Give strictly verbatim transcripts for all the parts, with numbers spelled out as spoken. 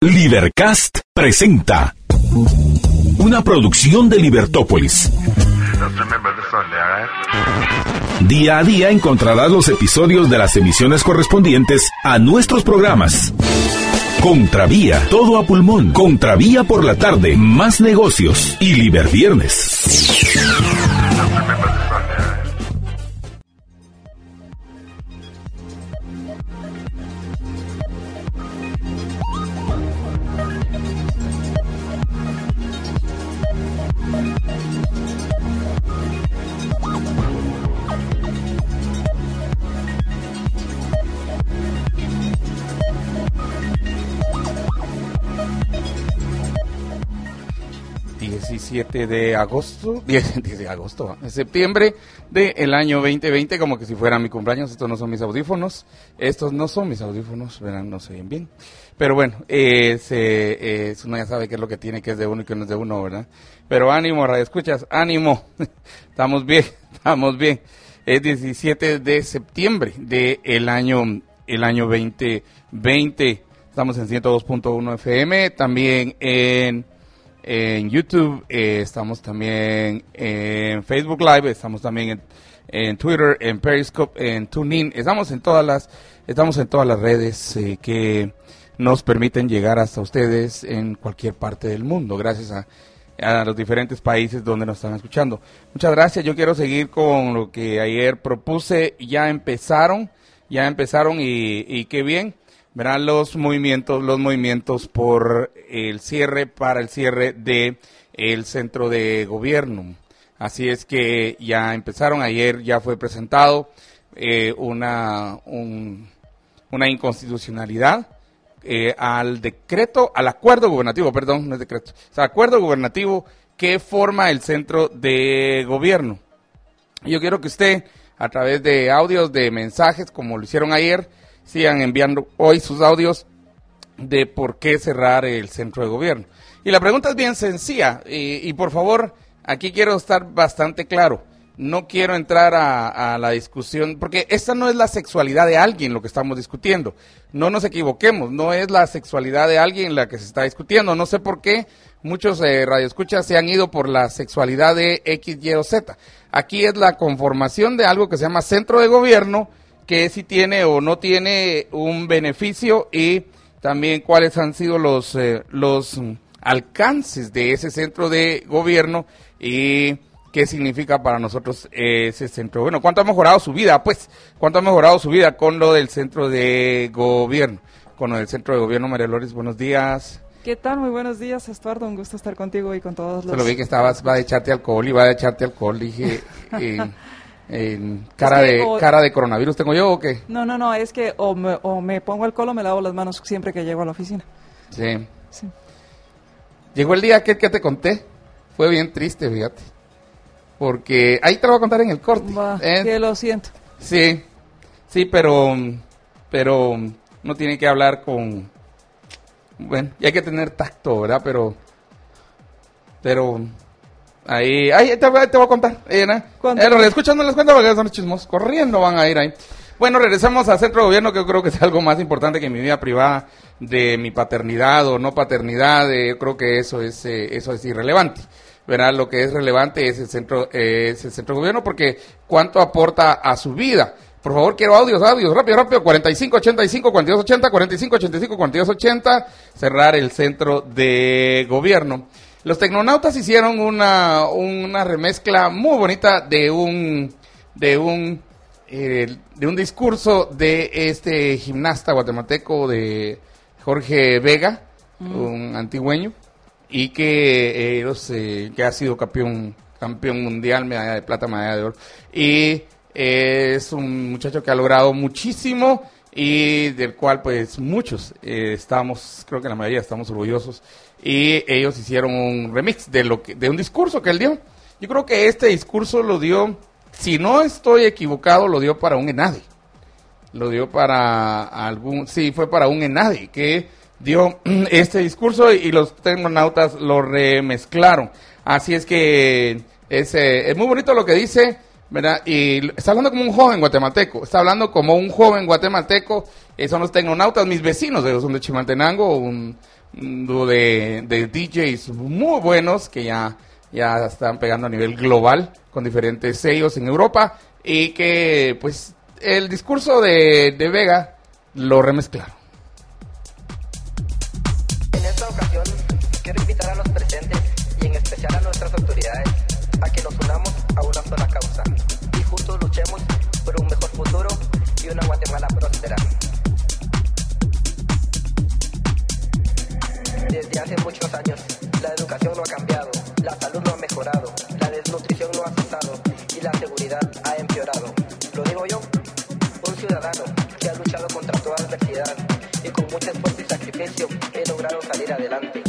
Libercast presenta una producción de Libertópolis. Día a día encontrarás los episodios de las emisiones correspondientes a nuestros programas. Contravía, todo a pulmón. Contravía por la tarde, más negocios y Liberviernes. diecisiete de agosto, diez de agosto, de septiembre del año veinte veinte, como que si fuera mi cumpleaños. Estos no son mis audífonos, estos no son mis audífonos, verán, no se oyen bien. Pero bueno, eh, se, eh, uno ya sabe qué es lo que tiene, que es de uno y que no es de uno, ¿verdad? Pero ánimo, radio escuchas, ánimo, estamos bien, estamos bien. Es diecisiete de septiembre del año, el año veinte veinte, estamos en ciento dos punto uno F M, también en... En YouTube, eh, estamos también en Facebook Live, estamos también en, en Twitter, en Periscope, en TuneIn, estamos en todas las, estamos en todas las redes eh, que nos permiten llegar hasta ustedes en cualquier parte del mundo, gracias a, a los diferentes países donde nos están escuchando. Muchas gracias. Yo quiero seguir con lo que ayer propuse. Ya empezaron, ya empezaron y, y qué bien. Verán los movimientos, los movimientos por el cierre, para el cierre de el centro de gobierno. Así es que ya empezaron, ayer ya fue presentado eh, una, un, una inconstitucionalidad eh, al decreto, al acuerdo gubernativo, perdón, no es decreto, o sea, acuerdo gubernativo que forma el centro de gobierno. Yo quiero que usted, a través de audios, de mensajes, como lo hicieron ayer, sigan enviando hoy sus audios de por qué cerrar el centro de gobierno. Y la pregunta es bien sencilla, y, y por favor, aquí quiero estar bastante claro. No quiero entrar a, a la discusión, porque esta no es la sexualidad de alguien lo que estamos discutiendo. No nos equivoquemos, no es la sexualidad de alguien la que se está discutiendo. No sé por qué muchos eh, radioescuchas se han ido por la sexualidad de X, Y o Z. Aquí es la conformación de algo que se llama centro de gobierno, que si tiene o no tiene un beneficio, y también cuáles han sido los eh, los alcances de ese centro de gobierno y qué significa para nosotros ese centro. Bueno, cuánto ha mejorado su vida, pues, cuánto ha mejorado su vida con lo del centro de gobierno, con lo del centro de gobierno. María Loris, buenos días. ¿Qué tal? Muy buenos días, Estuardo, un gusto estar contigo y con todos los... Se lo vi que estabas, va a echarte alcohol y va a echarte alcohol, dije... Eh, En cara, es que, de, o, cara de coronavirus tengo yo, ¿o qué? No, no, no, es que o me, o me pongo alcohol o me lavo las manos siempre que llego a la oficina. Sí. sí. Llegó el día que, que te conté, fue bien triste, fíjate, porque ahí te lo voy a contar en el corte. Va, ¿eh? Que lo siento. Sí, sí, pero, pero no tiene que hablar con, bueno, y hay que tener tacto, ¿verdad? Pero, pero... Ahí, ahí te, te voy a contar. Eh, ¿no? eh, no, escuchan, no les cuento porque son chismos. Corriendo van a ir ahí. Bueno, regresamos al centro de gobierno, que yo creo que es algo más importante que mi vida privada, de mi paternidad o no paternidad. Eh, yo creo que eso es eh, eso es irrelevante. ¿Verdad? Lo que es relevante es el centro eh, es el centro de gobierno, porque cuánto aporta a su vida. Por favor, quiero audios, audios, rápido, rápido, cuarenta y cinco ochenta y cinco, cuarenta y dos ochenta, cuarenta y cinco ochenta y cinco, cuarenta y dos ochenta, cerrar el centro de gobierno. Los tecnonautas hicieron una una remezcla muy bonita de un de un eh, de un discurso de este gimnasta guatemalteco, de Jorge Vega, mm. un antigüeño, y que eh, los, eh, que ha sido campeón campeón mundial, medalla de plata, medalla de oro, y eh, es un muchacho que ha logrado muchísimo y del cual pues muchos eh, estamos, creo que la mayoría estamos orgullosos. Y ellos hicieron un remix de lo que de un discurso que él dio. Yo creo que este discurso lo dio, si no estoy equivocado, lo dio para un ENADE. Lo dio para algún, sí, fue para un ENADE que dio este discurso y los tecnonautas lo remezclaron. Así es que es, eh, es muy bonito lo que dice, ¿verdad? Y está hablando como un joven guatemalteco, está hablando como un joven guatemalteco. Eh, son los tecnonautas, mis vecinos, ellos son de Chimaltenango, un... dúo de, de D Js muy buenos que ya, ya están pegando a nivel global con diferentes sellos en Europa y que pues el discurso de, de Vega lo remezclaron. En esta ocasión quiero invitar a los presentes y en especial a nuestras autoridades a que nos unamos a una sola causa y juntos luchemos por un mejor futuro y una Guatemala próspera. Desde hace muchos años, la educación no ha cambiado, la salud no ha mejorado, la desnutrición no ha cesado y la seguridad ha empeorado. Lo digo yo, un ciudadano que ha luchado contra toda adversidad y con mucho esfuerzo y sacrificio he logrado salir adelante.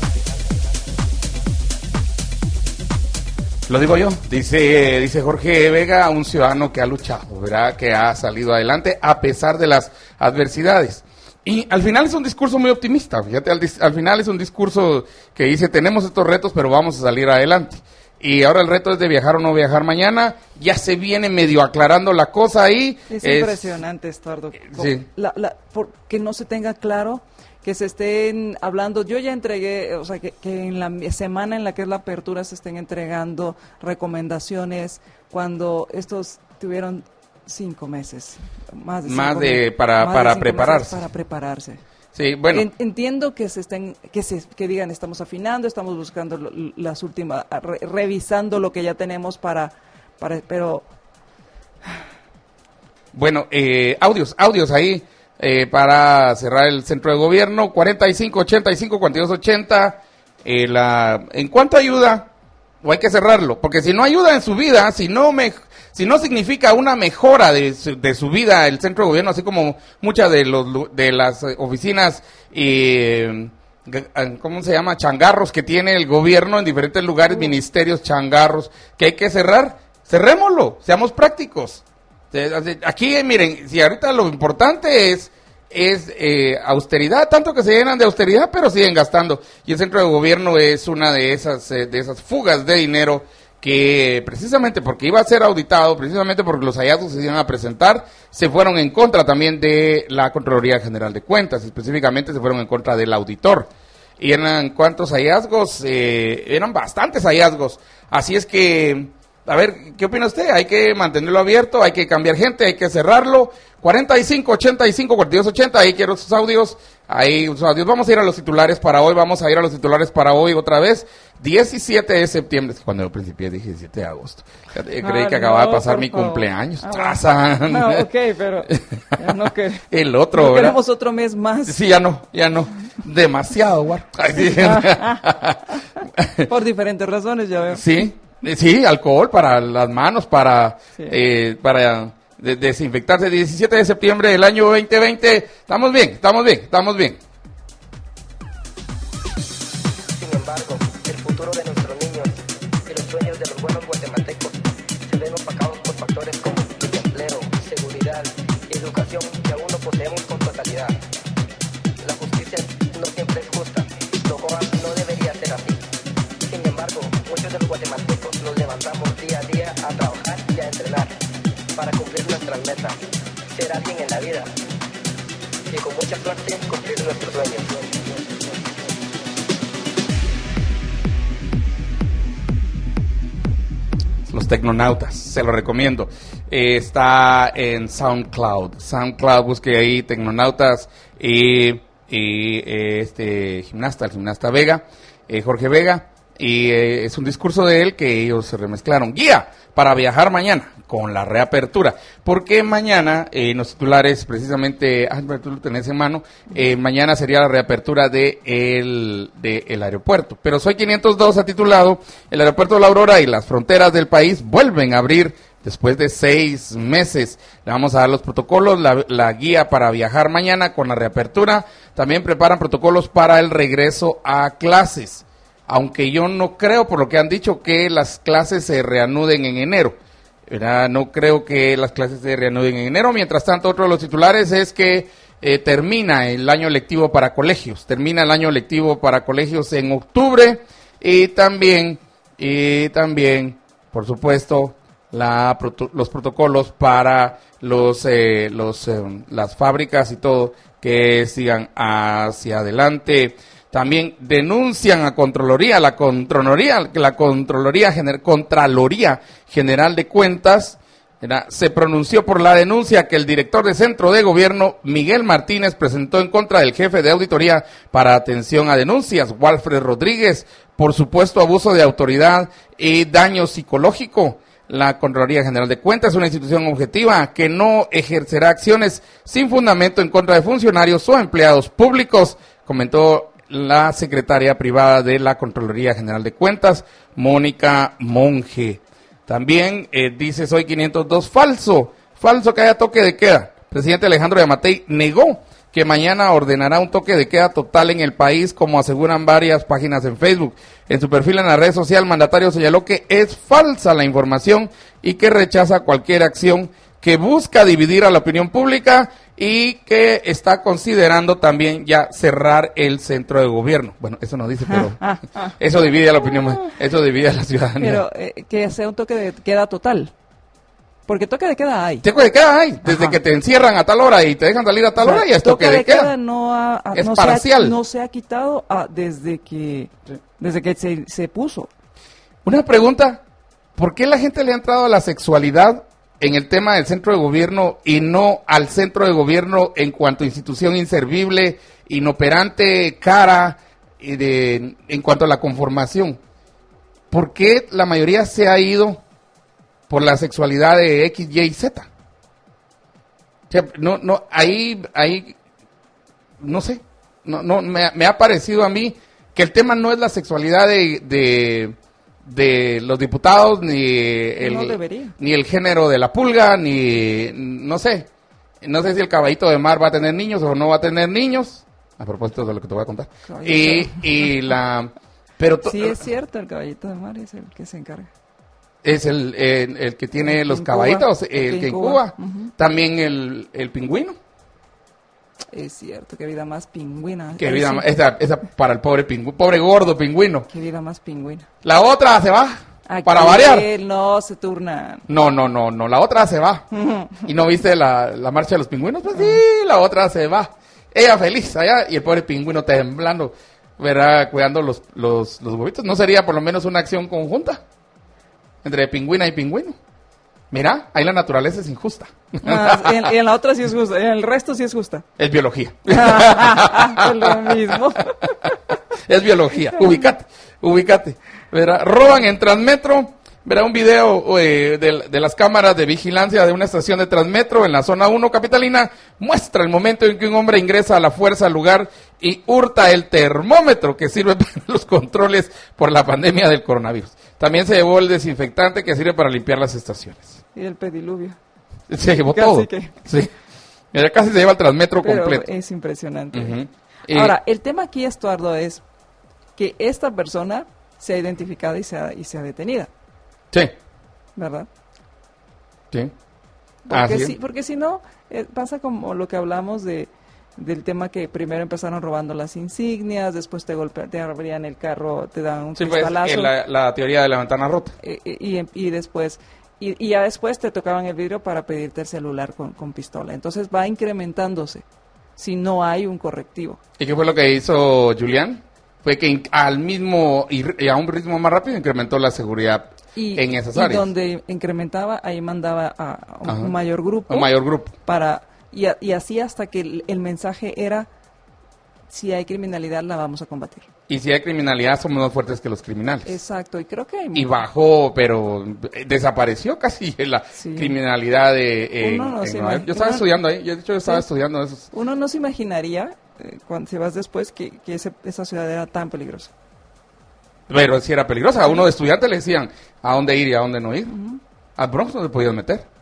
Lo digo yo, dice, dice Jorge Vega, un ciudadano que ha luchado, ¿verdad? Que ha salido adelante a pesar de las adversidades. Y al final es un discurso muy optimista, fíjate, al, al final es un discurso que dice, tenemos estos retos, pero vamos a salir adelante. Y ahora el reto es de viajar o no viajar mañana, ya se viene medio aclarando la cosa ahí. Es, es impresionante, Estuardo, sí. la, la, que no se tenga claro, que se estén hablando, yo ya entregué, o sea, que, que en la semana en la que es la apertura se estén entregando recomendaciones cuando estos tuvieron cinco meses, más de, más de meses, para más para de prepararse. Para prepararse. Sí, bueno. En, entiendo que se estén, que se, que digan estamos afinando, estamos buscando lo, las últimas, re, revisando lo que ya tenemos para, para, pero. Bueno, eh, audios, audios ahí. Eh, para cerrar el centro de gobierno, cuarenta y cinco ochenta y cinco cuarenta y dos ochenta. Eh, la, ¿En cuánto ayuda? O hay que cerrarlo, porque si no ayuda en su vida, si no me, si no significa una mejora de su, de su vida el centro de gobierno, así como muchas de los de las oficinas y ¿cómo se llama? Changarros que tiene el gobierno en diferentes lugares, ministerios, changarros, que hay que cerrar, cerrémoslo, seamos prácticos. Aquí, miren, si ahorita lo importante es es eh, austeridad, tanto que se llenan de austeridad, pero siguen gastando. Y el centro de gobierno es una de esas eh, de esas fugas de dinero que precisamente porque iba a ser auditado, precisamente porque los hallazgos se iban a presentar, se fueron en contra también de la Contraloría General de Cuentas, específicamente se fueron en contra del auditor. Y eran cuántos hallazgos, eh, eran bastantes hallazgos. Así es que, a ver, ¿qué opina usted? Hay que mantenerlo abierto, hay que cambiar gente, hay que cerrarlo. cuarenta y cinco ochenta y cinco cuarenta y dos ochenta, ahí quiero sus audios, ahí sus audios. Vamos a ir a los titulares para hoy, vamos a ir a los titulares para hoy otra vez. diecisiete de septiembre, cuando yo principié dije diecisiete de agosto. Yo creí ah, que acababa no, de pasar por mi favor. cumpleaños. Ah, no, ok, pero ya no, que, el otro, no ¿verdad? queremos otro mes más. Sí, ya no, ya no. Demasiado, guar. Ay, sí. Por diferentes razones, ya veo. Sí, eh, sí, alcohol para las manos, para, Sí. eh, para de- desinfectarse. diecisiete de septiembre del año veinte veinte. Estamos bien, estamos bien, estamos bien. Sin embargo, el futuro de nuestros niños y los sueños de los buenos guatemaltecos se ven opacados por factores como empleo, seguridad y educación que aún no poseemos con totalidad. La justicia no siempre es justa, lo cual no debería ser así. Sin embargo, muchos de los guatemaltecos nos levantamos día a día a trabajar y a entrenar para cumplir nuestras metas, ser alguien en la vida y con mucha suerte cumplir nuestros sueños. Los Tecnonautas, se lo recomiendo. Eh, está en SoundCloud. SoundCloud, busque ahí Tecnonautas y, y eh, este gimnasta, el gimnasta Vega, eh, Jorge Vega. Y eh, es un discurso de él que ellos se remezclaron. Guía para viajar mañana con la reapertura. Porque mañana, eh, en los titulares, precisamente, ah, tú lo tenés en mano, eh, mañana sería la reapertura de el, de el aeropuerto. Pero Soy quinientos dos ha titulado, el aeropuerto de La Aurora y las fronteras del país vuelven a abrir después de seis meses. Le vamos a dar los protocolos, la, la guía para viajar mañana con la reapertura. También preparan protocolos para el regreso a clases. Aunque yo no creo, por lo que han dicho, que las clases se reanuden en enero. ¿Verdad? No creo que las clases se reanuden en enero. Mientras tanto, otro de los titulares es que eh, termina el año lectivo para colegios. Termina el año lectivo para colegios en octubre. Y también, y también, por supuesto, la, proto, los protocolos para los, eh, los, eh, las fábricas y todo que sigan hacia adelante. También denuncian a Contraloría, la Contraloría, la Contraloría, Gener- Contraloría General de Cuentas, ¿verdad? Se pronunció por la denuncia que el director de Centro de Gobierno, Miguel Martínez, presentó en contra del jefe de auditoría para atención a denuncias, Walfred Rodríguez, por supuesto abuso de autoridad y daño psicológico. La Contraloría General de Cuentas es una institución objetiva que no ejercerá acciones sin fundamento en contra de funcionarios o empleados públicos, comentó la secretaria privada de la Contraloría General de Cuentas, Mónica Monge. También eh, dice Soy quinientos dos, falso, falso que haya toque de queda. Presidente Alejandro Yamatei negó que mañana ordenará un toque de queda total en el país, como aseguran varias páginas en Facebook. En su perfil en la red social, el mandatario señaló que es falsa la información y que rechaza cualquier acción que busca dividir a la opinión pública y que está considerando también ya cerrar el centro de gobierno. Bueno, eso no dice, pero eso divide a la opinión, eso divide a la ciudadanía. Pero eh, que sea un toque de queda total. Porque toque de queda hay. Toque de queda hay, desde Ajá. que te encierran a tal hora y te dejan salir a tal o sea, hora y es toque, toque de, de queda. queda no ha, a, es no parcial. Se ha, no se ha quitado a, desde que sí. desde que se, se puso. Una pregunta, ¿por qué la gente le ha entrado a la sexualidad en el tema del centro de gobierno y no al centro de gobierno en cuanto a institución inservible, inoperante, cara, y de, en cuanto a la conformación? ¿Por qué la mayoría se ha ido por la sexualidad de X, Y y Z? O sea, no, no, ahí, ahí, no sé, no, no, me, me ha parecido a mí que el tema no es la sexualidad de, de, de los diputados, ni el, no debería. ni el género de la pulga, ni, no sé, no sé si el caballito de mar va a tener niños o no va a tener niños, a propósito de lo que te voy a contar. Y, y la, pero to, sí es cierto, el caballito de mar es el que se encarga. Es el, el, el que tiene el los caballitos, el, el que incuba. Uh-huh. También el, el pingüino. Es cierto, qué vida más pingüina. Qué vida más, esa, esa para el pobre pingüino, pobre gordo pingüino. Qué vida más pingüina. La otra se va, aquí para variar. No, se turnan. No, no, no, no, la otra se va. ¿Y no viste la, la marcha de los pingüinos? Pues sí, la otra se va. Ella feliz allá y el pobre pingüino temblando, verá, cuidando los, los, los huevitos. ¿No sería por lo menos una acción conjunta entre pingüina y pingüino? Mira, ahí la naturaleza es injusta. Ah, y, en, y en la otra sí es justa, en el resto sí es justa. Es biología. Es lo mismo. Es biología, ubícate, ubícate. Verá, roban en Transmetro, verá un video eh, de, de las cámaras de vigilancia de una estación de Transmetro en la zona uno capitalina, muestra el momento en que un hombre ingresa a la fuerza al lugar y hurta el termómetro que sirve para los controles por la pandemia del coronavirus. También se llevó el desinfectante que sirve para limpiar las estaciones. Y el pediluvio. Se llevó casi todo. Que... Sí. Mira, casi se lleva el Transmetro Pero completo. Es impresionante. Uh-huh. Ahora, eh, el tema aquí, Estuardo, es que esta persona sea identificada y sea, y sea detenida. Sí. ¿Verdad? Sí. Porque, si, porque si no, eh, pasa como lo que hablamos de del tema que primero empezaron robando las insignias, después te golpean, te abrían el carro, te dan un sí, cristalazo. Pues, la, la teoría de la ventana rota. Eh, y, y, y después, y, y ya después te tocaban el vidrio para pedirte el celular con, con pistola. Entonces va incrementándose si no hay un correctivo. ¿Y qué fue lo que hizo Julián? Fue que al mismo y a un ritmo más rápido incrementó la seguridad y, en esas y áreas. Y donde incrementaba, ahí mandaba a un, un mayor grupo. Un mayor grupo. Para... Y, a, y así hasta que el, el mensaje era, si hay criminalidad la vamos a combatir. Y si hay criminalidad somos más fuertes que los criminales. Exacto, y creo que hay... Y bajó, pero desapareció casi la sí. criminalidad de... Eh, Uno no en, se en, imagina, yo estaba uno, estudiando ahí, yo de hecho yo estaba sí, estudiando esos. Uno no se imaginaría, eh, cuando se vas después, que, que ese, esa ciudad era tan peligrosa. Pero sí era peligrosa, a uno de estudiantes le decían a dónde ir y a dónde no ir. Uh-huh. Al Bronx no te podías meter.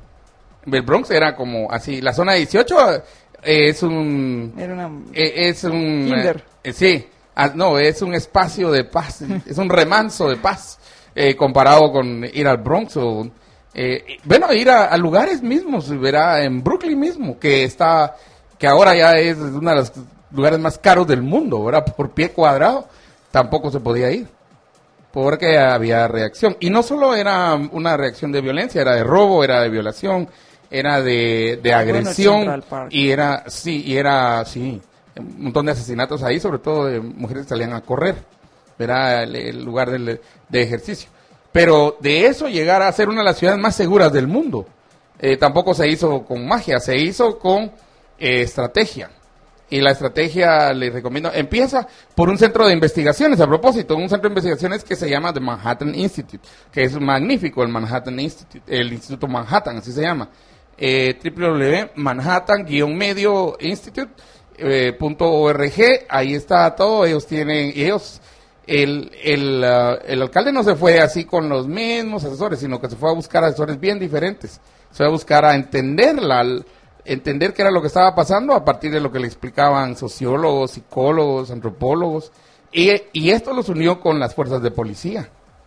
El Bronx era como así, la zona dieciocho eh, es un... Era una... Eh, es un... Kinder. Eh, sí, ah, no, es un espacio de paz, es un remanso de paz, eh, comparado con ir al Bronx o... Eh, bueno, ir a, a lugares mismos, verá, en Brooklyn mismo, que está, que ahora ya es uno de los lugares más caros del mundo, ¿verdad? Por pie cuadrado, tampoco se podía ir, porque había reacción. Y no solo era una reacción de violencia, era de robo, era de violación, era de, de agresión, bueno, y era, sí, y era, sí, un montón de asesinatos ahí, sobre todo de mujeres que salían a correr, era el, el lugar del, de ejercicio. Pero de eso llegar a ser una de las ciudades más seguras del mundo, eh, tampoco se hizo con magia, se hizo con eh, estrategia. Y la estrategia, les recomiendo, empieza por un centro de investigaciones, a propósito, un centro de investigaciones que se llama The Manhattan Institute, que es magnífico el Manhattan Institute, el Instituto Manhattan, así se llama, eh, doble u doble u doble u punto manhattan guion medio institute punto org, ahí está todo, ellos tienen, ellos, el, el, uh, el alcalde no se fue así con los mismos asesores, sino que se fue a buscar asesores bien diferentes, se fue a buscar a entender la... entender qué era lo que estaba pasando a partir de lo que le explicaban sociólogos, psicólogos, antropólogos, y, y esto los unió con las fuerzas de policía.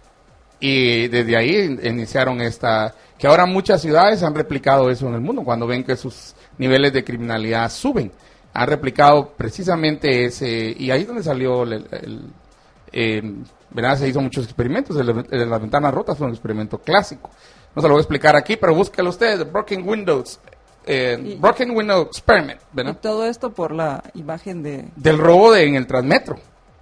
Y desde ahí iniciaron esta, que ahora muchas ciudades han replicado eso en el mundo, cuando ven que sus niveles de criminalidad suben. Han replicado precisamente ese, y ahí es donde salió, el, el, el eh, ¿verdad? Se hizo muchos experimentos, el, el, las ventanas rotas fue un experimento clásico. No se lo voy a explicar aquí, pero búsquelo ustedes, The Broken Windows. Eh, y, Broken Window Experiment, ¿verdad? Y todo esto por la imagen de... del robo de, en el Transmetro.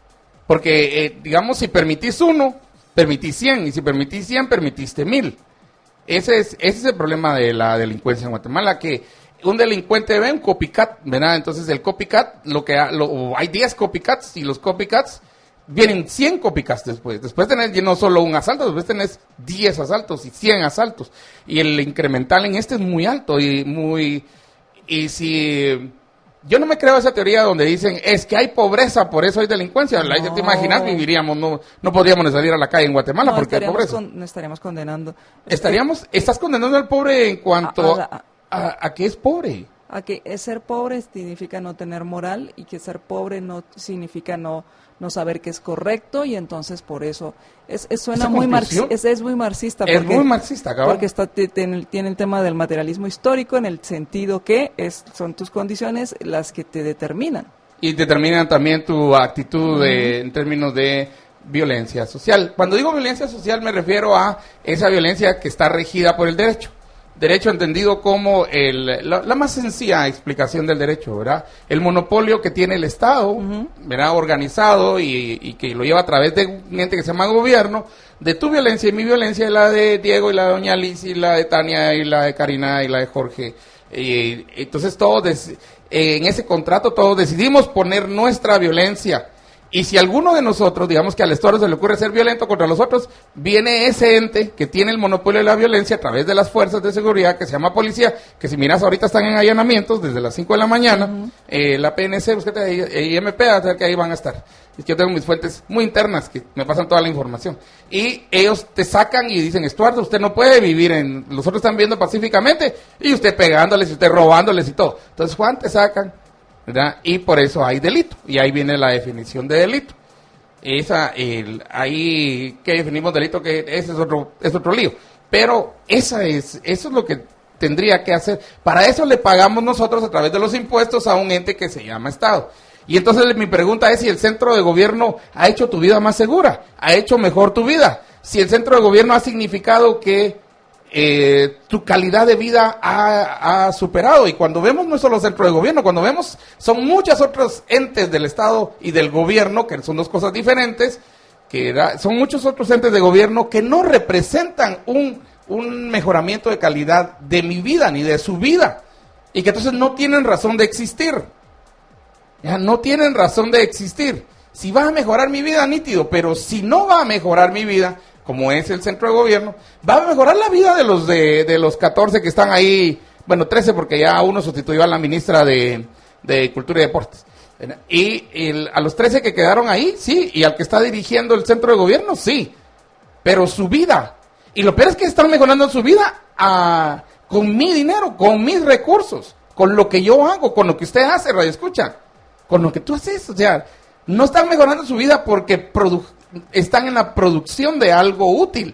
Porque, eh, digamos, si permitís uno, permitís cien, y si permitís cien, permitiste mil. Ese es, ese es el problema de la delincuencia en Guatemala, que un delincuente ve un copycat, ¿verdad? Entonces el copycat, lo que ha, lo, hay diez copycats, y los copycats vienen cien copycats después. Después tenés no solo un asalto, después tenés diez asaltos y cien asaltos. Y el incremental en este es muy alto y muy... Y si... Yo no me creo esa teoría donde dicen, es que hay pobreza, por eso hay delincuencia. No. ¿Te imaginas? Viviríamos, no, no podríamos salir a la calle en Guatemala no, porque hay pobreza. Con, no estaríamos condenando. Estaríamos, estás condenando al pobre en cuanto a, a, a, a, a que es pobre. A que ser pobre significa no tener moral y que ser pobre no significa no... no saber qué es correcto y entonces por eso es, es suena muy marxista, es, es muy marxista porque, es muy marxista cabrón. Porque está tiene, tiene el tema del materialismo histórico en el sentido que es son tus condiciones las que te determinan y determinan también tu actitud uh-huh. de, en términos de violencia social. Cuando digo violencia social me refiero a esa violencia que está regida por el derecho. Derecho entendido como el, la, la más sencilla explicación del derecho, ¿verdad? El monopolio que tiene el Estado, uh-huh. ¿verdad? Organizado y, y que lo lleva a través de un ente que se llama gobierno, de tu violencia y mi violencia, y la de Diego y la de Doña Liz y la de Tania y la de Karina y la de Jorge. Y, entonces todos, des, en ese contrato todos decidimos poner nuestra violencia. Y si alguno de nosotros, digamos que al Estado se le ocurre ser violento contra los otros, viene ese ente que tiene el monopolio de la violencia a través de las fuerzas de seguridad que se llama policía, que si miras ahorita están en allanamientos desde las cinco de la mañana, uh-huh. eh, la P N C, búsquete ahí, I M P, a ver que ahí van a estar. Es que yo tengo mis fuentes muy internas que me pasan toda la información. Y ellos te sacan y dicen, Estuardo, usted no puede vivir en... Los otros están viendo pacíficamente y usted pegándoles y usted robándoles y todo. Entonces, Juan, te sacan... ¿verdad? Y por eso hay delito, y ahí viene la definición de delito. Esa, el, ahí que definimos delito, que ese es otro, es otro lío. Pero esa es, eso es lo que tendría que hacer. Para eso le pagamos nosotros a través de los impuestos a un ente que se llama Estado. Y entonces mi pregunta es si el centro de gobierno ha hecho tu vida más segura, ha hecho mejor tu vida. Si el centro de gobierno ha significado que Eh, tu calidad de vida ha, ha superado. Y cuando vemos no es solo centro de gobierno, cuando vemos son muchos otros entes del Estado y del gobierno, que son dos cosas diferentes, que da, son muchos otros entes de gobierno que no representan un, un mejoramiento de calidad de mi vida ni de su vida, y que entonces no tienen razón de existir. Ya no tienen razón de existir. Si va a mejorar mi vida, nítido, pero si no va a mejorar mi vida, como es el centro de gobierno, va a mejorar la vida de los de, de los catorce que están ahí, bueno, trece porque ya uno sustituyó a la ministra de, de Cultura y Deportes. Y el, a los trece que quedaron ahí, sí, y al que está dirigiendo el centro de gobierno, sí, pero su vida, y lo peor es que están mejorando su vida a, con mi dinero, con mis recursos, con lo que yo hago, con lo que usted hace, Radio Escucha, con lo que tú haces, o sea, no están mejorando su vida porque produ- están en la producción de algo útil.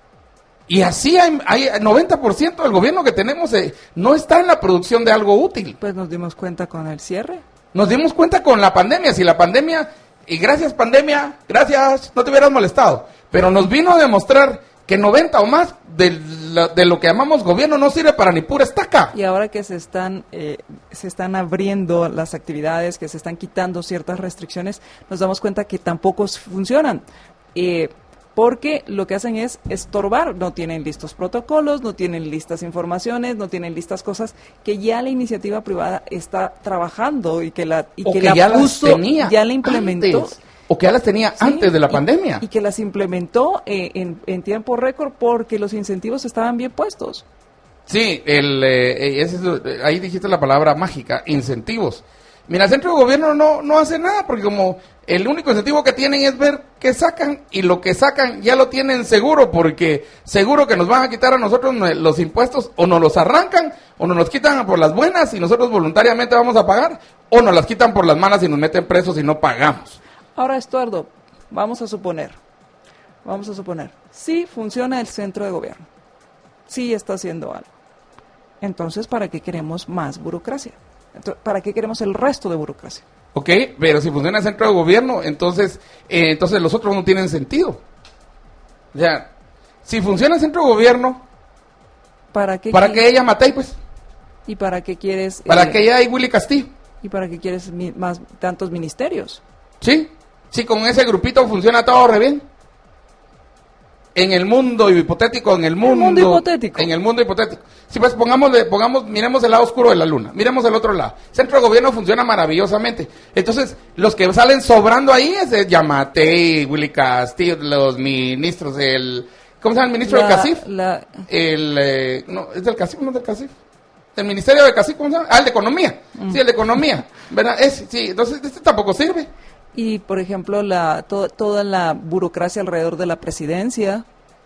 Y así hay, hay noventa por ciento del gobierno que tenemos eh, no está en la producción de algo útil. Pues nos dimos cuenta con el cierre. Nos dimos cuenta con la pandemia. Si la pandemia, y gracias pandemia, gracias, no te hubieras molestado. Pero nos vino a demostrar que noventa o más de lo, de lo que llamamos gobierno no sirve para ni pura estaca. Y ahora que se están eh, se están abriendo las actividades, que se están quitando ciertas restricciones, nos damos cuenta que tampoco funcionan. Eh, porque lo que hacen es estorbar, no tienen listos protocolos, no tienen listas informaciones, no tienen listas cosas que ya la iniciativa privada está trabajando y que la y o que, que la ya puso, las tenía ya la implementó. Antes, o que ya las tenía Sí, antes de la y, pandemia. Y que las implementó eh, en, en tiempo récord porque los incentivos estaban bien puestos. Sí, el, eh, ese es- ahí dijiste la palabra mágica, incentivos. Mira, el centro de gobierno no, no hace nada, porque como el único incentivo que tienen es ver qué sacan, y lo que sacan ya lo tienen seguro, porque seguro que nos van a quitar a nosotros nue- los impuestos, o nos los arrancan, o nos los quitan por las buenas y nosotros voluntariamente vamos a pagar, o nos las quitan por las malas y nos meten presos y no pagamos. Ahora, Estuardo, vamos a suponer, vamos a suponer, sí funciona el centro de gobierno, sí está haciendo algo. Entonces, ¿para qué queremos más burocracia? Entonces, ¿para qué queremos el resto de burocracia? ¿Ok? Pero si funciona el centro de gobierno, entonces, eh, entonces los otros no tienen sentido. O sea, si funciona el centro de gobierno, ¿Para qué? ¿para qui- qué ella Matei, pues? ¿Y para qué quieres? ¿Para eh, qué ella hay Willy Castillo? ¿Y para qué quieres mi- más tantos ministerios? ¿Sí? Sí, con ese grupito funciona todo re bien. En el mundo hipotético, en el mundo... mundo hipotético. En el mundo hipotético. Sí, pues pongámosle, pongamos, miremos el lado oscuro de la luna, miremos el otro lado. El centro de gobierno funciona maravillosamente. Entonces, los que salen sobrando ahí es el Yamatei, Willy Castillo, los ministros, el... ¿Cómo se llama el ministro La- del CACIF? la- El... eh, no, ¿es del CACIF? ¿No es del CACIF? El ministerio del CACIF, ¿cómo se llama? Ah, el de Economía. Sí, el de Economía. ¿Verdad? Es, sí, entonces este tampoco sirve. Y, por ejemplo, la to- toda la burocracia alrededor de la presidencia,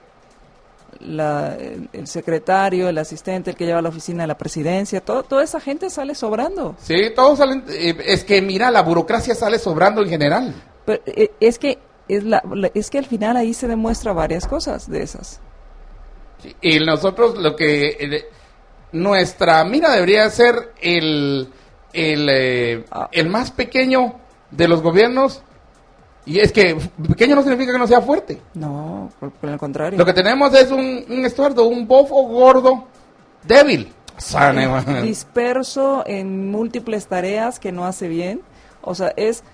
la- el, el secretario, el asistente, el que lleva la oficina de la presidencia, todo, toda esa gente sale sobrando. Sí, todos salen... eh, es que, mira, la burocracia sale sobrando en general. Pero, eh, es que es, la, la- es que al final ahí se demuestra varias cosas de esas. Sí, y nosotros lo que... eh, nuestra mira debería ser el, el, eh, Ah. el más pequeño de los gobiernos. Y es que pequeño no significa que no sea fuerte. No, por, por el contrario. Lo que tenemos es un, un estuardo, un bofo gordo, débil. Sane, man. Disperso en múltiples tareas que no hace bien. O sea, es...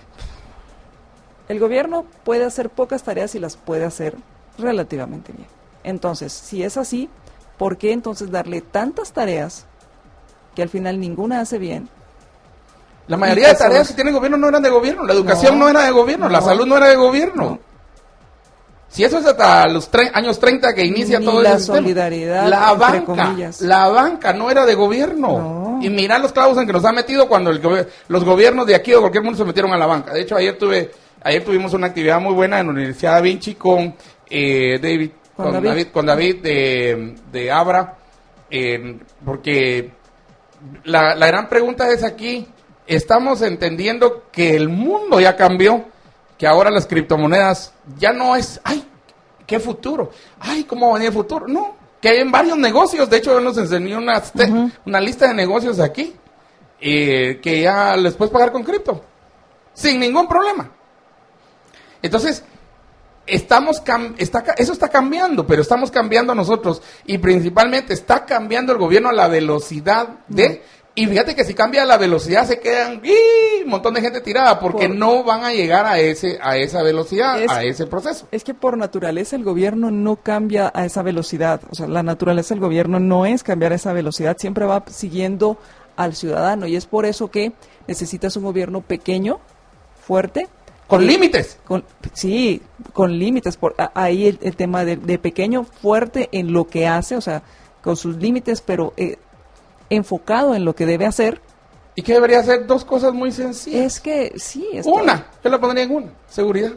El gobierno puede hacer pocas tareas y las puede hacer relativamente bien. Entonces, si es así, ¿por qué entonces darle tantas tareas que al final ninguna hace bien? La mayoría de Y que tareas se- que tiene el gobierno no eran de gobierno. La educación no, No, era de gobierno, la no. salud no era de gobierno. No. Si eso es hasta los tre- años treinta que inicia Ni todo la ese sistema. solidaridad, La entre banca, comillas. la banca no era de gobierno. No. Y mira los clavos en que nos ha metido cuando el gobe- los gobiernos de aquí o de cualquier mundo se metieron a la banca. De hecho, ayer tuve, ayer tuvimos una actividad muy buena en la Universidad Da Vinci con eh, David, Con con, David. David, con David de, de Abra, eh, porque la, la gran pregunta es aquí, estamos entendiendo que el mundo ya cambió, que ahora las criptomonedas ya no es, ay, qué futuro, ay, cómo va a venir el futuro, no, que hay en varios negocios, de hecho él nos enseñó una, te- una lista de negocios aquí, eh, que ya les puedes pagar con cripto, sin ningún problema. Entonces, estamos cam- está, ca- eso está cambiando, pero estamos cambiando nosotros y principalmente está cambiando el gobierno a la velocidad de... Y fíjate que si cambia la velocidad se quedan ¡ih! Un montón de gente tirada porque Por- no van a llegar a ese a esa velocidad, Es- a ese proceso. Es que por naturaleza el gobierno no cambia a esa velocidad. O sea, la naturaleza del gobierno no es cambiar a esa velocidad, siempre va siguiendo al ciudadano. Y es por eso que necesitas un gobierno pequeño, fuerte. Con y- límites. Con, sí, con límites. Por, a- ahí el, el tema de, de pequeño, fuerte en lo que hace, o sea, con sus límites, pero eh, enfocado en lo que debe hacer. ¿Y qué debería hacer? Dos cosas muy sencillas. Es que sí. es Una, yo la pondría en una, seguridad.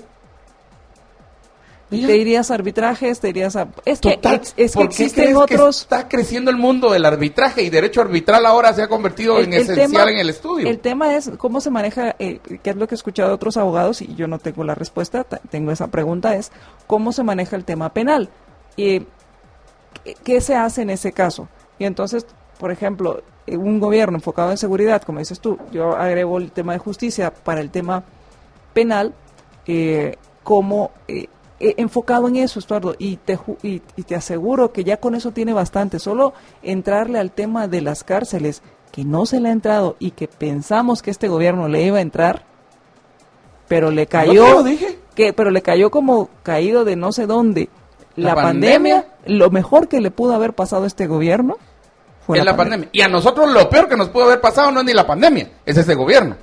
Y ya. Te irías a arbitrajes, te irías a... Es que, Total, ex- es que ¿por qué existen crees otros... que está creciendo el mundo del arbitraje y derecho arbitral ahora se ha convertido en esencial tema- en el estudio? El tema es cómo se maneja, eh, que es lo que he escuchado de otros abogados, y yo no tengo la respuesta, t- tengo esa pregunta, es cómo se maneja el tema penal. Eh, ¿qué, qué se hace en ese caso? Y entonces, por ejemplo, eh, un gobierno enfocado en seguridad, como dices tú, yo agrego el tema de justicia para el tema penal, eh, cómo... eh, eh, enfocado en eso, Estuardo, y te, ju- y, y te aseguro que ya con eso tiene bastante. Solo entrarle al tema de las cárceles, que no se le ha entrado y que pensamos que este gobierno le iba a entrar, pero le ¿No cayó, te lo dije? que, pero le cayó como caído de no sé dónde. La La, pandemia. pandemia, lo mejor que le pudo haber pasado a este gobierno fue Es la pandemia. Y a nosotros lo peor que nos pudo haber pasado no es ni la pandemia, es ese gobierno.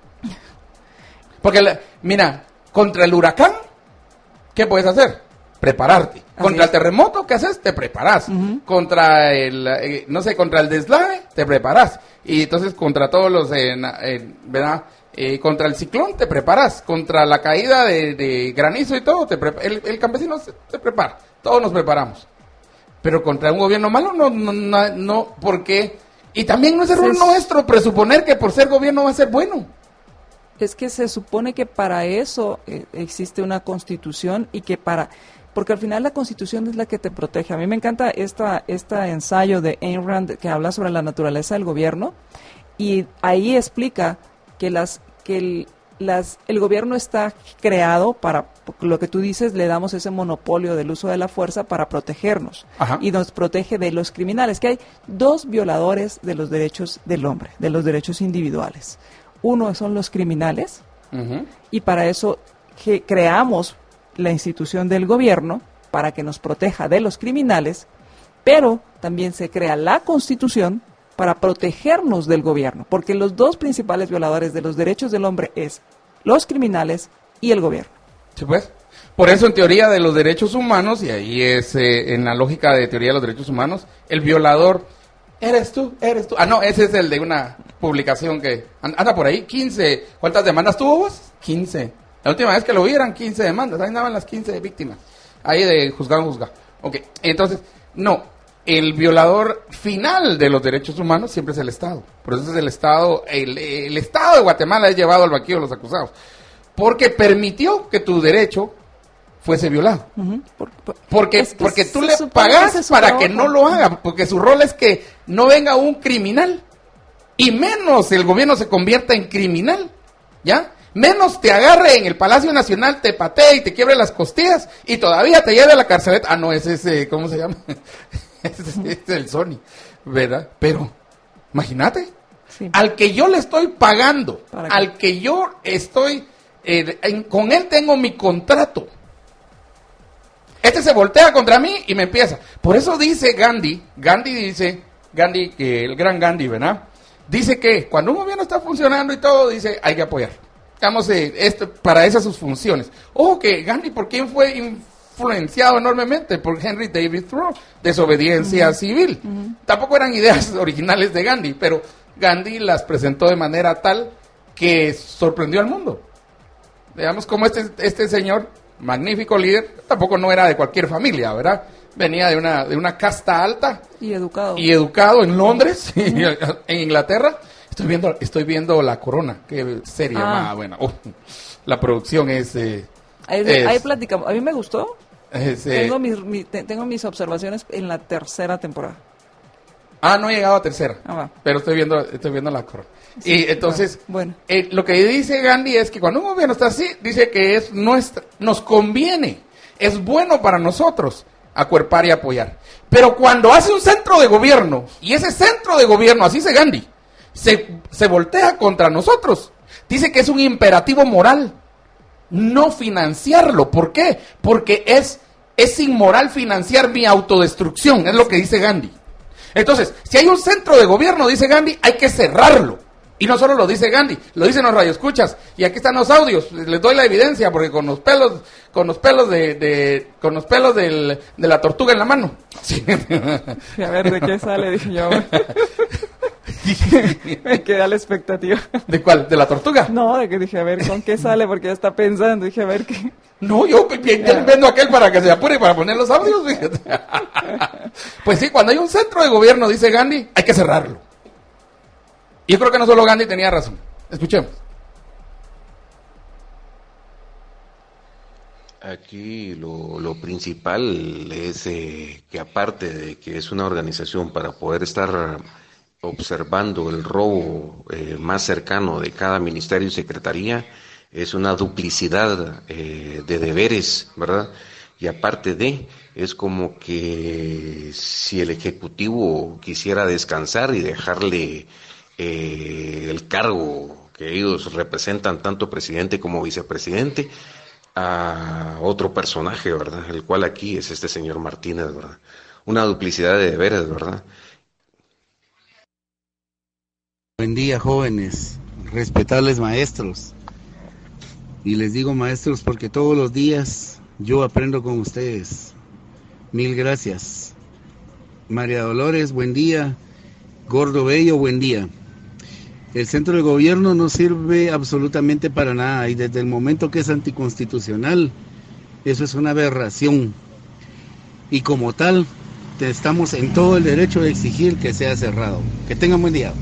Porque, la- mira, contra el huracán, ¿qué puedes hacer? Prepararte. Así Contra es. el terremoto, ¿qué haces? Te preparas. Ujú. Contra el, eh, no sé, contra el deslave, te preparas. Y entonces contra todos los, eh, na- eh, ¿verdad? Eh, contra el ciclón, te preparas. Contra la caída de, de granizo y todo, te prepa- el, el campesino se, se prepara. Todos nos preparamos. Pero contra un gobierno malo, no, no, no, no, porque... Y también no es error Sí. nuestro presuponer que por ser gobierno va a ser bueno. Es que se supone que para eso eh, existe una constitución y que para... Porque al final la constitución es la que te protege. A mí me encanta esta, este ensayo de Ayn Rand que habla sobre la naturaleza del gobierno y ahí explica que las que el, las, el gobierno está creado para, lo que tú dices, le damos ese monopolio del uso de la fuerza para protegernos. Ajá. Y nos protege de los criminales, que hay dos violadores de los derechos del hombre, de los derechos individuales. Uno son los criminales, Ujú. y para eso que creamos la institución del gobierno para que nos proteja de los criminales, pero también se crea la Constitución para protegernos del gobierno, porque los dos principales violadores de los derechos del hombre es los criminales y el gobierno. Sí, pues. Por eso en teoría de los derechos humanos, y ahí es eh, en la lógica de teoría de los derechos humanos, el violador, eres tú, eres tú. Ah, no, ese es el de una publicación que an- anda por ahí, quince. ¿Cuántas demandas tuvo vos? quince. La última vez que lo vi eran quince demandas, ahí andaban las quince víctimas. Ahí de juzgado en juzgado. Ok, entonces, no, el violador final de los derechos humanos siempre es el Estado. Por eso es el Estado, el, el Estado de Guatemala es llevado al banquillo de los acusados. Porque permitió que tu derecho fuese violado. Ujú. Por- por- Porque, es que porque tú se le supone que pagas ese es su para que trabajo. no lo haga, porque su rol es que no venga un criminal, y menos el gobierno se convierta en criminal, ¿ya? Menos te agarre en el Palacio Nacional, te patee y te quiebre las costillas, y todavía te lleve a la carceleta. Ah, no, ese es, ese, ¿cómo se llama? ese, es, ese es el Sony, ¿verdad? Pero, imagínate, Sí. al que yo le estoy pagando, ¿Para qué? al que yo estoy, eh, en- con él tengo mi contrato. Este se voltea contra mí y me empieza. Por eso dice Gandhi, Gandhi dice, Gandhi, eh, el gran Gandhi, ¿verdad? Dice que cuando un gobierno está funcionando y todo, dice, hay que apoyar. Digamos, eh, esto, para esas sus funciones. Ojo que Gandhi, ¿por quién fue influenciado enormemente? Por Henry David Thoreau, desobediencia civil. Tampoco eran ideas originales de Gandhi, pero Gandhi las presentó de manera tal que sorprendió al mundo. Digamos, como este, este señor, magnífico líder, tampoco no era de cualquier familia, ¿verdad? Venía de una, de una casta alta Y educado. y educado en Londres, en Inglaterra. Estoy viendo, estoy viendo La Corona, qué serie Ah. más buena. Oh, la producción es... eh, Ahí, es- ahí platicamos. A mí me gustó. es, eh, Tengo mis, mi- te- tengo mis observaciones en la tercera temporada. ah, no he llegado a tercera, Ah, va. pero estoy viendo, estoy viendo La Corona. Y entonces, Bueno. eh, lo que dice Gandhi es que cuando un gobierno está así, dice que es nuestra, nos conviene, es bueno para nosotros acuerpar y apoyar. Pero cuando hace un centro de gobierno, y ese centro de gobierno, así dice Gandhi, se, se voltea contra nosotros, dice que es un imperativo moral no financiarlo. ¿Por qué? Porque es, es inmoral financiar mi autodestrucción, es lo que dice Gandhi. Entonces, si hay un centro de gobierno, dice Gandhi, hay que cerrarlo. Y no solo lo dice Gandhi, lo dicen los radioescuchas. Y aquí están los audios, les doy la evidencia, porque con los pelos, con los pelos de, de con los pelos del, de la tortuga en la mano. Sí. Y a ver de qué sale, dije yo. Me quedé a la expectativa. ¿De cuál? ¿De la tortuga? No, de que dije, a ver, ¿con qué sale? Porque ya está pensando. Dije, a ver qué. No, yo vendo aquel para que se apure para poner los audios. Fíjate. Pues sí, cuando hay un centro de gobierno, dice Gandhi, hay que cerrarlo. Y yo creo que no solo Gandhi tenía razón. Escuchemos. Aquí lo, lo principal es eh, que aparte de que es una organización para poder estar observando el robo eh, más cercano de cada ministerio y secretaría, es una duplicidad eh, de deberes, ¿verdad? Y aparte de, es como que si el Ejecutivo quisiera descansar y dejarle eh, el cargo que ellos representan, tanto presidente como vicepresidente, a otro personaje, ¿verdad? El cual aquí es este señor Martínez, ¿verdad? Una duplicidad de deberes, ¿verdad? Buen día, jóvenes, respetables maestros. Y les digo maestros porque todos los días yo aprendo con ustedes. Mil gracias. María Dolores, buen día. Gordo Bello, buen día. El centro de gobierno no sirve absolutamente para nada y desde el momento que es anticonstitucional, eso es una aberración. Y como tal, estamos en todo el derecho de exigir que sea cerrado. Que tengan buen día.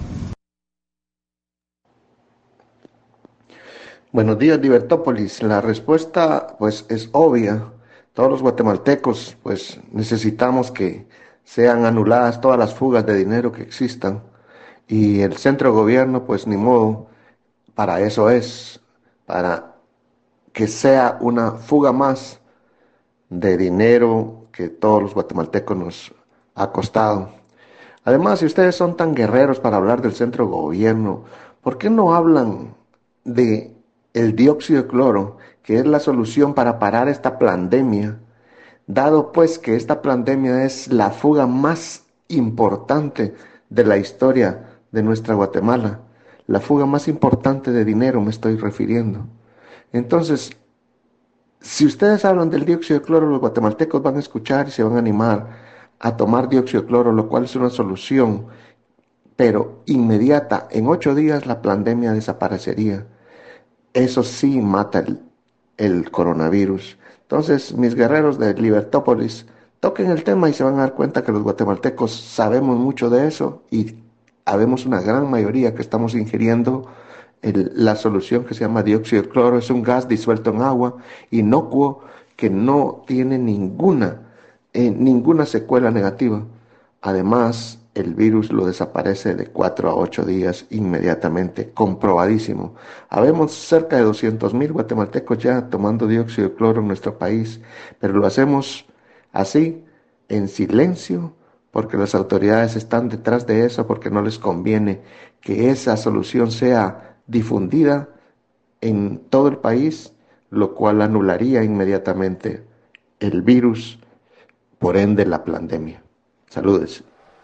Buenos días, Libertópolis. La respuesta, pues, es obvia. Todos los guatemaltecos, pues, necesitamos que sean anuladas todas las fugas de dinero que existan. Y el centro de gobierno, pues, ni modo, para eso es, para que sea una fuga más de dinero que todos los guatemaltecos nos ha costado. Además, si ustedes son tan guerreros para hablar del centro de gobierno, ¿por qué no hablan de el dióxido de cloro, que es la solución para parar esta pandemia, dado pues que esta pandemia es la fuga más importante de la historia de nuestra Guatemala, la fuga más importante de dinero me estoy refiriendo? Entonces, si ustedes hablan del dióxido de cloro, los guatemaltecos van a escuchar y se van a animar a tomar dióxido de cloro, lo cual es una solución, pero inmediata. En ocho días la pandemia desaparecería. Eso sí mata el, el coronavirus. Entonces, mis guerreros de Libertópolis, toquen el tema y se van a dar cuenta que los guatemaltecos sabemos mucho de eso y habemos una gran mayoría que estamos ingiriendo el, la solución que se llama dióxido de cloro. Es un gas disuelto en agua, inocuo, que no tiene ninguna, eh, ninguna secuela negativa. Además, el virus lo desaparece de cuatro a ocho días inmediatamente, comprobadísimo. Habemos cerca de doscientos mil guatemaltecos ya tomando dióxido de cloro en nuestro país, pero lo hacemos así, en silencio, porque las autoridades están detrás de eso, porque no les conviene que esa solución sea difundida en todo el país, lo cual anularía inmediatamente el virus, por ende la pandemia. Saludes.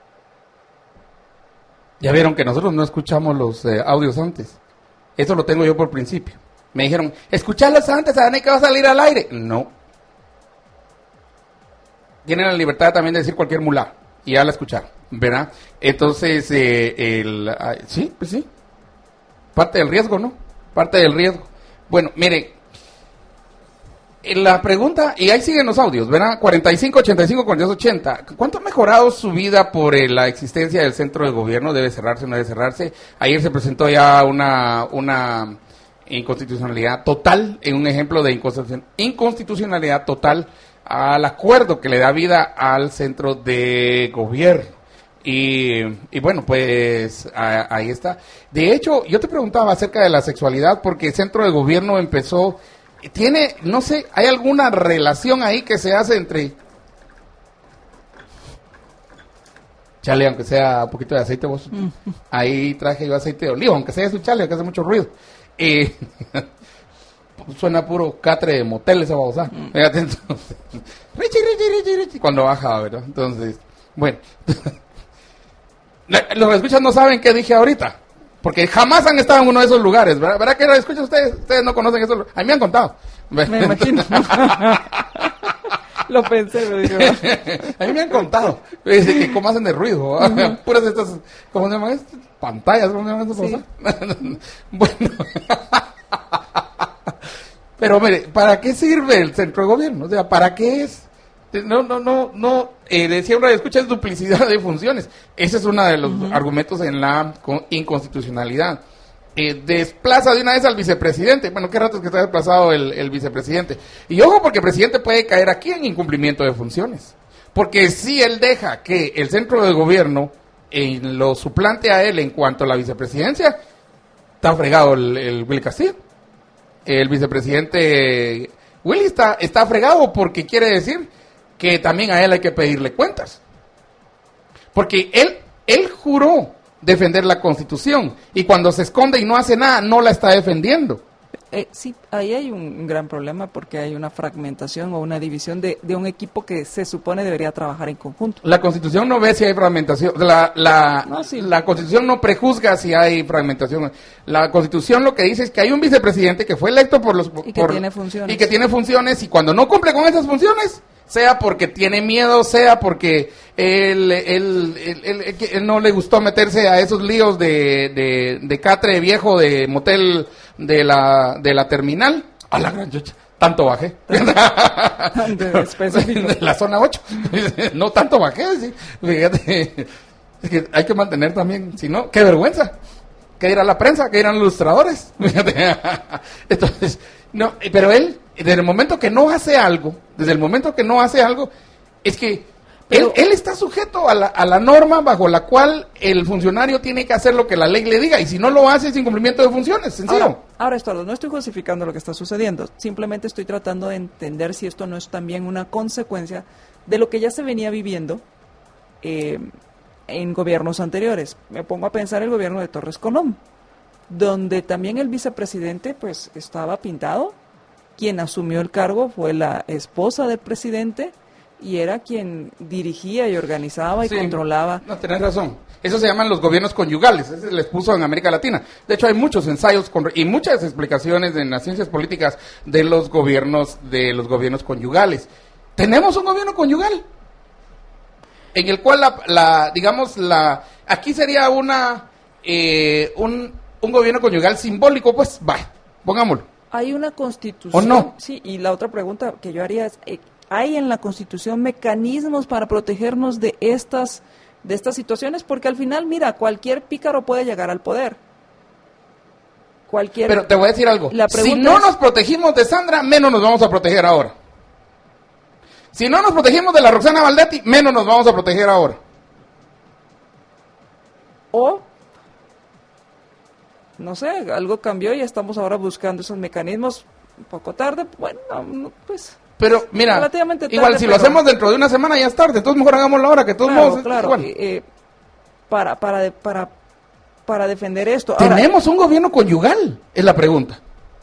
Ya vieron que nosotros no escuchamos los eh, audios antes. Eso lo tengo yo por principio. Me dijeron, escucharlos antes, ¿saben que va a salir al aire? No. Tienen la libertad también de decir cualquier mulá. Y ya la escucharon, ¿verdad? Entonces, eh, el, ah, sí, pues sí. Parte del riesgo, ¿no? Parte del riesgo. Bueno, miren. La pregunta, y ahí siguen los audios, ¿verdad? cuarenta y cinco, ochenta y cinco, cuarenta y dos, ochenta. ¿Cuánto ha mejorado su vida por eh, la existencia del centro de gobierno? ¿Debe cerrarse o no debe cerrarse? Ayer se presentó ya una, una inconstitucionalidad total, en un ejemplo de inconstitucionalidad total al acuerdo que le da vida al centro de gobierno. Y, y bueno, pues a, ahí está. De hecho, yo te preguntaba acerca de la sexualidad, porque el centro de gobierno empezó... Tiene, no sé, ¿hay alguna relación ahí que se hace entre... Chale, aunque sea un poquito de aceite, vos. Mm. Ahí traje yo aceite de oliva, aunque sea su chale, que hace mucho ruido. Eh, suena puro catre de motel esa babosa. Mm. Fíjate, entonces... Richie, Richie, Richie, Richie, cuando baja, ¿verdad? Entonces, bueno. Los escuchas no saben qué dije ahorita. Porque jamás han estado en uno de esos lugares, ¿verdad? ¿Verdad que lo escuchan ustedes? Ustedes no conocen esos lugares. A mí me han contado. Me imagino. Lo pensé, me dijo. A mí me han contado. Que cómo hacen de ruido. Uh-huh. Puras estas, ¿cómo se llaman estas? Pantallas, ¿cómo se llaman estas cosas? Sí. Bueno. Pero mire, ¿para qué sirve el centro de gobierno? O sea, ¿para qué es? No, no, no, no, eh, decía un radio escucha, es duplicidad de funciones. Ese es uno de los uh-huh. argumentos en la inconstitucionalidad. Eh, desplaza de una vez al vicepresidente. Bueno, qué rato es que está desplazado el, el vicepresidente. Y ojo, porque el presidente puede caer aquí en incumplimiento de funciones. Porque si él deja que el centro de gobierno eh, lo suplante a él en cuanto a la vicepresidencia, está fregado el, el Will Castillo. el vicepresidente Willy está, está fregado porque quiere decir que también a él hay que pedirle cuentas. Porque él, él juró defender la Constitución y cuando se esconde y no hace nada, no la está defendiendo. Eh, sí, ahí hay un, un gran problema porque hay una fragmentación o una división de, de un equipo que se supone debería trabajar en conjunto. La Constitución no ve si hay fragmentación, la, la, No, sí. la Constitución no prejuzga si hay fragmentación. La Constitución lo que dice es que hay un vicepresidente que fue electo por los... Y que por- tiene funciones. Y que tiene funciones y cuando no cumple con esas funciones, sea porque tiene miedo, sea porque él, él, él, él- él- que él no le gustó meterse a esos líos de, de, de catre viejo de motel de la, de la terminal. A la gran chucha, tanto bajé. De específico. De la zona ocho. No tanto bajé, sí. Fíjate. Es que hay que mantener también, si no, qué vergüenza. Que ir a la prensa, que irán los ilustradores. Fíjate. Entonces, no, pero él, desde el momento que no hace algo, desde el momento que no hace algo, es que él, él está sujeto a la, a la norma bajo la cual el funcionario tiene que hacer lo que la ley le diga, y si no lo hace es incumplimiento de funciones, sencillo. Ahora, ahora, Estuardo, no estoy justificando lo que está sucediendo, simplemente estoy tratando de entender si esto no es también una consecuencia de lo que ya se venía viviendo eh, en gobiernos anteriores. Me pongo a pensar el gobierno de Torres Colom, donde también el vicepresidente pues estaba pintado, quien asumió el cargo fue la esposa del presidente y era quien dirigía y organizaba y Sí. controlaba. No, tenés razón. Eso se llaman los gobiernos conyugales. Ese les puso en América Latina. De hecho, hay muchos ensayos con, y muchas explicaciones en las ciencias políticas de los gobiernos, de los gobiernos conyugales. Tenemos un gobierno conyugal en el cual la, la digamos, la, aquí sería una, eh, un, un gobierno conyugal simbólico, pues, va, pongámoslo. Hay una constitución. ¿O no? Sí, y la otra pregunta que yo haría es, eh, ¿hay en la constitución mecanismos para protegernos de estas, de estas situaciones? Porque al final, mira, cualquier pícaro puede llegar al poder. Cualquier... Pero te voy a decir algo. La Si pregunta no es- nos protegimos de Sandra, menos nos vamos a proteger ahora. Si no nos protegimos de la Roxana Valdetti, menos nos vamos a proteger ahora. O, no sé, algo cambió y estamos ahora buscando esos mecanismos. Un poco tarde, bueno, no, pues... Pero mira, Relativamente tarde, igual si lo pero- hacemos dentro de una semana ya es tarde, entonces mejor hagámoslo ahora, que de todos Claro, modos es claro, igual. eh, eh, para, para, de- para, para defender esto. Ahora, ¿Tenemos un gobierno conyugal? Es la pregunta.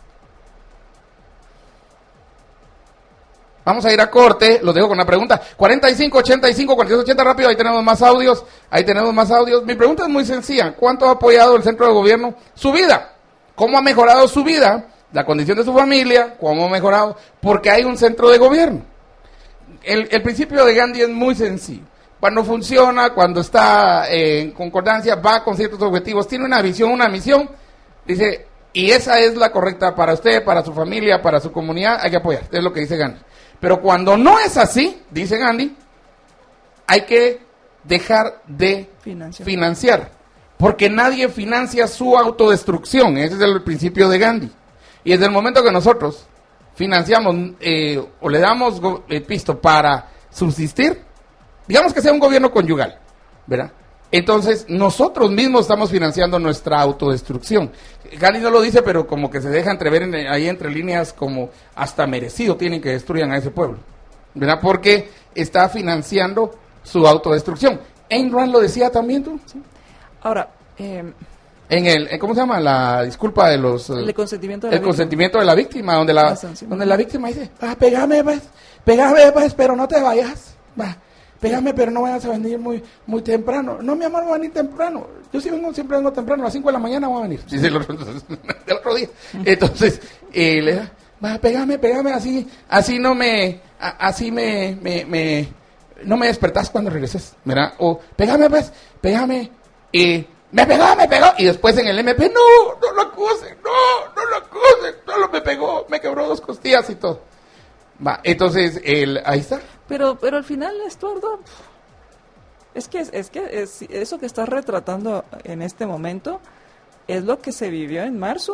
Vamos a ir a corte, los dejo con la pregunta. cuarenta y cinco, ochenta y cinco, cuarenta y dos, ochenta, rápido, ahí tenemos más audios, ahí tenemos más audios. Mi pregunta es muy sencilla, ¿cuánto ha apoyado el centro de gobierno su vida? ¿Cómo ha mejorado su vida? La condición de su familia, ¿cómo ha mejorado? Porque hay un centro de gobierno. El, el principio de Gandhi es muy sencillo. Cuando funciona, cuando está eh, en concordancia, va con ciertos objetivos, tiene una visión, una misión, dice, y esa es la correcta para usted, para su familia, para su comunidad, hay que apoyar, es lo que dice Gandhi. Pero cuando no es así, dice Gandhi, hay que dejar de Financiar. financiar, porque nadie financia su autodestrucción, ese es el principio de Gandhi. Y desde el momento que nosotros financiamos eh, o le damos go- eh, pisto para subsistir, digamos que sea un gobierno conyugal, ¿verdad? Entonces nosotros mismos estamos financiando nuestra autodestrucción. Gandhi no lo dice, pero como que se deja entrever en- ahí entre líneas como hasta merecido tienen que destruyan a ese pueblo, ¿verdad? Porque está financiando su autodestrucción. Ayn Rand lo decía también, tú. ahora eh, En el, en- ¿cómo se llama? La disculpa de los... eh, el consentimiento de la el víctima. consentimiento de la víctima, donde la, La sanción. donde la víctima dice, ah, pégame pues, pégame pues, pero no te vayas, va, pégame pero no vayas a venir muy muy temprano. No, mi amor, voy a venir temprano, yo sí vengo, siempre vengo temprano, a las cinco de la mañana voy a venir, dice el otro, el otro día. Entonces, eh, le da, va, pégame, pégame, así, así no me, a- así me, me, me, no me despertás cuando regreses, ¿verdad? O, pégame pues, pégame, y... Me pegó, me pegó. Y después en el M P, no, no lo acusen, no, no lo acusen. Solo me pegó, me quebró dos costillas y todo. Va, entonces, el, ahí está. Pero, pero al final, Estuardo, es que, es que es, eso que estás retratando en este momento es lo que se vivió en marzo.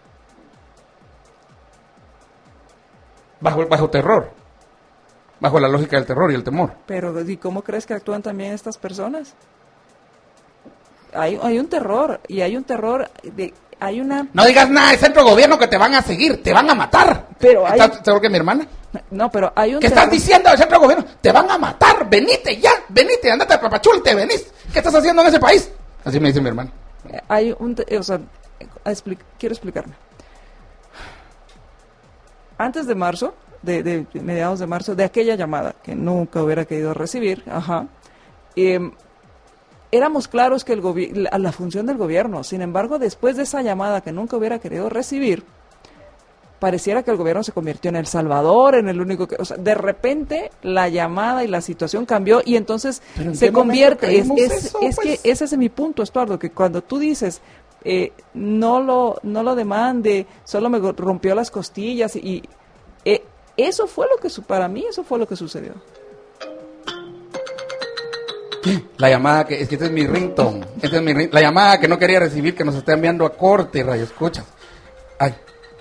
Bajo, bajo terror. Bajo la lógica del terror y el temor. Pero, ¿y cómo crees que actúan también estas personas? Hay, hay un terror, y hay un terror de, hay una... No digas nada de centro gobierno que te van a seguir, te van a matar. Pero hay... ¿Estás seguro que mi hermana? No, pero hay un... ¿Qué estás diciendo del centro gobierno? Te van a matar, venite ya, venite, andate a Papachul, te venís. ¿Qué estás haciendo en ese país? Así me dice mi hermana. Hay un... O sea, expli- quiero explicarme. Antes de marzo, de, de, de mediados de marzo, de aquella llamada que nunca hubiera querido recibir, ajá, eh, éramos claros que el gobi- la, la función del gobierno, sin embargo, después de esa llamada que nunca hubiera querido recibir, pareciera que el gobierno se convirtió en El Salvador, en el único que, o sea, de repente la llamada y la situación cambió y entonces se convierte, es, es, eso, es pues? que ese es mi punto, Estuardo, que cuando tú dices, eh, no lo no lo demande, solo me rompió las costillas y eh, eso fue lo que, para mí, eso fue lo que sucedió. La llamada que, es que este es mi ringtone, este es mi ring, la llamada que no quería recibir, que nos está enviando a corte, radio escuchas. Ay.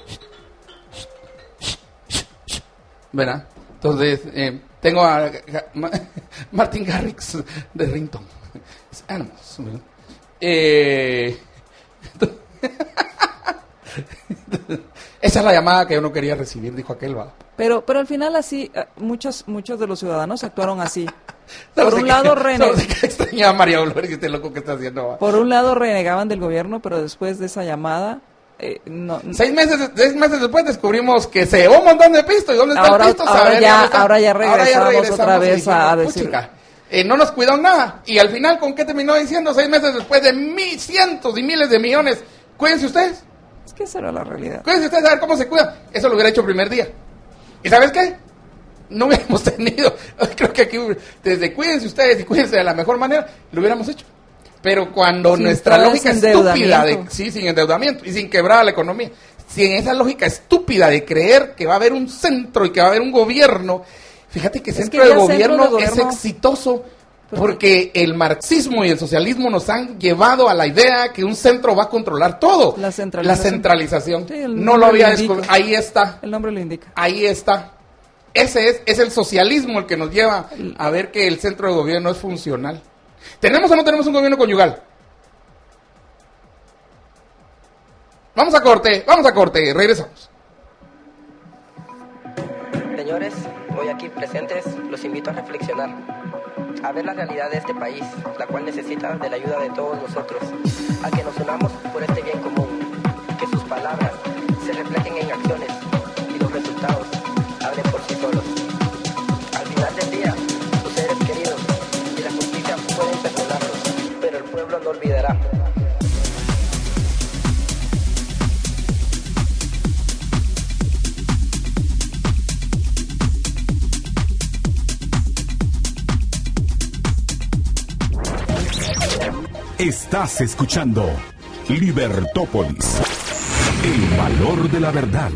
¿Verdad? Entonces, eh, tengo a, a, a Martin Garrix de ringtone. Es Animals, ¿verdad? Eh, esa es la llamada que yo no quería recibir, dijo aquel, va. Pero, pero al final así, muchos, muchos de los ciudadanos actuaron así. Por un lado renegaban. Extrañaba a María Dolores, este loco que está haciendo. Va. Por un lado renegaban del gobierno, pero después de esa llamada, eh, no. Seis meses, seis meses después descubrimos que se llevó un montón de pistos. ¿Y dónde está ahora, el pisto? Ahora, Saber, ya, está. ahora ya regresamos, ahora ya regresamos otra vez dijimos, a decir. Eh, no nos cuidó nada. Y al final, ¿con qué terminó diciendo? Seis meses después de mil, cientos y miles de millones. Cuídense ustedes. Es que esa era la realidad. Cuídense ustedes a ver cómo se cuidan. Eso lo hubiera hecho el primer día. ¿Y sabes qué? No hubiéramos tenido. Creo que aquí, desde cuídense ustedes y cuídense de la mejor manera, lo hubiéramos hecho. Pero cuando sin nuestra lógica estúpida de, sí, sin endeudamiento y sin quebrar la economía, sin esa lógica estúpida de creer que va a haber un centro y que va a haber un gobierno, fíjate que el centro, que de, gobierno centro de gobierno es exitoso porque el marxismo y el socialismo nos han llevado a la idea que un centro va a controlar todo. La centralización. La centralización. Sí, no lo había descubierto. Ahí está. El nombre lo indica. Ahí está. Ese es, es el socialismo el que nos lleva a ver que el centro de gobierno es funcional. ¿Tenemos o no tenemos un gobierno conyugal? Vamos a corte, vamos a corte, regresamos. Señores, hoy aquí presentes los invito a reflexionar, a ver la realidad de este país, la cual necesita de la ayuda de todos nosotros, a que nos unamos por este bien común, que sus palabras se reflejen en acciones y los resultados hablen por sí solos. Al final del día, sus seres queridos y la justicia pueden perdonarlos, pero el pueblo no olvidará. Estás escuchando Libertópolis, el valor de la verdad.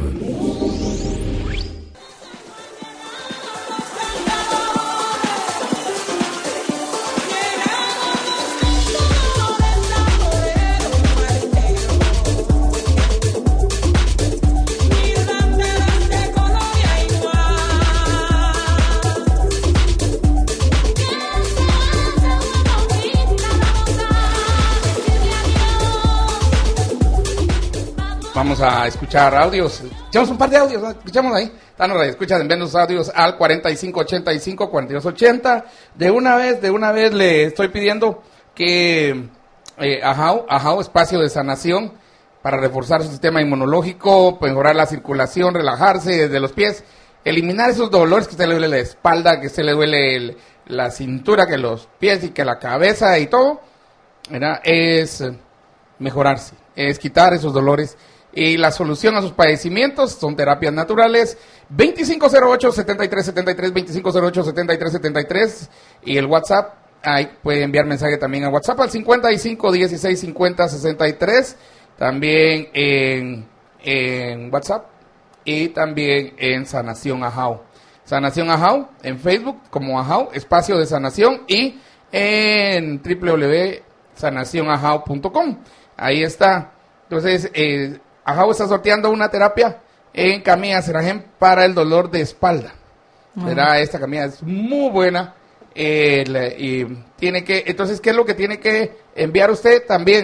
Vamos a escuchar audios. Echamos un par de audios, ¿no? Escuchamos ahí. Danos radio, escuchan, envíen los audios al cuarenta y cinco ochenta y cinco, cuarenta y dos ochenta. De una vez, de una vez le estoy pidiendo que eh, Ajao, Ajao, espacio de sanación para reforzar su sistema inmunológico, mejorar la circulación, relajarse desde los pies, eliminar esos dolores que a usted le duele la espalda, que a usted le duele el, la cintura, que los pies y que la cabeza y todo, ¿verdad? Es mejorarse, es quitar esos dolores. Y la solución a sus padecimientos son terapias naturales. Veinticinco cero ocho, setenta y tres setenta y tres, veinticinco cero ocho, setenta y tres setenta y tres. Y el WhatsApp, ahí puede enviar mensaje también a WhatsApp al cincuenta y cinco dieciséis cincuenta sesenta y tres. También en, en WhatsApp y también en Sanación Ajao. Sanación Ajao en Facebook como Ajao, espacio de sanación, y en doble u doble u doble u punto sanación ajao punto com. Ahí está. Entonces, eh, Ajao está sorteando una terapia en camilla Serajem para el dolor de espalda. ¿Verdad? Esta camilla es muy buena. Eh, le, y tiene que, entonces, ¿qué es lo que tiene que enviar usted? También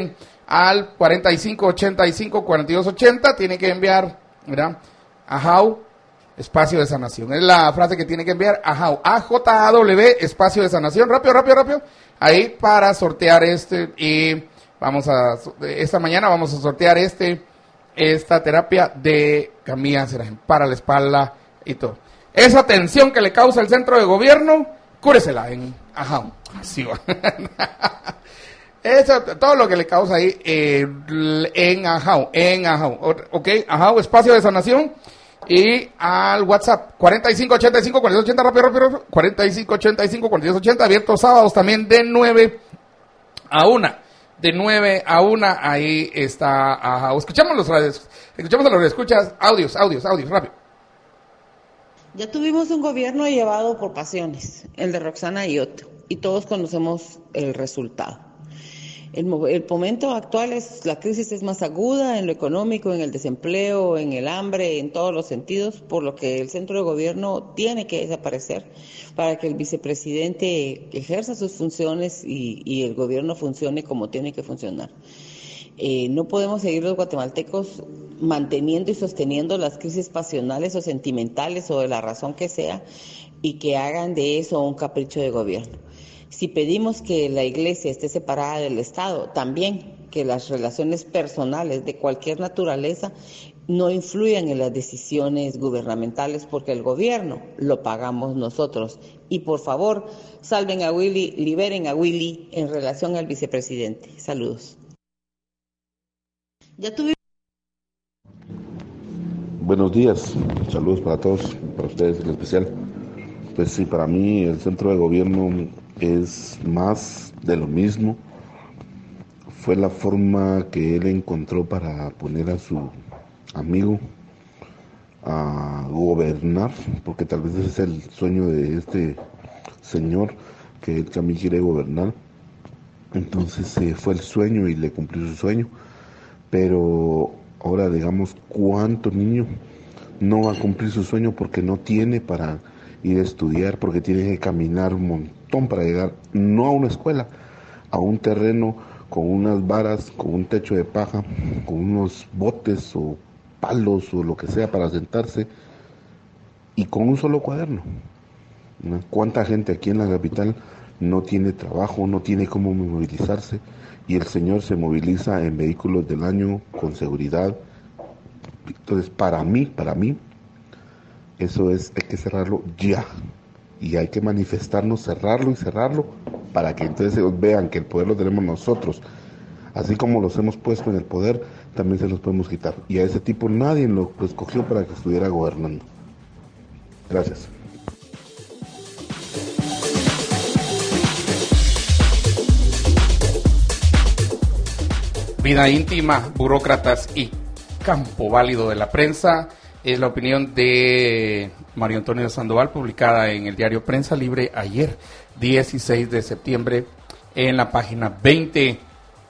al cuarenta y cinco ochenta y cinco cuarenta y dos ochenta, tiene que enviar, ¿verdad? Ajau, espacio de sanación. Es la frase que tiene que enviar, Ajau, A J A W, espacio de sanación. Rápido, rápido, rápido. Ahí para sortear este, y vamos a, esta mañana vamos a sortear este, esta terapia de Camilla Serajem para la espalda y todo. Esa tensión que le causa el centro de gobierno, cúresela en Ajau. Así va. Eso, todo lo que le causa ahí eh, en Ajau, en Ajau, ok, Ajau, espacio de sanación, y al WhatsApp, cuarenta y cinco ochenta y cinco cuarenta y dos ochenta, rápido, rápido, rápido, cuarenta y cinco ochenta y cinco cuarenta y dos ochenta, abiertos sábados también de nueve a una, de nueve a una, ahí está Ajau. Escuchamos los radios, escuchamos a los escuchas, audios, audios, audios, rápido. Ya tuvimos un gobierno llevado por pasiones, el de Roxana y Otto, y todos conocemos el resultado. El, el momento actual es, la crisis es más aguda en lo económico, en el desempleo, en el hambre, en todos los sentidos, por lo que el centro de gobierno tiene que desaparecer para que el vicepresidente ejerza sus funciones y, y el gobierno funcione como tiene que funcionar. Eh, no podemos seguir los guatemaltecos manteniendo y sosteniendo las crisis pasionales o sentimentales o de la razón que sea y que hagan de eso un capricho de gobierno. Si pedimos que la iglesia esté separada del Estado, también que las relaciones personales de cualquier naturaleza no influyan en las decisiones gubernamentales, porque el gobierno lo pagamos nosotros. Y por favor, salven a Willy, liberen a Willy en relación al vicepresidente. Saludos. Ya tuve... Buenos días, saludos para todos, para ustedes en especial. Pues sí, para mí el centro de gobierno es más de lo mismo. Fue la forma que él encontró para poner a su amigo a gobernar, porque tal vez ese es el sueño de este señor, que él también quiere gobernar. Entonces eh, fue el sueño y le cumplió su sueño. Pero ahora digamos, ¿cuánto niño no va a cumplir su sueño porque no tiene para ir a estudiar, porque tiene que caminar un montón para llegar, no a una escuela, a un terreno con unas varas, con un techo de paja, con unos botes o palos o lo que sea para sentarse, y con un solo cuaderno? ¿No? ¿Cuánta gente aquí en la capital no tiene trabajo, no tiene cómo movilizarse, y el señor se moviliza en vehículos del año con seguridad? Entonces, para mí, para mí, eso es, hay que cerrarlo ya, y hay que manifestarnos, cerrarlo y cerrarlo, para que entonces ellos vean que el poder lo tenemos nosotros. Así como los hemos puesto en el poder, también se los podemos quitar, y a ese tipo nadie lo escogió para que estuviera gobernando. Gracias. Vida íntima, burócratas y campo válido de la prensa. Es la opinión de Mario Antonio Sandoval, publicada en el diario Prensa Libre ayer, dieciséis de septiembre, en la página veinte.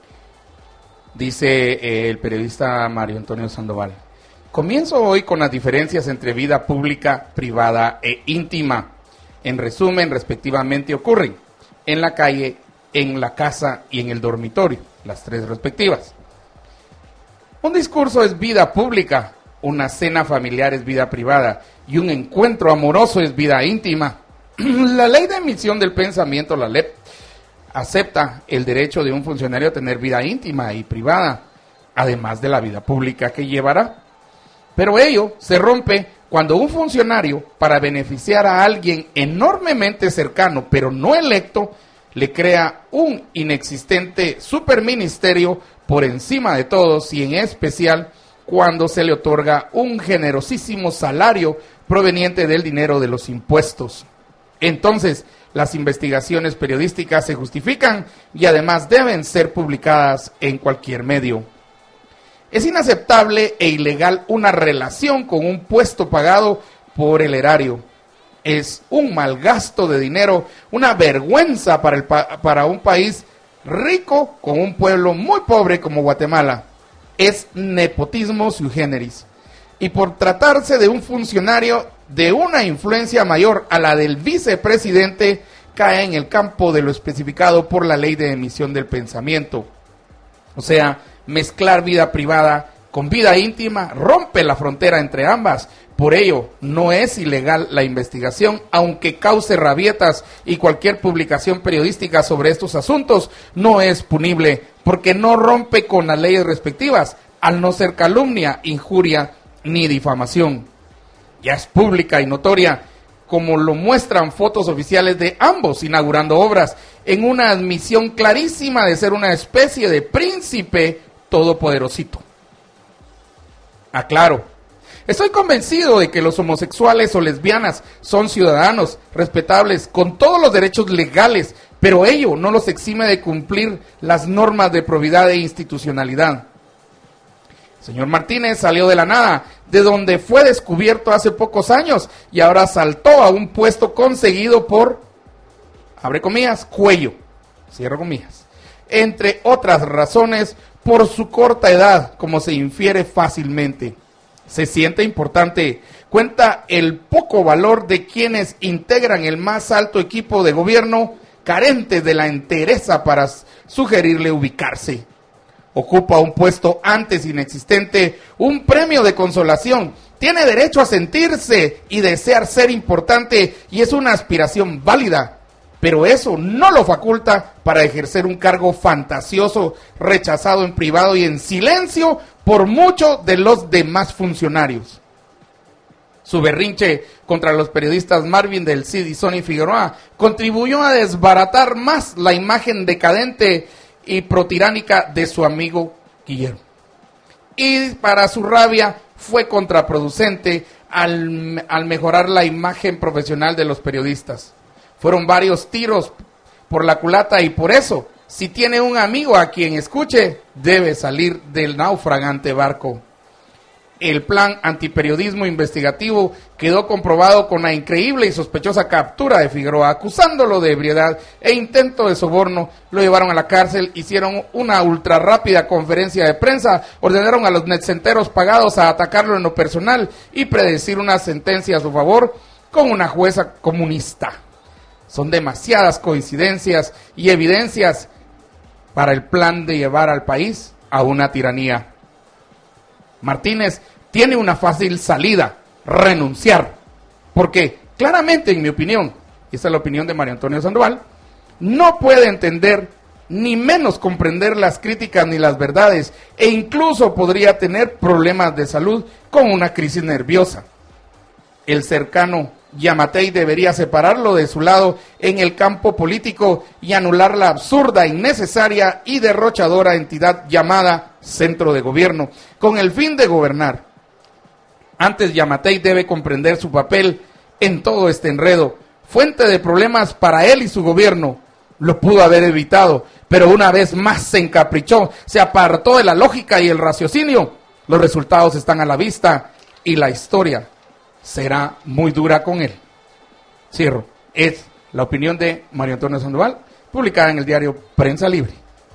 Dice eh, el periodista Mario Antonio Sandoval: comienzo hoy con las diferencias entre vida pública, privada e íntima. En resumen, respectivamente ocurren en la calle, en la casa y en el dormitorio, las tres respectivas. Un discurso es vida pública, una cena familiar es vida privada y un encuentro amoroso es vida íntima. La ley de emisión del pensamiento, la L E P, acepta el derecho de un funcionario a tener vida íntima y privada, además de la vida pública que llevará. Pero ello se rompe cuando un funcionario, para beneficiar a alguien enormemente cercano, pero no electo, le crea un inexistente superministerio por encima de todos, y en especial cuando se le otorga un generosísimo salario proveniente del dinero de los impuestos. Entonces, las investigaciones periodísticas se justifican y además deben ser publicadas en cualquier medio. Es inaceptable e ilegal una relación con un puesto pagado por el erario. Es un mal gasto de dinero, una vergüenza para, el pa- para un país rico con un pueblo muy pobre como Guatemala. Es nepotismo sui generis. Y por tratarse de un funcionario de una influencia mayor a la del vicepresidente, cae en el campo de lo especificado por la ley de emisión del pensamiento. O sea, mezclar vida privada con vida íntima rompe la frontera entre ambas. Por ello, no es ilegal la investigación, aunque cause rabietas, y cualquier publicación periodística sobre estos asuntos no es punible, porque no rompe con las leyes respectivas, al no ser calumnia, injuria ni difamación. Ya es pública y notoria, como lo muestran fotos oficiales de ambos inaugurando obras, en una admisión clarísima de ser una especie de príncipe todopoderosito. Aclaro, estoy convencido de que los homosexuales o lesbianas son ciudadanos respetables con todos los derechos legales, pero ello no los exime de cumplir las normas de probidad e institucionalidad. El señor Martínez salió de la nada, de donde fue descubierto hace pocos años, y ahora saltó a un puesto conseguido por, abre comillas, cuello, cierro comillas, entre otras razones, por su corta edad, como se infiere fácilmente. Se siente importante, cuenta el poco valor de quienes integran el más alto equipo de gobierno, carentes de la entereza para sugerirle ubicarse. Ocupa un puesto antes inexistente, un premio de consolación, tiene derecho a sentirse y desear ser importante, y es una aspiración válida. Pero eso no lo faculta para ejercer un cargo fantasioso, rechazado en privado y en silencio por muchos de los demás funcionarios. Su berrinche contra los periodistas Marvin del Cid y Sonny Figueroa contribuyó a desbaratar más la imagen decadente y protiránica de su amigo Guillermo. Y para su rabia fue contraproducente al, al mejorar la imagen profesional de los periodistas. Fueron varios tiros por la culata, y por eso, si tiene un amigo a quien escuche, debe salir del naufragante barco. El plan antiperiodismo investigativo quedó comprobado con la increíble y sospechosa captura de Figueroa, acusándolo de ebriedad e intento de soborno. Lo llevaron a la cárcel, hicieron una ultra rápida conferencia de prensa, ordenaron a los netcenteros pagados a atacarlo en lo personal y predecir una sentencia a su favor con una jueza comunista. Son demasiadas coincidencias y evidencias para el plan de llevar al país a una tiranía. Martínez tiene una fácil salida: renunciar. Porque claramente, en mi opinión, y esta es la opinión de Mario Antonio Sandoval, no puede entender ni menos comprender las críticas ni las verdades, e incluso podría tener problemas de salud con una crisis nerviosa. El cercano Yamatei debería separarlo de su lado en el campo político y anular la absurda, innecesaria y derrochadora entidad llamada Centro de Gobierno, con el fin de gobernar. Antes, Yamatei debe comprender su papel en todo este enredo, fuente de problemas para él y su gobierno. Lo pudo haber evitado, pero una vez más se encaprichó, se apartó de la lógica y el raciocinio. Los resultados están a la vista y la historia será muy dura con él. Cierro. Es la opinión de Mario Antonio Sandoval, publicada en el diario Prensa Libre.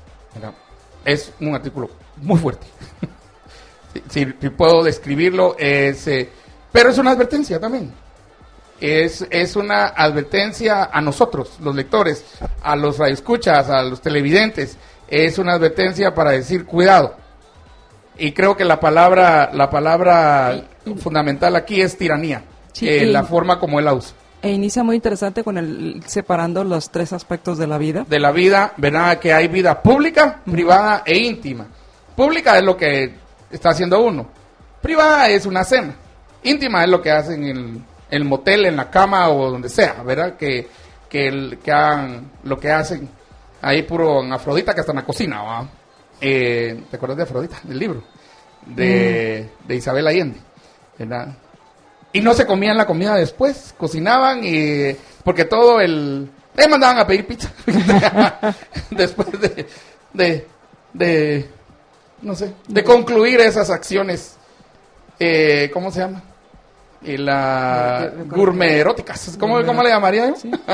Es un artículo muy fuerte. Si, si, si puedo describirlo, es, eh, pero es una advertencia también. Es, es una advertencia a nosotros, los lectores, a los radioescuchas, a los televidentes. Es una advertencia para decir cuidado. Y creo que la palabra, la palabra fundamental aquí es tiranía, sí, eh, la forma como él la usa. E inicia muy interesante con el separando los tres aspectos de la vida. De la vida, ¿verdad? Que hay vida pública, uh-huh, privada e íntima. Pública es lo que está haciendo uno. Privada es una cena. Íntima es lo que hacen en el, el motel, en la cama o donde sea, ¿verdad? Que, que, el, que hagan lo que hacen ahí puro en Afrodita, que está en la cocina, ¿verdad? Eh, ¿Te acuerdas de Afrodita, del libro? De, mm. de Isabel Allende, ¿verdad? Y no se comían la comida después, cocinaban y... porque todo el... te mandaban a pedir pizza. Después de, de... de... no sé, de concluir esas acciones, eh, ¿cómo se llama? Y la... gourmet eróticas, ¿cómo, ¿cómo le llamaría yo? Sí.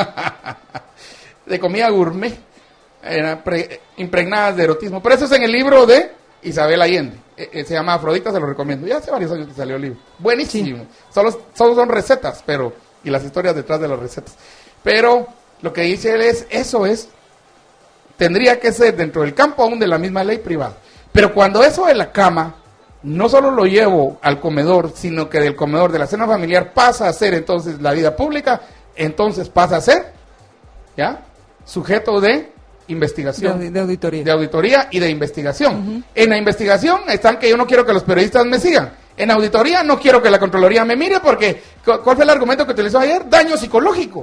De comida gourmet. Eran pre, impregnadas de erotismo. Pero eso es en el libro de Isabel Allende. Eh, eh, se llama Afrodita, se lo recomiendo. Ya hace varios años que salió el libro. Buenísimo. Sí. Solo, solo son recetas, pero... y las historias detrás de las recetas. Pero lo que dice él es, eso es tendría que ser dentro del campo aún de la misma ley privada. Pero cuando eso de la cama, no solo lo llevo al comedor, sino que del comedor de la cena familiar pasa a ser entonces la vida pública, entonces pasa a ser, ¿ya?, sujeto de investigación. De, de auditoría. De auditoría y de investigación. Uh-huh. En la investigación están que yo no quiero que los periodistas me sigan. En auditoría no quiero que la Contraloría me mire porque, ¿cuál fue el argumento que utilizó ayer? Daño psicológico.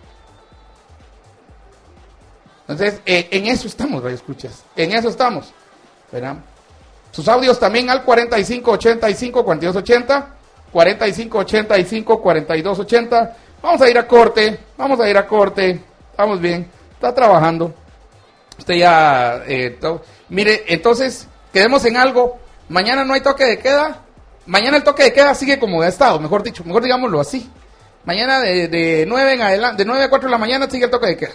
Entonces, eh, en eso estamos, radio escuchas. En eso estamos. ¿Verdad? Sus audios también al cuarenta y cinco ochenta y cinco cuarenta y dos ochenta, cuarenta y cinco ochenta y cinco cuarenta y dos ochenta. Vamos a ir a corte, vamos a ir a corte. Vamos bien, está trabajando. Usted ya, eh, to- mire, entonces, quedemos en algo. Mañana no hay toque de queda. Mañana el toque de queda sigue como ha estado, mejor dicho, mejor digámoslo así. Mañana de, de nueve en adelante, de nueve a cuatro de la mañana sigue el toque de queda.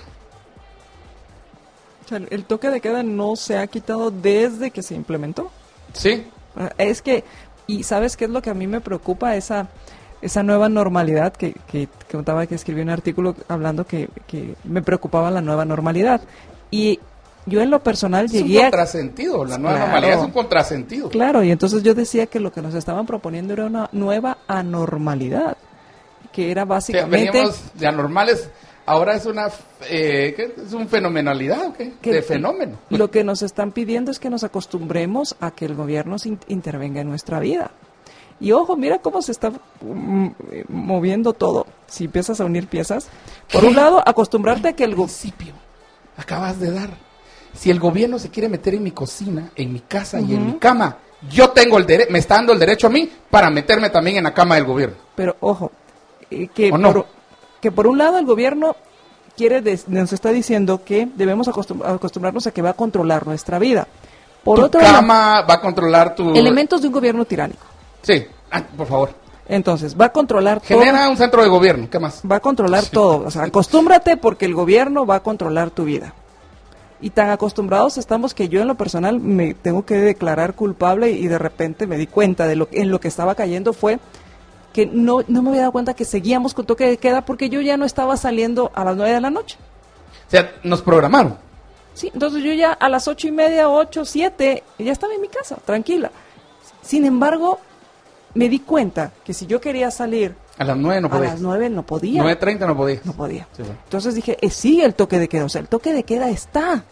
O sea, el toque de queda no se ha quitado desde que se implementó. Sí. Es que, y ¿sabes qué es lo que a mí me preocupa? Esa esa nueva normalidad que, que, que contaba que escribí un artículo hablando que, que me preocupaba la nueva normalidad. Y yo en lo personal Es llegué un a... contrasentido, la nueva Claro. normalidad es un contrasentido. Claro, y entonces yo decía que lo que nos estaban proponiendo era una nueva anormalidad, que era O sea, básicamente... veníamos de anormales, ahora es una, eh, ¿qué? ¿Es un fenomenalidad o qué? que De fenómeno. Lo que nos están pidiendo es que nos acostumbremos a que el gobierno se in- intervenga en nuestra vida. Y ojo, mira cómo se está mm, moviendo todo. Si empiezas a unir piezas, por un lado, acostumbrarte a que el gobierno... Principio, acabas de dar. Si el gobierno se quiere meter en mi cocina, en mi casa y en mi cama, yo tengo el derecho, me está dando el derecho a mí para meterme también en la cama del gobierno. Pero ojo, eh, que, ¿O no? por, que por un lado el gobierno quiere des- nos está diciendo que debemos acostum- acostumbrarnos a que va a controlar nuestra vida. Por Tu otro lado, cama va a controlar tu... elementos de un gobierno tiránico. Sí, ah, por favor. Entonces, va a controlar Genera todo. un centro de gobierno, ¿qué más? Va a controlar Sí. todo. O sea, acostúmbrate porque el gobierno va a controlar tu vida. Y tan acostumbrados estamos que yo en lo personal me tengo que declarar culpable y de repente me di cuenta de lo en lo que estaba cayendo fue que no, no me había dado cuenta que seguíamos con toque de queda porque yo ya no estaba saliendo a las nueve de la noche. O sea, nos programaron. Sí, entonces yo ya a las ocho y media, ocho, siete, ya estaba en mi casa, tranquila. Sin embargo, me di cuenta que si yo quería salir A las nueve no a podía. las nueve no podía. nueve treinta no podía. No podía. Sí, sí. Entonces dije, eh, sigue el toque de queda, o sea, el toque de queda está.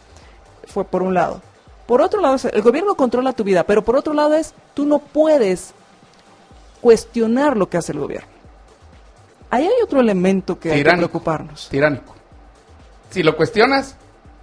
Fue por un lado. Por otro lado, o sea, el gobierno controla tu vida, pero por otro lado es, tú no puedes cuestionar lo que hace el gobierno. Ahí hay otro elemento que hay que Tiránico. preocuparnos. Tiránico. Si lo cuestionas,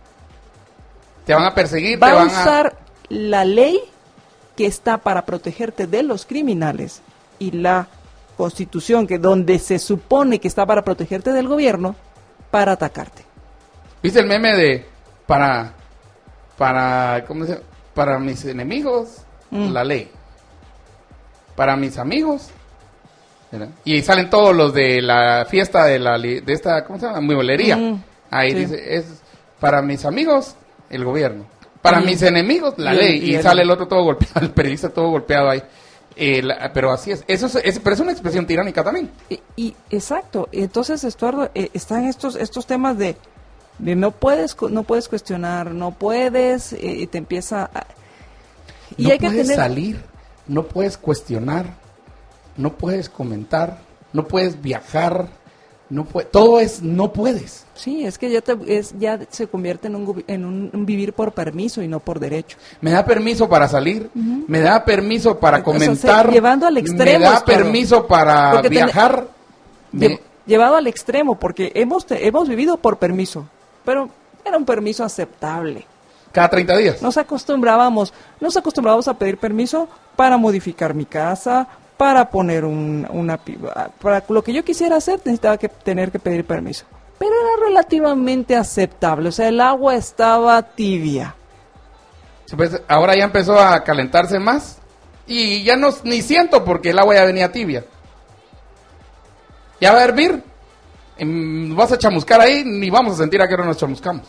te van a perseguir, Va te a van usar la ley que está para protegerte de los criminales y la constitución que donde se supone que está para protegerte del gobierno para atacarte. ¿Viste el meme de para para cómo se llama? Para mis enemigos Mm. la ley, para mis amigos, ¿verdad? Y salen todos los de la fiesta de la li- de esta ¿cómo se llama? Mueblería. Mm, Ahí sí. dice es para mis amigos el gobierno, para Y- mis enemigos la y el- ley y y, el- sale el otro todo golpeado, el periodista todo golpeado ahí. Eh, la- pero así es, eso es, es- pero es una expresión tiránica también. Y, y- exacto, entonces Estuardo, eh, están estos estos temas de, de no puedes cu- no puedes cuestionar, no puedes, eh, y te empieza a, y no hay que puedes tener salir, no puedes cuestionar, no puedes comentar, no puedes viajar, no pue- todo es no puedes. sí, es que ya te, es ya se convierte en un, gu- en un, un vivir por permiso y no por derecho. Me da permiso para salir, me da permiso para O sea, comentar, se- llevando al extremo, me da Estuardo. permiso para Porque ten- viajar. me- Lle- llevado al extremo, porque hemos te- hemos vivido por permiso, pero era un permiso aceptable. cada treinta días. Nos acostumbrábamos, nos acostumbrábamos a pedir permiso para modificar mi casa, para poner un, una, pi- para lo que yo quisiera hacer necesitaba que tener que pedir permiso. Pero era relativamente aceptable, o sea, el agua estaba tibia. Sí, pues, ahora ya empezó a calentarse más y ya no ni siento porque el agua ya venía tibia. Ya va a hervir, em, vas a chamuscar ahí, ni vamos a sentir a qué hora nos chamuscamos.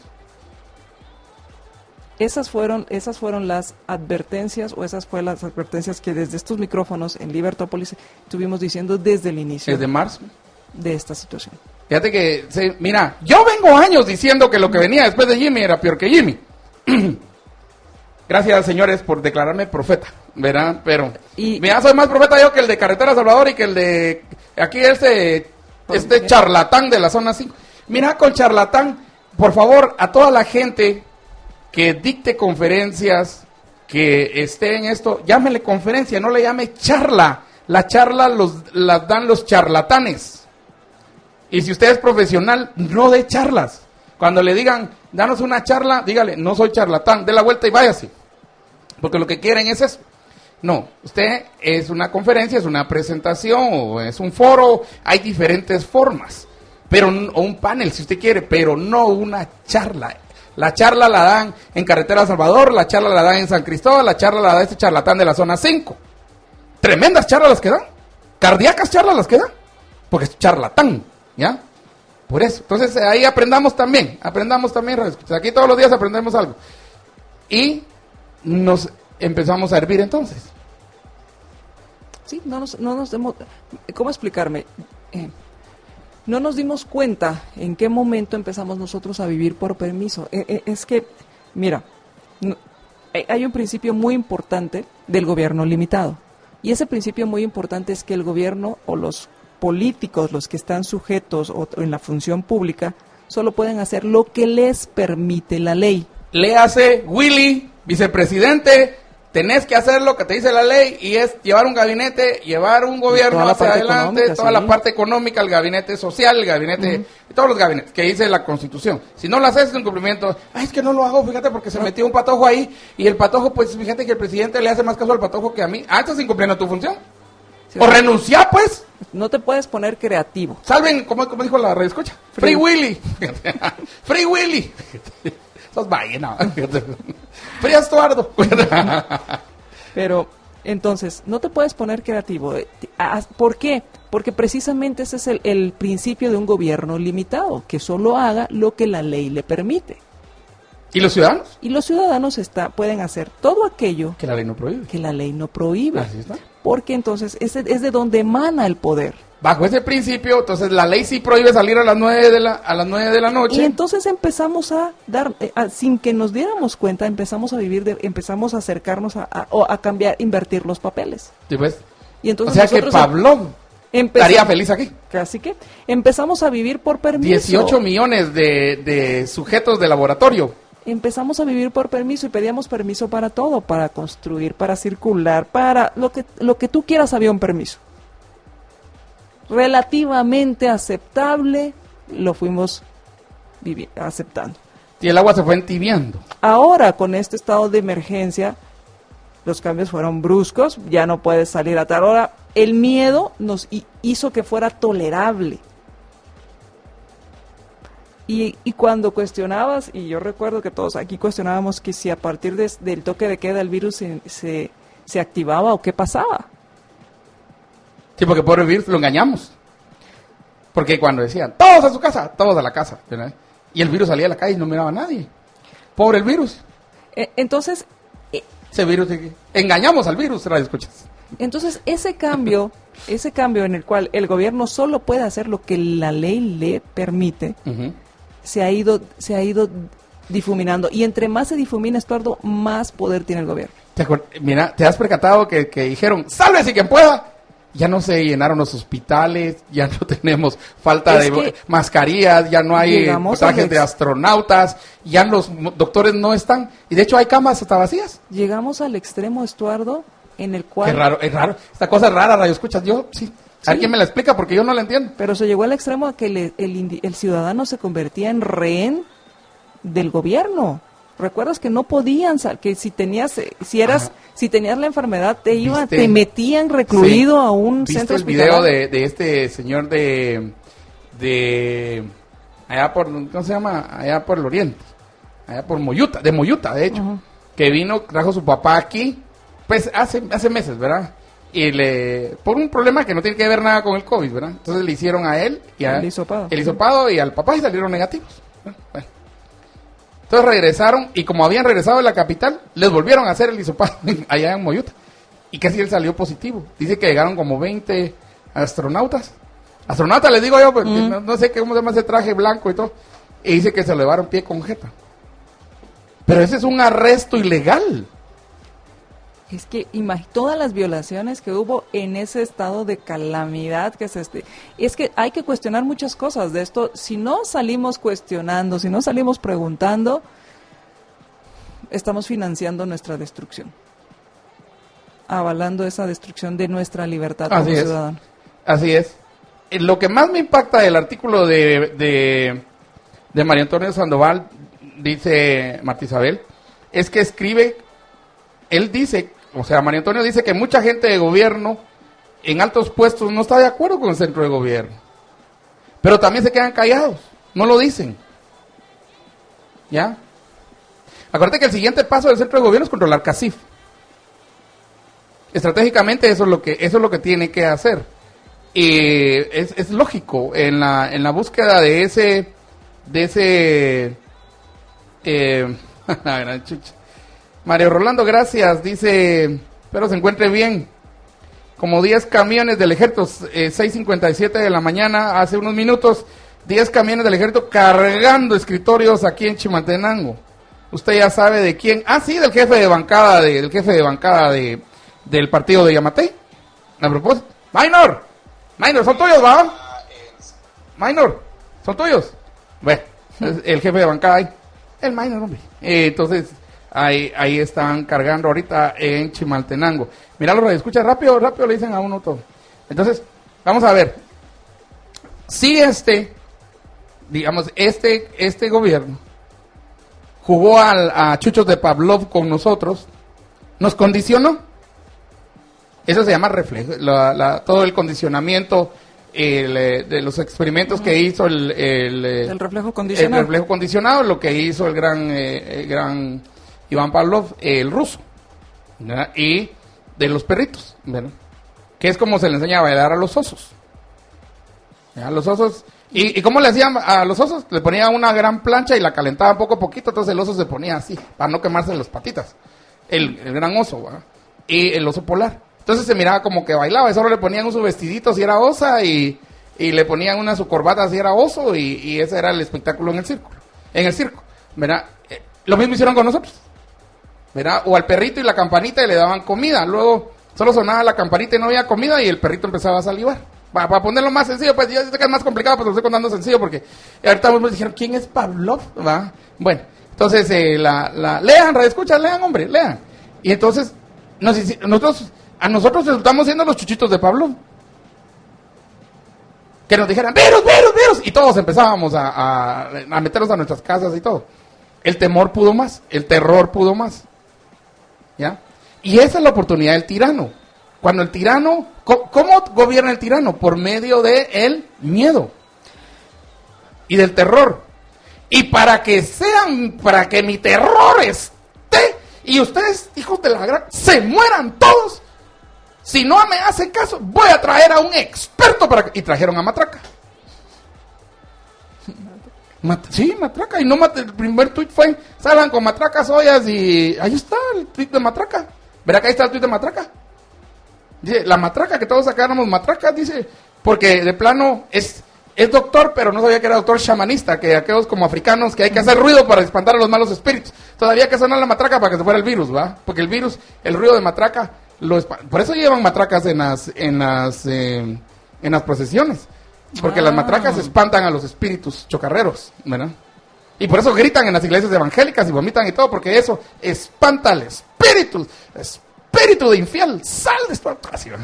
Esas fueron, esas fueron las advertencias, o esas fueron las advertencias que desde estos micrófonos en Libertópolis estuvimos diciendo desde el inicio Desde marzo. de esta situación. Fíjate que, se, mira, yo vengo años diciendo que lo que venía después de Jimmy era peor que Jimmy. Gracias, señores, por declararme profeta, ¿verdad? Pero, y, mira, soy más profeta yo que el de Carretera Salvador y que el de, aquí este, este charlatán de la zona cinco. Mira, con charlatán, por favor, a toda la gente que dicte conferencias, que esté en esto, llámele conferencia, no le llame charla. La charla los, las dan los charlatanes. Y si usted es profesional, no dé charlas. Cuando le digan, danos una charla, dígale, no soy charlatán, dé la vuelta y váyase. Porque lo que quieren es eso. No, usted es una conferencia, es una presentación, o es un foro, hay diferentes formas. Pero, o un panel, si usted quiere, pero no una charla. La charla la dan en Carretera Salvador, la charla la dan en San Cristóbal, la charla la da este charlatán de la zona cinco. Tremendas charlas las que dan. Cardíacas charlas las que dan. Porque es charlatán. ¿Ya? Por eso. Entonces ahí aprendamos también, aprendamos también, aquí todos los días aprendemos algo. Y nos empezamos a hervir entonces. Sí, no nos, no nos demos, ¿cómo explicarme? Eh, no nos dimos cuenta en qué momento empezamos nosotros a vivir por permiso. Eh, eh, es que, mira, no, hay un principio muy importante del gobierno limitado. Y ese principio muy importante es que el gobierno o los políticos, los que están sujetos o en la función pública, solo pueden hacer lo que les permite la ley. Le hace Willy, vicepresidente, tenés que hacer lo que te dice la ley y es llevar un gabinete, llevar un gobierno hacia adelante, toda sí. la parte económica, el gabinete social, el gabinete, uh-huh. todos los gabinetes que dice la Constitución. Si no lo haces es un cumplimiento. Ay, es que no lo hago, fíjate, porque se no. metió un patojo ahí y el patojo, pues fíjate que el presidente le hace más caso al patojo que a mí. Ah, estás incumpliendo tu función. Sí, o renunciar, pues. No te puedes poner creativo. Salven, como, como dijo la radio escucha, Free, Free Willy. Free Willy. Sos ballena. Free Estuardo. Pero, entonces, no te puedes poner creativo. ¿Por qué? Porque precisamente ese es el, el principio de un gobierno limitado, que solo haga lo que la ley le permite. ¿Y los ciudadanos? Y los ciudadanos está, pueden hacer todo aquello que la ley no prohíbe. Que la ley no prohíbe. Así está. Porque entonces ese es de donde emana el poder. Bajo ese principio, entonces la ley sí prohíbe salir a las nueve de la a las nueve de la noche. Y entonces empezamos a dar, eh, a, sin que nos diéramos cuenta, empezamos a vivir, de, empezamos a acercarnos a, a, a cambiar, invertir los papeles. Sí, pues. Y entonces o sea que Pavlov estaría feliz aquí. Casi que empezamos a vivir por permiso. dieciocho millones de, de sujetos de laboratorio. Empezamos a vivir por permiso y pedíamos permiso para todo, para construir, para circular, para lo que lo que tú quieras había un permiso. Relativamente aceptable, lo fuimos vivi- aceptando. Y el agua se fue entibiando. Ahora, con este estado de emergencia, los cambios fueron bruscos, ya no puedes salir a tal hora. El miedo nos hizo que fuera tolerable. Y, y cuando cuestionabas, y yo recuerdo que todos aquí cuestionábamos que si a partir de, del toque de queda el virus se, se, se activaba o qué pasaba. Sí, porque pobre virus lo engañamos. Porque cuando decían, todos a su casa, todos a la casa, ¿verdad? Y el virus salía a la calle y no miraba a nadie. Pobre el virus. Eh, entonces... Eh, ese virus, engañamos al virus, radio escuchas. Entonces, ese cambio, ese cambio en el cual el gobierno solo puede hacer lo que la ley le permite, uh-huh. se ha ido se ha ido difuminando. Y entre más se difumina, Estuardo, más poder tiene el gobierno. ¿Te acuer- Mira, ¿te has percatado que, que dijeron, sálvese quien pueda? Ya no se llenaron los hospitales, ya no tenemos falta es de mascarillas, ya no hay trajes ex... de astronautas, ya los doctores no están, y de hecho hay camas hasta vacías. Llegamos al extremo, Estuardo, en el cual... Es raro, es raro, esta cosa es rara, radio escuchas, yo sí, sí. ¿Alguien me la explica? Porque yo no la entiendo. Pero se llegó al extremo a que le, el, el ciudadano se convertía en rehén del gobierno. ¿Recuerdas que no podían, que si tenías, si eras, Ajá. si tenías la enfermedad te iba, te metían recluido sí. a un centro hospitalario? ¿Viste el video de, de este señor de, de, allá por, ¿cómo se llama? Allá por el oriente, allá por Moyuta, de Moyuta, de hecho, uh-huh. que vino, trajo su papá aquí, pues hace, hace meses, ¿verdad? Y le, por un problema que no tiene que ver nada con el COVID, ¿verdad? Entonces le hicieron a él y a, el hisopado, el hisopado y al papá y salieron negativos. Bueno. Entonces regresaron, y como habían regresado de la capital, les volvieron a hacer el hisopado allá en Moyuta. Y casi él salió positivo. Dice que llegaron como veinte astronautas Astronauta, les digo yo, porque Mm. no, no sé cómo se llama ese traje blanco y todo. Y dice que se lo llevaron pie con jeta. Pero ese es un arresto ilegal. Es que imag- todas las violaciones que hubo en ese estado de calamidad que es este, es que hay que cuestionar muchas cosas de esto. Si no salimos cuestionando, si no salimos preguntando, estamos financiando nuestra destrucción, avalando esa destrucción de nuestra libertad como Así es. ciudadanos. Así es. Eh, Lo que más me impacta del artículo de, de, de María Antonia Sandoval, dice Marta Isabel, es que escribe, él dice, o sea, María Antonio dice que mucha gente de gobierno en altos puestos no está de acuerdo con el centro de gobierno. Pero también se quedan callados, no lo dicen. ¿Ya? Acuérdate que el siguiente paso del centro de gobierno es controlar CACIF. Estratégicamente eso es lo que, eso es lo que tiene que hacer. Y es, es lógico en la, en la búsqueda de ese, de ese, eh, gran chucha. Mario Rolando, gracias, dice, espero se encuentre bien. Como diez camiones del ejército, eh, seis cincuenta y siete de la mañana, hace unos minutos, diez camiones del ejército cargando escritorios aquí en Chimaltenango. Usted ya sabe de quién. Ah, sí, del jefe de bancada, de, del jefe de bancada de, del partido de Yamatei. A propósito, Minor, Minor, son tuyos, ¿va? Minor, son tuyos. Bueno, es el jefe de bancada ahí. El Minor, hombre. Eh, entonces, ahí, ahí están cargando ahorita en Chimaltenango. Mira, los escucha rápido, rápido le dicen a uno todo. Entonces, vamos a ver. Si este, digamos, este, este gobierno jugó al, a chuchos de Pavlov con nosotros, nos condicionó. Eso se llama reflejo, la, la, todo el condicionamiento el, eh, de los experimentos que hizo el, el, eh, El reflejo condicionado. el reflejo condicionado, lo que hizo el gran, eh, el gran Iván Pavlov, eh, el ruso, ¿verdad? Y de los perritos, ¿verdad? Que es como se le enseña a bailar a los osos. ¿Ya? Los osos, y, y cómo le hacían a los osos, le ponían una gran plancha y la calentaban poco a poquito, entonces el oso se ponía así, para no quemarse las patitas, el, el gran oso, ¿verdad? Y el oso polar. Entonces se miraba como que bailaba, y solo le ponían un su vestidito si era osa, y, y le ponían una su corbata si era oso, y, y ese era el espectáculo en el círculo, en el circo, ¿verdad? Eh, lo mismo hicieron con nosotros, ¿verdad? O al perrito y la campanita y le daban comida, luego solo sonaba la campanita y no había comida y el perrito empezaba a salivar. Para, para ponerlo más sencillo, pues yo sé que es más complicado, pero lo estoy contando sencillo porque ahorita me dijeron, ¿quién es Pavlov? ¿Va? Bueno, entonces eh, la, la, lean, radio escucha, lean, hombre, lean. Y entonces nos, nosotros, a nosotros resultamos siendo los chuchitos de Pavlov. Que nos dijeran, virus, virus, virus, y todos empezábamos a, a, a meternos a nuestras casas y todo. El temor pudo más, el terror pudo más. ¿Ya? Y esa es la oportunidad del tirano. Cuando el tirano, ¿cómo, cómo gobierna el tirano? Por medio de el miedo y del terror. Y para que sean, para que mi terror esté y ustedes, hijos de la gran, se mueran todos, si no me hacen caso, voy a traer a un experto para que... Y trajeron a Matraca. Mat sí, Matraca. Y no mat el primer tweet fue, salgan con Matracas, ollas, y ahí está el tweet de Matraca. ¿Verá que ahí está el tweet de Matraca? Dice, la matraca, que todos sacáramos matracas, dice, porque de plano es, es doctor, pero no sabía que era doctor chamanista, que aquellos como africanos que hay que hacer ruido para espantar a los malos espíritus. Todavía hay que sonar la matraca para que se fuera el virus, ¿va? Porque el virus, el ruido de matraca, lo por eso llevan matracas en las, en las, eh, en las procesiones, porque ah. las matracas espantan a los espíritus chocarreros, ¿verdad? Y por eso gritan en las iglesias evangélicas y vomitan y todo, porque eso espanta al espíritu, espíritu. Espíritu de infiel, sal de esta ocasión.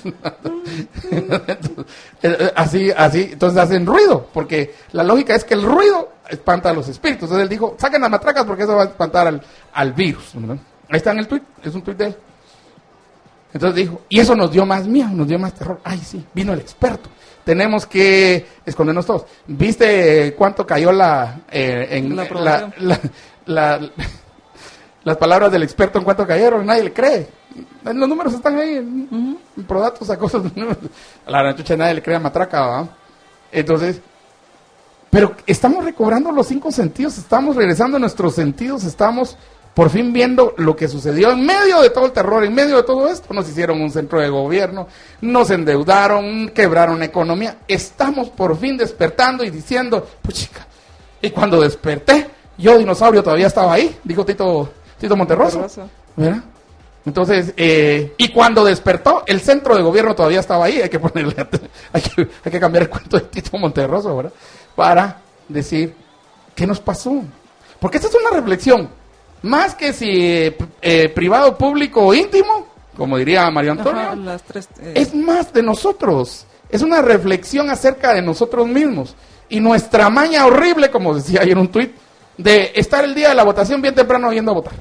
así, así, entonces hacen ruido, porque la lógica es que el ruido espanta a los espíritus. Entonces él dijo, saquen las matracas porque eso va a espantar al, al virus, ¿verdad? Ahí está en el tuit, es un tuit de él. Entonces dijo, y eso nos dio más miedo, nos dio más terror. Ay, sí, vino el experto. Tenemos que escondernos todos. ¿Viste cuánto cayó la, eh, en la, la, la, la, la las palabras del experto en cuánto cayeron? Nadie le cree. Los números están ahí. Uh-huh. En Prodatos sacó esos números. A la ranchucha nadie le cree a Matraca, ¿va? Entonces, pero estamos recobrando los cinco sentidos, estamos regresando a nuestros sentidos, estamos por fin viendo lo que sucedió en medio de todo el terror, en medio de todo esto, nos hicieron un centro de gobierno, nos endeudaron, quebraron la economía. Estamos por fin despertando y diciendo, pues chica, y cuando desperté, yo dinosaurio todavía estaba ahí, dijo Tito, Tito Monterroso, Monterroso. ¿verdad? Entonces, eh, y cuando despertó, el centro de gobierno todavía estaba ahí, hay que ponerle, hay que, hay que cambiar el cuento de Tito Monterroso, ¿verdad? Para decir, ¿qué nos pasó? Porque esta es una reflexión, más que si eh, privado, público o íntimo, como diría Mario Antonio, Ajá, las tres, eh. es más de nosotros, es una reflexión acerca de nosotros mismos, y nuestra maña horrible, como decía ayer en un tuit, de estar el día de la votación bien temprano yendo a votar.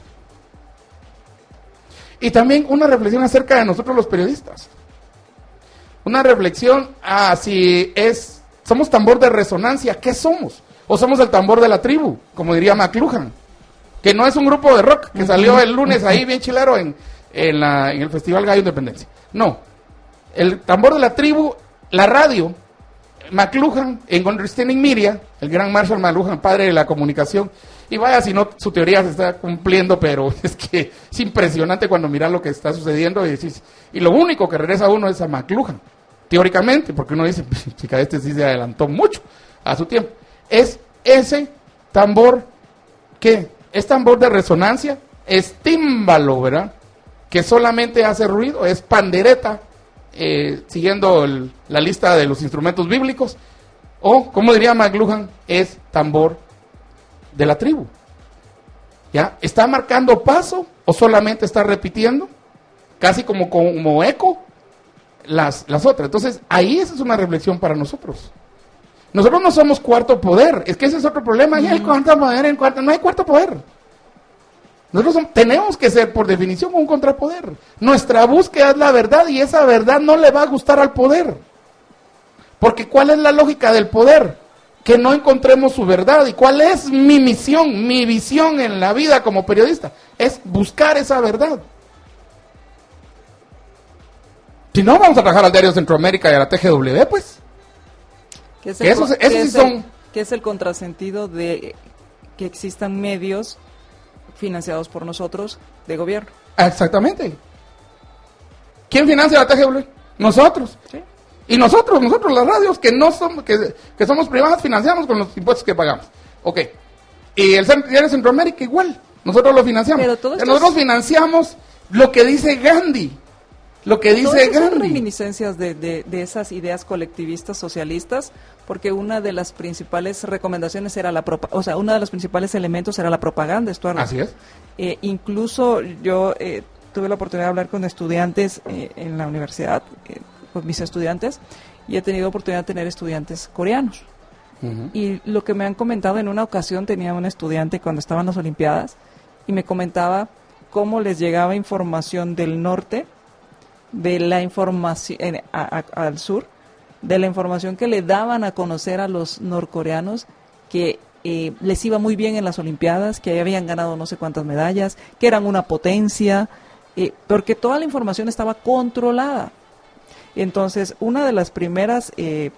Y también una reflexión acerca de nosotros los periodistas. Una reflexión a si es, somos tambor de resonancia, ¿qué somos? O somos el tambor de la tribu, como diría McLuhan, que no es un grupo de rock que salió el lunes ahí bien chilero en, en, la, en el Festival Gallo Independencia. No, el tambor de la tribu, la radio, McLuhan en Understanding Media, el gran Marshall McLuhan, padre de la comunicación. Y vaya, si no, su teoría se está cumpliendo, pero es que es impresionante cuando miras lo que está sucediendo y decís, y lo único que regresa a uno es a McLuhan, teóricamente, porque uno dice, chica, este sí se adelantó mucho a su tiempo. Es ese tambor, ¿qué? Es tambor de resonancia, es tímbalo, ¿verdad? Que solamente hace ruido, es pandereta, eh, siguiendo el, la lista de los instrumentos bíblicos, o, como diría McLuhan, es tambor de la tribu. ¿Ya? ¿Está marcando paso o solamente está repitiendo? Casi como, como eco las, las otras. Entonces, ahí esa es una reflexión para nosotros. Nosotros no somos cuarto poder. Es que ese es otro problema. Ya hay cuarto poder en cuarto. No hay cuarto poder. Nosotros somos, tenemos que ser, por definición, un contrapoder. Nuestra búsqueda es la verdad y esa verdad no le va a gustar al poder. Porque ¿cuál es la lógica del poder? Que no encontremos su verdad. ¿Y cuál es mi misión, mi visión en la vida como periodista? Es buscar esa verdad. Si no, vamos a trabajar al Diario Centroamérica y a la T G W, pues. Que es el, Esos, que esos sí es son... el, que es el contrasentido de que existan medios financiados por nosotros de gobierno. Exactamente. ¿Quién financia la T G W? Nosotros. ¿Sí? Y nosotros, nosotros las radios que no somos, que, que somos privadas, financiamos con los impuestos que pagamos. Ok. Y el Diario Centroamérica igual. Nosotros lo financiamos. Pero todo esto nosotros es... financiamos lo que dice Gandhi. Lo que dice Todas Gandhi. son reminiscencias de, de, de esas ideas colectivistas socialistas, porque una de las principales recomendaciones era la propaganda, o sea, uno de los principales elementos era la propaganda, Estuardo. Así es. Eh, incluso yo eh, tuve la oportunidad de hablar con estudiantes eh, en la universidad, eh, con mis estudiantes, y he tenido oportunidad de tener estudiantes coreanos. Uh-huh. Y lo que me han comentado, en una ocasión tenía un estudiante cuando estaban las Olimpiadas, y me comentaba cómo les llegaba información del norte, de la información eh, a, a, al sur, de la información que le daban a conocer a los norcoreanos, que eh, les iba muy bien en las Olimpiadas, que habían ganado no sé cuántas medallas, que eran una potencia, eh, porque toda la información estaba controlada. Entonces, una de las primeras eh,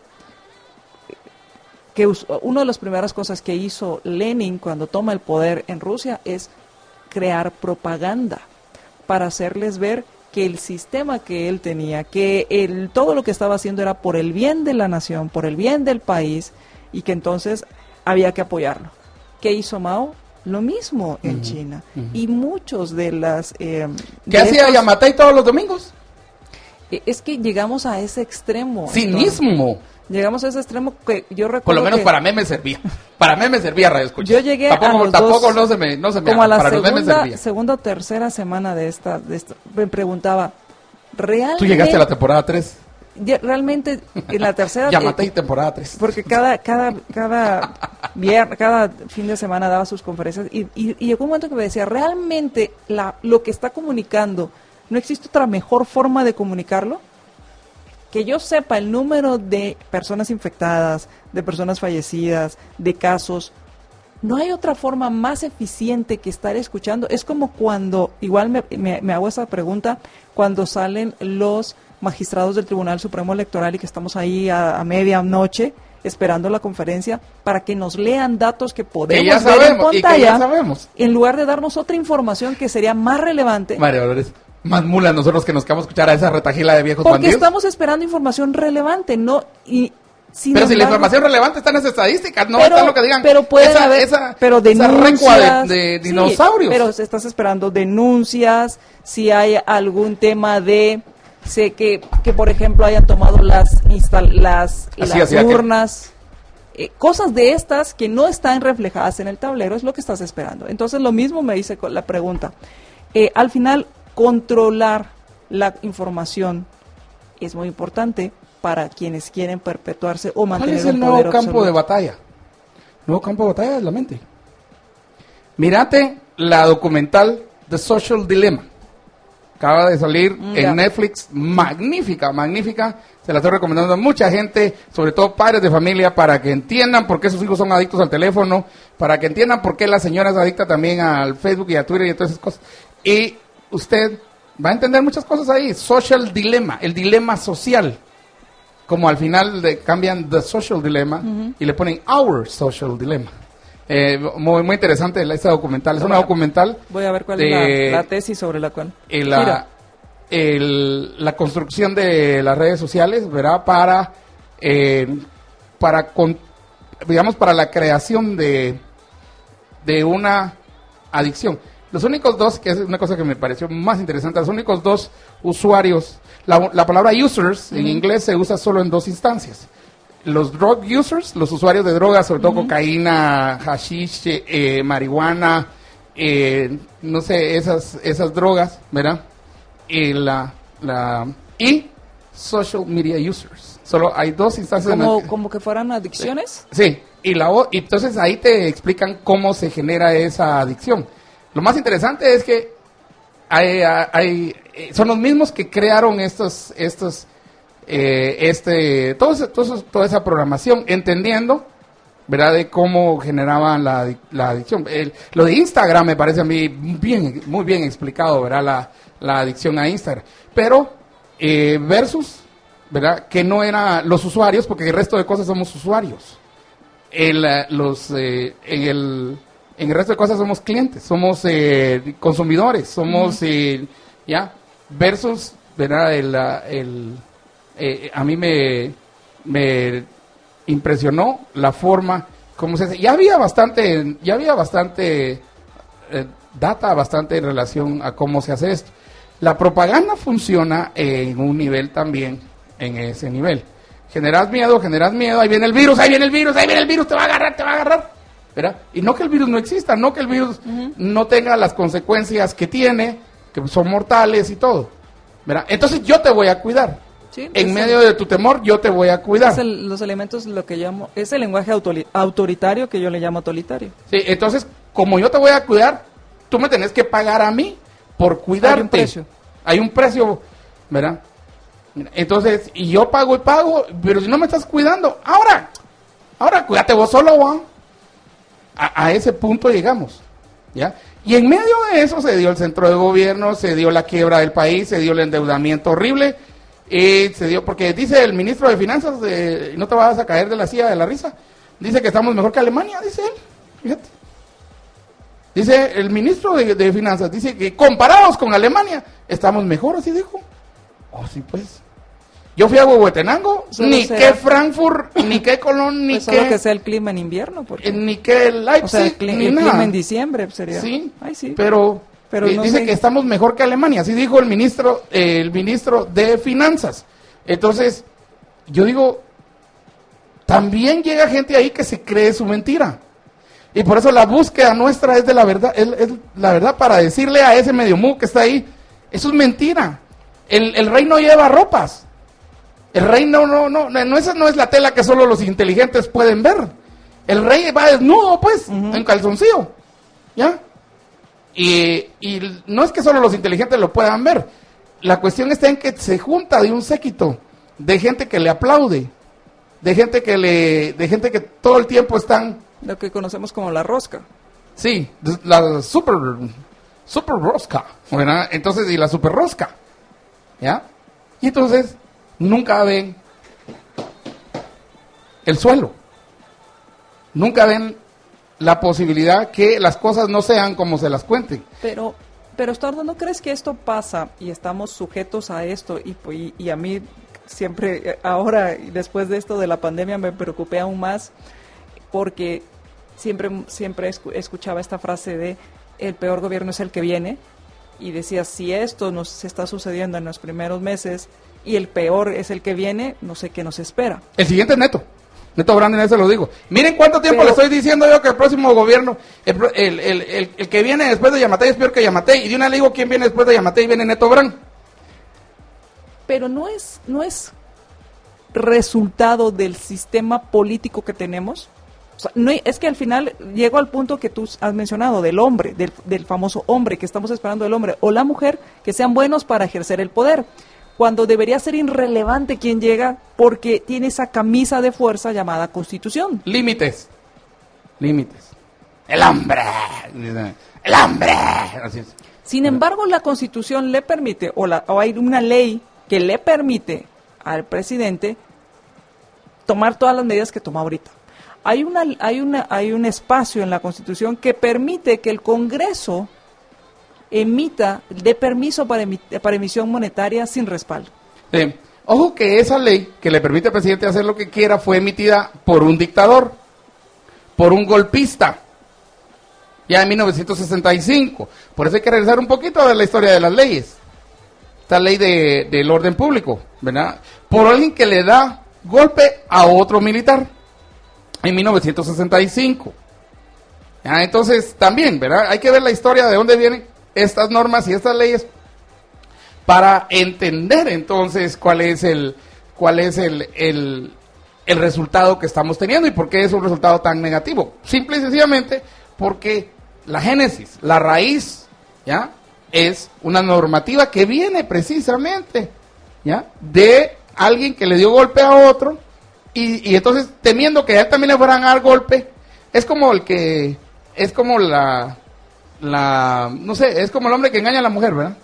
que una de las primeras cosas que hizo Lenin cuando toma el poder en Rusia es crear propaganda para hacerles ver que el sistema que él tenía, que el, todo lo que estaba haciendo era por el bien de la nación, por el bien del país, y que entonces había que apoyarlo. ¿Qué hizo Mao? Lo mismo en uh-huh, China. Uh-huh. Y muchos de las... Eh, ¿Qué hacía Yamatei todos los domingos? Es que llegamos a ese extremo. Cinismo. Entonces, llegamos a ese extremo que yo recuerdo. Por lo menos que para mí me servía. Para mí me servía Radio Escucha. Yo llegué tampoco, a los tampoco dos, no se me, no se me como a la para segunda, me servía. segunda o tercera semana de esta, de esta, me preguntaba, ¿realmente? Tú llegaste a la temporada tres. Ya, realmente en la tercera. Yamatei temporada tres. Porque cada, cada, cada viernes, cada fin de semana daba sus conferencias y, y, y llegó un momento que me decía, realmente la, lo que está comunicando, ¿no existe otra mejor forma de comunicarlo? Que yo sepa el número de personas infectadas, de personas fallecidas, de casos. No hay otra forma más eficiente que estar escuchando. Es como cuando, igual me, me, me hago esa pregunta, cuando salen los magistrados del Tribunal Supremo Electoral y que estamos ahí a, a medianoche esperando la conferencia para que nos lean datos que podemos Que ya ver sabemos, en y que pantalla, ya sabemos. en lugar de darnos otra información que sería más relevante. María Dolores, más mulas nosotros que nos quedamos a escuchar a esa retajila de viejos Porque bandidos. estamos esperando información relevante, no y sin Pero si la embargo- información relevante está en las estadísticas, no pero, está lo que digan. pero pueden esa, haber, esa, pero esa denuncias, recua de, de sí, dinosaurios. pero estás esperando denuncias, si hay algún tema de, sé que, que por ejemplo hayan tomado las instal, las, Así, las así, aquel. urnas, eh, cosas de estas que no están reflejadas en el tablero, es lo que estás esperando. Entonces lo mismo me dice con la pregunta. Eh, al final, controlar la información es muy importante para quienes quieren perpetuarse o ¿Cuál mantener es el un nuevo poder campo absoluto. de batalla? Nuevo campo de batalla es la mente. Mírate la documental The Social Dilemma. Acaba de salir Mm, en ya. Netflix. Magnífica, magnífica. Se la estoy recomendando a mucha gente, sobre todo padres de familia, para que entiendan por qué sus hijos son adictos al teléfono, para que entiendan por qué la señora es adicta también al Facebook y a Twitter y a todas esas cosas. Y usted va a entender muchas cosas ahí. Social Dilemma, el dilema social. Como al final le cambian The Social Dilemma Ujú. y le ponen Our Social Dilemma. Eh, muy, muy interesante la- esta documental. Es Voy una a- documental Voy a ver cuál de- es la, la tesis sobre la cual. en la, Mira, el- la construcción de las redes sociales, ¿verdad? Para, eh, para con- digamos, para la creación de, de una adicción. Los únicos dos, que es una cosa que me pareció más interesante, los únicos dos usuarios, la, la palabra users en Ujú. inglés se usa solo en dos instancias. Los drug users, los usuarios de drogas, sobre todo Ujú. cocaína, hashish, eh, marihuana, eh, no sé, esas, esas drogas, ¿verdad? Y la, la y social media users. Solo hay dos instancias. en como, las que- como que fueran adicciones. Sí, y la o- y entonces ahí te explican cómo se genera esa adicción. Lo más interesante es que hay, hay, eh, son los mismos que crearon estos, estos, eh, este, todo ese- todo eso- toda esa programación, entendiendo, ¿verdad?, de cómo generaban la, adic- la adicción. El- lo de Instagram me parece a mí bien, muy bien explicado, ¿verdad?, la, la adicción a Instagram. Pero, eh, versus, ¿verdad?, que no eran los usuarios, porque el resto de cosas somos usuarios. El, eh, los, eh, en, el, en el resto de cosas somos clientes, somos eh, consumidores, somos, eh, ¿ya? Versus, ¿verdad?, el, ah, el, eh, a mí me, me impresionó la forma como se hace. Ya había bastante, ya había bastante eh, data, bastante en relación a cómo se hace esto. La propaganda funciona en un nivel también, en ese nivel. Generas miedo, generas miedo, ahí viene el virus, ahí viene el virus, ahí viene el virus, te va a agarrar, te va a agarrar. ¿Verdad? Y no que el virus no exista, no que el virus no tenga las consecuencias que tiene, que son mortales y todo. ¿Verdad? Entonces yo te voy a cuidar. Sí, En es medio el- de tu temor, yo te voy a cuidar. es el- los elementos, lo que llamo, es el lenguaje autori- autoritario que yo le llamo autoritario. Sí, entonces, como yo te voy a cuidar, tú me tenés que pagar a mí por cuidarte. Hay un precio. Hay un precio, ¿verdad? Entonces, y yo pago y pago, pero si no me estás cuidando, ahora, ahora cuídate vos solo, ¿va? A, a ese punto llegamos, ¿ya? Y en medio de eso se dio el centro de gobierno, se dio la quiebra del país, se dio el endeudamiento horrible, y se dio, porque dice el ministro de Finanzas, de, no te vas a caer de la silla de la risa, dice que estamos mejor que Alemania, dice él, fíjate. Dice el ministro de, de Finanzas, dice que comparados con Alemania, estamos mejor, así dijo. Oh, sí, pues. Yo fui a Huehuetenango, Solo ni será- que Frankfurt, ni que Colón, ni Pues solo que, que sea el clima en invierno, porque, eh, ni que Leipzig, o sea, el, cli- ni el nada. clima en diciembre sería. Sí, Ay, sí. pero, Pero eh, no dice sé. que estamos mejor que Alemania, así dijo el ministro, eh, el ministro de Finanzas. Entonces, yo digo, también llega gente ahí que se cree su mentira. Y por eso la búsqueda nuestra es de la verdad, es, es la verdad para decirle a ese medio mu que está ahí, eso es mentira. El, el rey no lleva ropas. El rey no, no, no, no, esa no es la tela que solo los inteligentes pueden ver. El rey va desnudo, pues, en calzoncillo. ¿Ya? Y, y no es que solo los inteligentes lo puedan ver. La cuestión está en que se junta de un séquito de gente que le aplaude, de gente que le, de gente que todo el tiempo están, Lo que conocemos como la rosca. sí, la super, super rosca, ¿verdad? Entonces, y la super rosca, ¿ya? Y entonces, nunca ven el suelo. Nunca ven la posibilidad que las cosas no sean como se las cuenten. Pero, pero Estuardo, ¿no crees que esto pasa y estamos sujetos a esto? Y, y, y a mí siempre, ahora, después de esto de la pandemia, me preocupé aún más porque siempre, siempre escuchaba esta frase de el peor gobierno es el que viene, y decía, si esto nos está sucediendo en los primeros meses y el peor es el que viene, no sé qué nos espera. El siguiente es Neto. Neto Brandon, eso lo digo. Miren cuánto tiempo Pero, le estoy diciendo yo que el próximo gobierno, el, el, el, el, el que viene después de Yamatei es peor que Yamatei, y de una le digo quién viene después de Yamatei, viene Neto Brandon. Pero no es, no es resultado del sistema político que tenemos. O sea, no, es que al final llego al punto que tú has mencionado, del hombre, del, del famoso hombre, que estamos esperando del hombre, o la mujer, que sean buenos para ejercer el poder, cuando debería ser irrelevante quién llega, porque tiene esa camisa de fuerza llamada Constitución. Límites. Límites. El hombre. El hombre. Así es. Sin embargo, la Constitución le permite, o, la, o hay una ley que le permite al presidente tomar todas las medidas que toma ahorita. Hay una, hay una, hay un espacio en la Constitución que permite que el Congreso emita, dé permiso para, emit, para emisión monetaria sin respaldo. Sí. Ojo que esa ley que le permite al presidente hacer lo que quiera fue emitida por un dictador, por un golpista, ya en mil novecientos sesenta y cinco. Por eso hay que regresar un poquito a la historia de las leyes. Esta ley de, del orden público, ¿verdad? Por alguien que le da golpe a otro militar en mil novecientos sesenta y cinco. ¿Ya? Entonces, también, ¿verdad? Hay que ver la historia de dónde vienen estas normas y estas leyes para entender entonces cuál es el cuál es el, el, el resultado que estamos teniendo y por qué es un resultado tan negativo. Simple y sencillamente porque la génesis, la raíz, ¿ya? Es una normativa que viene precisamente, ¿ya? De alguien que le dio golpe a otro y, y entonces temiendo que a él también le fueran a dar golpe. Es como el que, es como la, la, no sé, es como el hombre que engaña a la mujer, ¿verdad?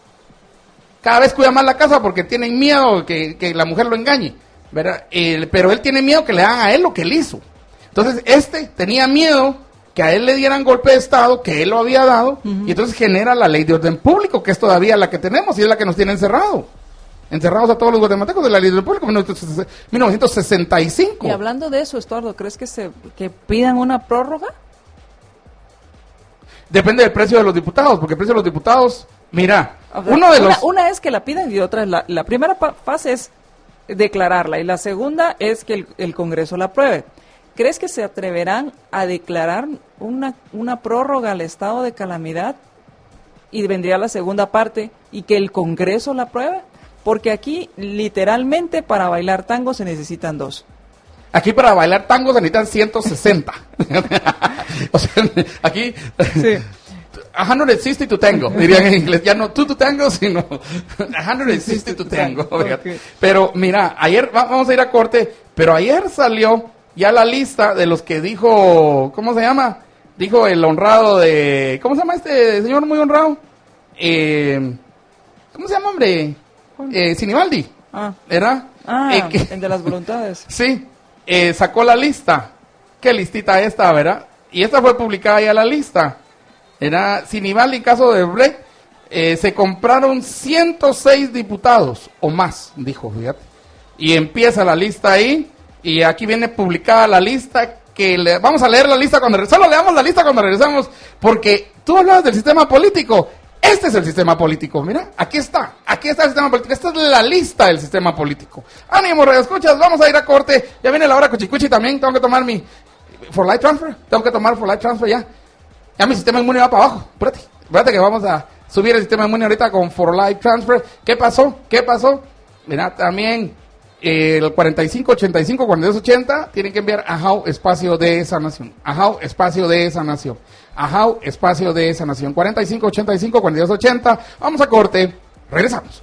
Cada vez cuida más la casa porque tienen miedo que, que la mujer lo engañe, ¿verdad? El, pero él tiene miedo que le hagan a él lo que él hizo. Entonces este tenía miedo que a él le dieran golpe de estado, que él lo había dado, uh-huh. Y entonces genera la ley de orden público, que es todavía la que tenemos y es la que nos tiene encerrado. Encerrados a todos los guatemaltecos de la ley de orden público, mil novecientos sesenta y cinco. Y hablando de eso, Estuardo, ¿crees que se que pidan una prórroga? Depende del precio de los diputados, porque el precio de los diputados, mira, o sea, uno de una, los... Una es que la pidan y otra es la, la primera pa- fase es declararla y la segunda es que el, el Congreso la apruebe. ¿Crees que se atreverán a declarar una, una prórroga al estado de calamidad y vendría la segunda parte y que el Congreso la apruebe? Porque aquí literalmente para bailar tango se necesitan dos. Aquí para bailar tango se necesitan ciento sesenta. O sea, aquí... Sí. A hundred sixty to tango, dirían en inglés. Ya no tú tu tango, sino a hundred sixty to tango. Okay. Pero mira, ayer, vamos a ir a corte, pero ayer salió ya la lista de los que dijo, ¿cómo se llama? Dijo el honrado de, ¿cómo se llama este señor muy honrado? Eh, ¿Cómo se llama, hombre? Eh, Sinibaldi. Ah. ¿Era? Ah, eh, que, el de las voluntades. Sí, eh, sacó la lista. ¿Qué listita esta, verdad? Y esta fue publicada ya la lista. Era Sinibaldi, en caso de Brecht, eh, se compraron ciento seis diputados o más, dijo, fíjate. Y empieza la lista ahí, y aquí viene publicada la lista, que le, vamos a leer la lista cuando regresamos, solo leamos la lista cuando regresamos, porque tú hablabas del sistema político, este es el sistema político, mira, aquí está, aquí está el sistema político, esta es la lista del sistema político. Ánimo, radioescuchas, vamos a ir a corte, ya viene la hora cuchicuchi también, tengo que tomar mi For Life Transfer, tengo que tomar For Life Transfer ya. Ya mi sistema inmune va para abajo, espérate, espérate que vamos a subir el sistema inmune ahorita con For Life Transfer. ¿Qué pasó? ¿Qué pasó? Mira, también eh, el cuarenta y cinco ochenta y cinco cuarenta y dos ochenta tienen que enviar a How espacio de esa nación. A How espacio de esa nación. A How espacio de esa nación. cuarenta y cinco ochenta y cinco cuarenta y dos ochenta. Vamos a corte, regresamos.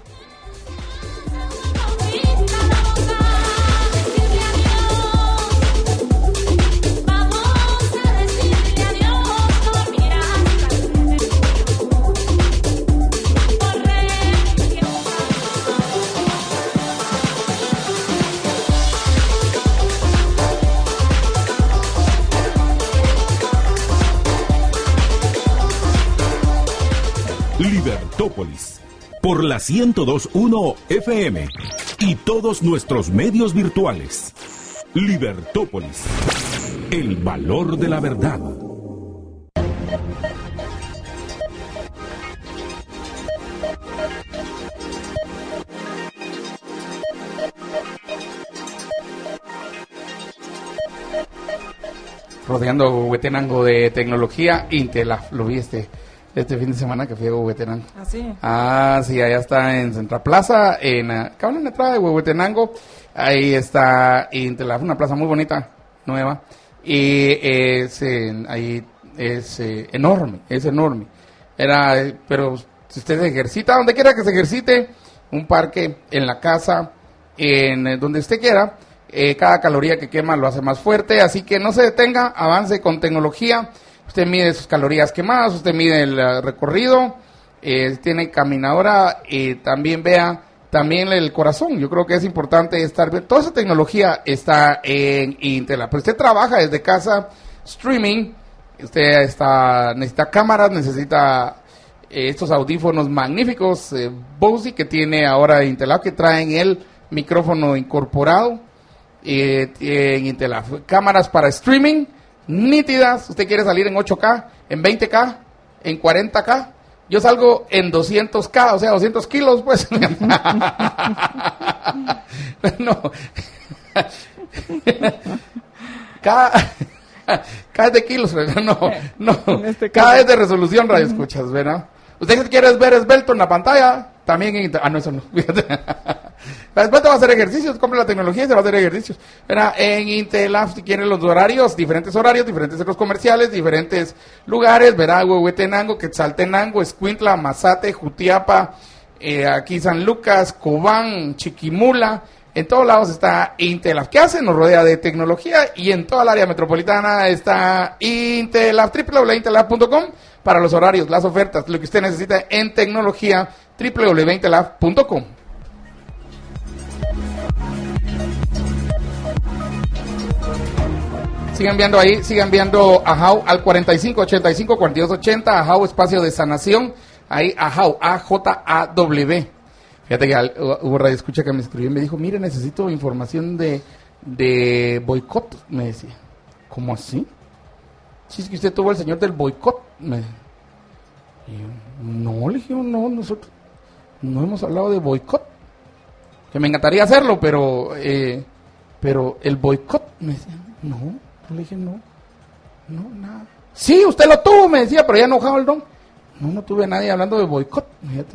Libertópolis, por la ciento dos punto uno F M y todos nuestros medios virtuales. Libertópolis, el valor de la verdad. Rodeando Huehuetenango de tecnología, Intelaf, lo vi este, este fin de semana que fui a Huehuetenango. ¿Ah, sí? Ah, sí, allá está en Central Plaza, en, uh, cabrón, en la entrada de Huehuetenango, ahí está Intelaf, una plaza muy bonita, nueva, y es, eh, ahí es eh, enorme, es enorme, era, eh, pero si usted se ejercita, donde quiera que se ejercite, un parque, en la casa, en eh, donde usted quiera, Eh, cada caloría que quema lo hace más fuerte, así que no se detenga, avance con tecnología. Usted mide sus calorías quemadas, usted mide el uh, recorrido, eh, tiene caminadora, eh, también vea también el corazón. Yo creo que es importante estar bien. Toda esa tecnología está en Intelaf. Pero usted trabaja desde casa, streaming, usted está necesita cámaras, necesita eh, estos audífonos magníficos, eh, Bose, que tiene ahora Intelaf, que traen el micrófono incorporado. Eh, en Intelaf, cámaras para streaming nítidas. Usted quiere salir en ocho K, en veinte K, en cuarenta K. Yo salgo en doscientos K, o sea, doscientos kilos, pues. No. K, K es de kilos, no, no. K es de resolución, radio escuchas, ¿verdad? Usted quiere ver esbelto en la pantalla, también en Intelaf. Ah, no, eso no. Después te va a hacer ejercicios, compra la tecnología y se va a hacer ejercicios. Verá, en Intelaf, si quieren los horarios, diferentes horarios, diferentes centros comerciales, diferentes lugares, verá, Huehuetenango, Quetzaltenango, Escuintla, Mazate, Jutiapa, eh, aquí San Lucas, Cobán, Chiquimula, en todos lados está Intelaf. ¿Qué hace? Nos rodea de tecnología y en toda el área metropolitana está Intelaf, doble u doble u doble u punto intelaf punto com para los horarios, las ofertas, lo que usted necesita en tecnología, doble u doble u doble u punto intelaf punto com. Sigan viendo ahí, sigan viendo a Jau al cuarenta y cinco ochenta y cinco cuarenta y dos ochenta, a Jau Espacio de Sanación, ahí a Jau, A J A W. Fíjate que hubo radio escucha que me escribió y me dijo, mire, necesito información de, de boicot, me decía. ¿Cómo así? Si es que usted tuvo el señor del boicot, me decía. Y yo, no, le dije, no, nosotros no hemos hablado de boicot. Que me encantaría hacerlo, pero, eh, pero el boicot, me decía, no. Le dije, no, no, nada. Sí, usted lo tuvo, me decía, pero ya enojado el don. No, no tuve a nadie hablando de boicot.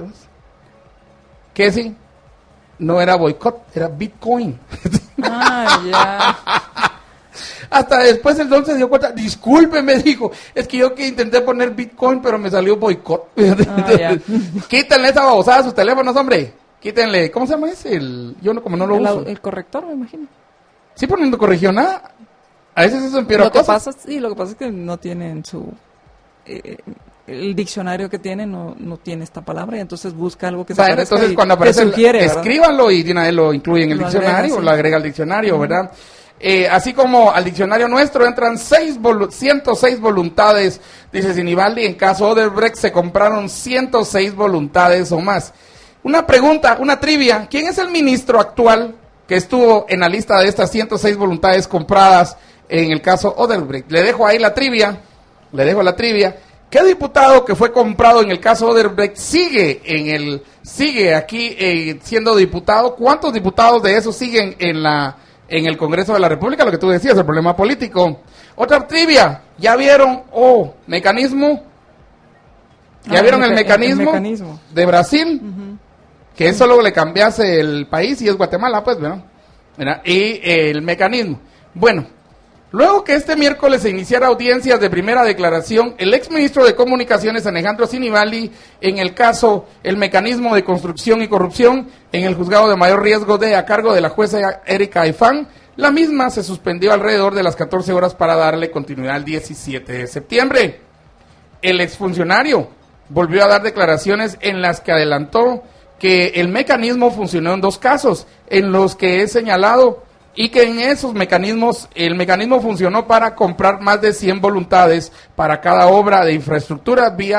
¿Qué sí? No era boicot, era Bitcoin. Ah, ya. Hasta después el don se dio cuenta, disculpe, me dijo, es que yo que intenté poner Bitcoin, pero me salió boicot. Ah, ya. Quítenle esa babosada a sus teléfonos, hombre. Quítenle, ¿cómo se llama ese? El, yo no, como no lo el, uso. El corrector, me imagino. Sí, pero no corrigió nada. A veces eso empeora lo que cosas. pasa, sí, lo que pasa es que no tienen su... Eh, el diccionario que tiene no, no tiene esta palabra y entonces busca algo que se bueno, parezca entonces y cuando aparece, sugiere, el, escríbanlo y de una vez lo incluye en el lo diccionario, agrega, sí. lo agrega al diccionario, uh-huh. ¿verdad? Eh, así como al diccionario nuestro entran seis volu- ciento seis voluntades, dice Sinibaldi, en caso Odebrecht se compraron ciento seis voluntades o más. Una pregunta, una trivia, ¿quién es el ministro actual que estuvo en la lista de estas ciento seis voluntades compradas en el caso Odebrecht? Le dejo ahí la trivia, le dejo la trivia. ¿Qué diputado que fue comprado en el caso Odebrecht sigue en el sigue aquí eh, siendo diputado? ¿Cuántos diputados de esos siguen en la en el Congreso de la República? Lo que tú decías, el problema político. Otra trivia, ¿ya vieron oh, mecanismo? ¿Ya ah, vieron el, el, mecanismo, el mecanismo de Brasil? Uh-huh. Que es solo le cambiase el país y es Guatemala, pues, ¿verdad? ¿verdad? Y eh, el mecanismo. Bueno, luego que este miércoles se iniciara audiencias de primera declaración, el exministro de Comunicaciones, Alejandro Sinibaldi, en el caso El Mecanismo de Construcción y Corrupción, en el juzgado de mayor riesgo de a cargo de la jueza Erika Aifán, la misma se suspendió alrededor de las catorce horas para darle continuidad al diecisiete de septiembre. El exfuncionario volvió a dar declaraciones en las que adelantó que el mecanismo funcionó en dos casos, en los que he señalado, y que en esos mecanismos, el mecanismo funcionó para comprar más de cien voluntades para cada obra de infraestructura vial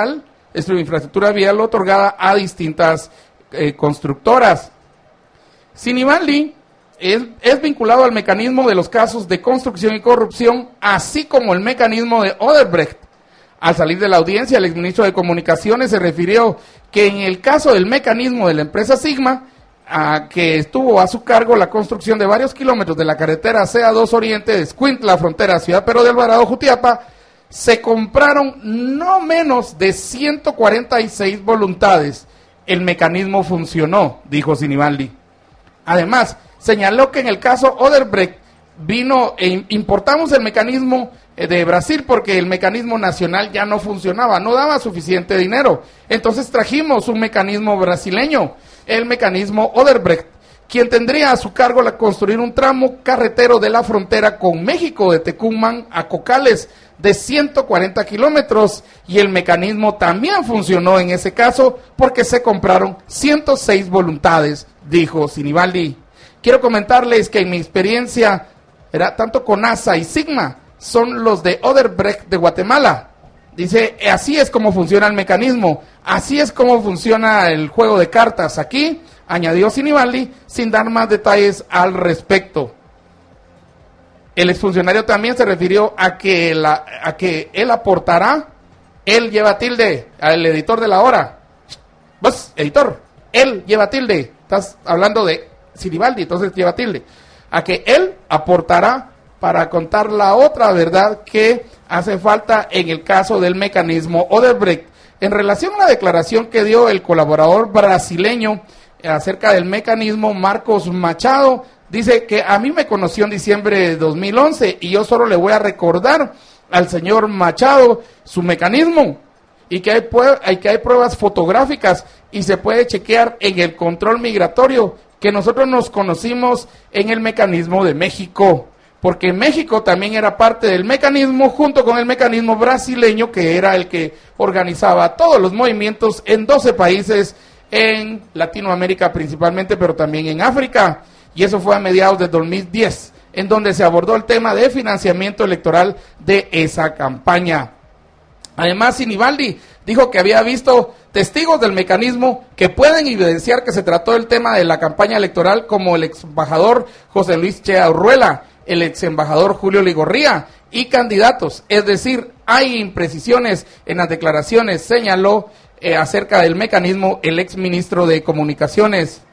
infraestructura vial otorgada a distintas eh, constructoras. Sinibaldi es, es vinculado al mecanismo de los casos de construcción y corrupción, así como el mecanismo de Odebrecht. Al salir de la audiencia, el exministro de Comunicaciones se refirió que en el caso del mecanismo de la empresa Sigma, a que estuvo a su cargo la construcción de varios kilómetros de la carretera C A dos Oriente de Escuintla, frontera Ciudad Perú de Alvarado, Jutiapa, se compraron no menos de ciento cuarenta y seis voluntades. El mecanismo funcionó, dijo Sinibaldi. Además, señaló que en el caso Odebrecht vino e importamos el mecanismo de Brasil porque el mecanismo nacional ya no funcionaba, no daba suficiente dinero. Entonces trajimos un mecanismo brasileño, el mecanismo Odebrecht, quien tendría a su cargo la construir un tramo carretero de la frontera con México de Tecumán a Cocales de ciento cuarenta kilómetros, y el mecanismo también funcionó en ese caso porque se compraron ciento seis voluntades, dijo Sinibaldi. Quiero comentarles que en mi experiencia, era tanto CONASA y Sigma son los de Odebrecht de Guatemala. Dice, así es como funciona el mecanismo, así es como funciona el juego de cartas aquí, añadió Sinibaldi, sin dar más detalles al respecto. El exfuncionario también se refirió a que, la, a que él aportará, él lleva tilde, al editor de la hora. Vos, editor, él lleva tilde, estás hablando de Sinibaldi, entonces lleva tilde. A que él aportará para contar la otra verdad que hace falta en el caso del mecanismo Odebrecht. En relación a la declaración que dio el colaborador brasileño acerca del mecanismo, Marcos Machado, dice que a mí me conoció en diciembre de dos mil once y yo solo le voy a recordar al señor Machado su mecanismo y que hay, hay, que hay pruebas fotográficas y se puede chequear en el control migratorio que nosotros nos conocimos en el mecanismo de México, porque México también era parte del mecanismo junto con el mecanismo brasileño que era el que organizaba todos los movimientos en doce países en Latinoamérica principalmente, pero también en África. Y eso fue a mediados de dos mil diez, en donde se abordó el tema de financiamiento electoral de esa campaña. Además, Sinibaldi dijo que había visto testigos del mecanismo que pueden evidenciar que se trató el tema de la campaña electoral, como el ex embajador José Luis Chea Urruela, el ex embajador Julio Ligorría y candidatos. Es decir, hay imprecisiones en las declaraciones, señaló eh, acerca del mecanismo el ex ministro de Comunicaciones.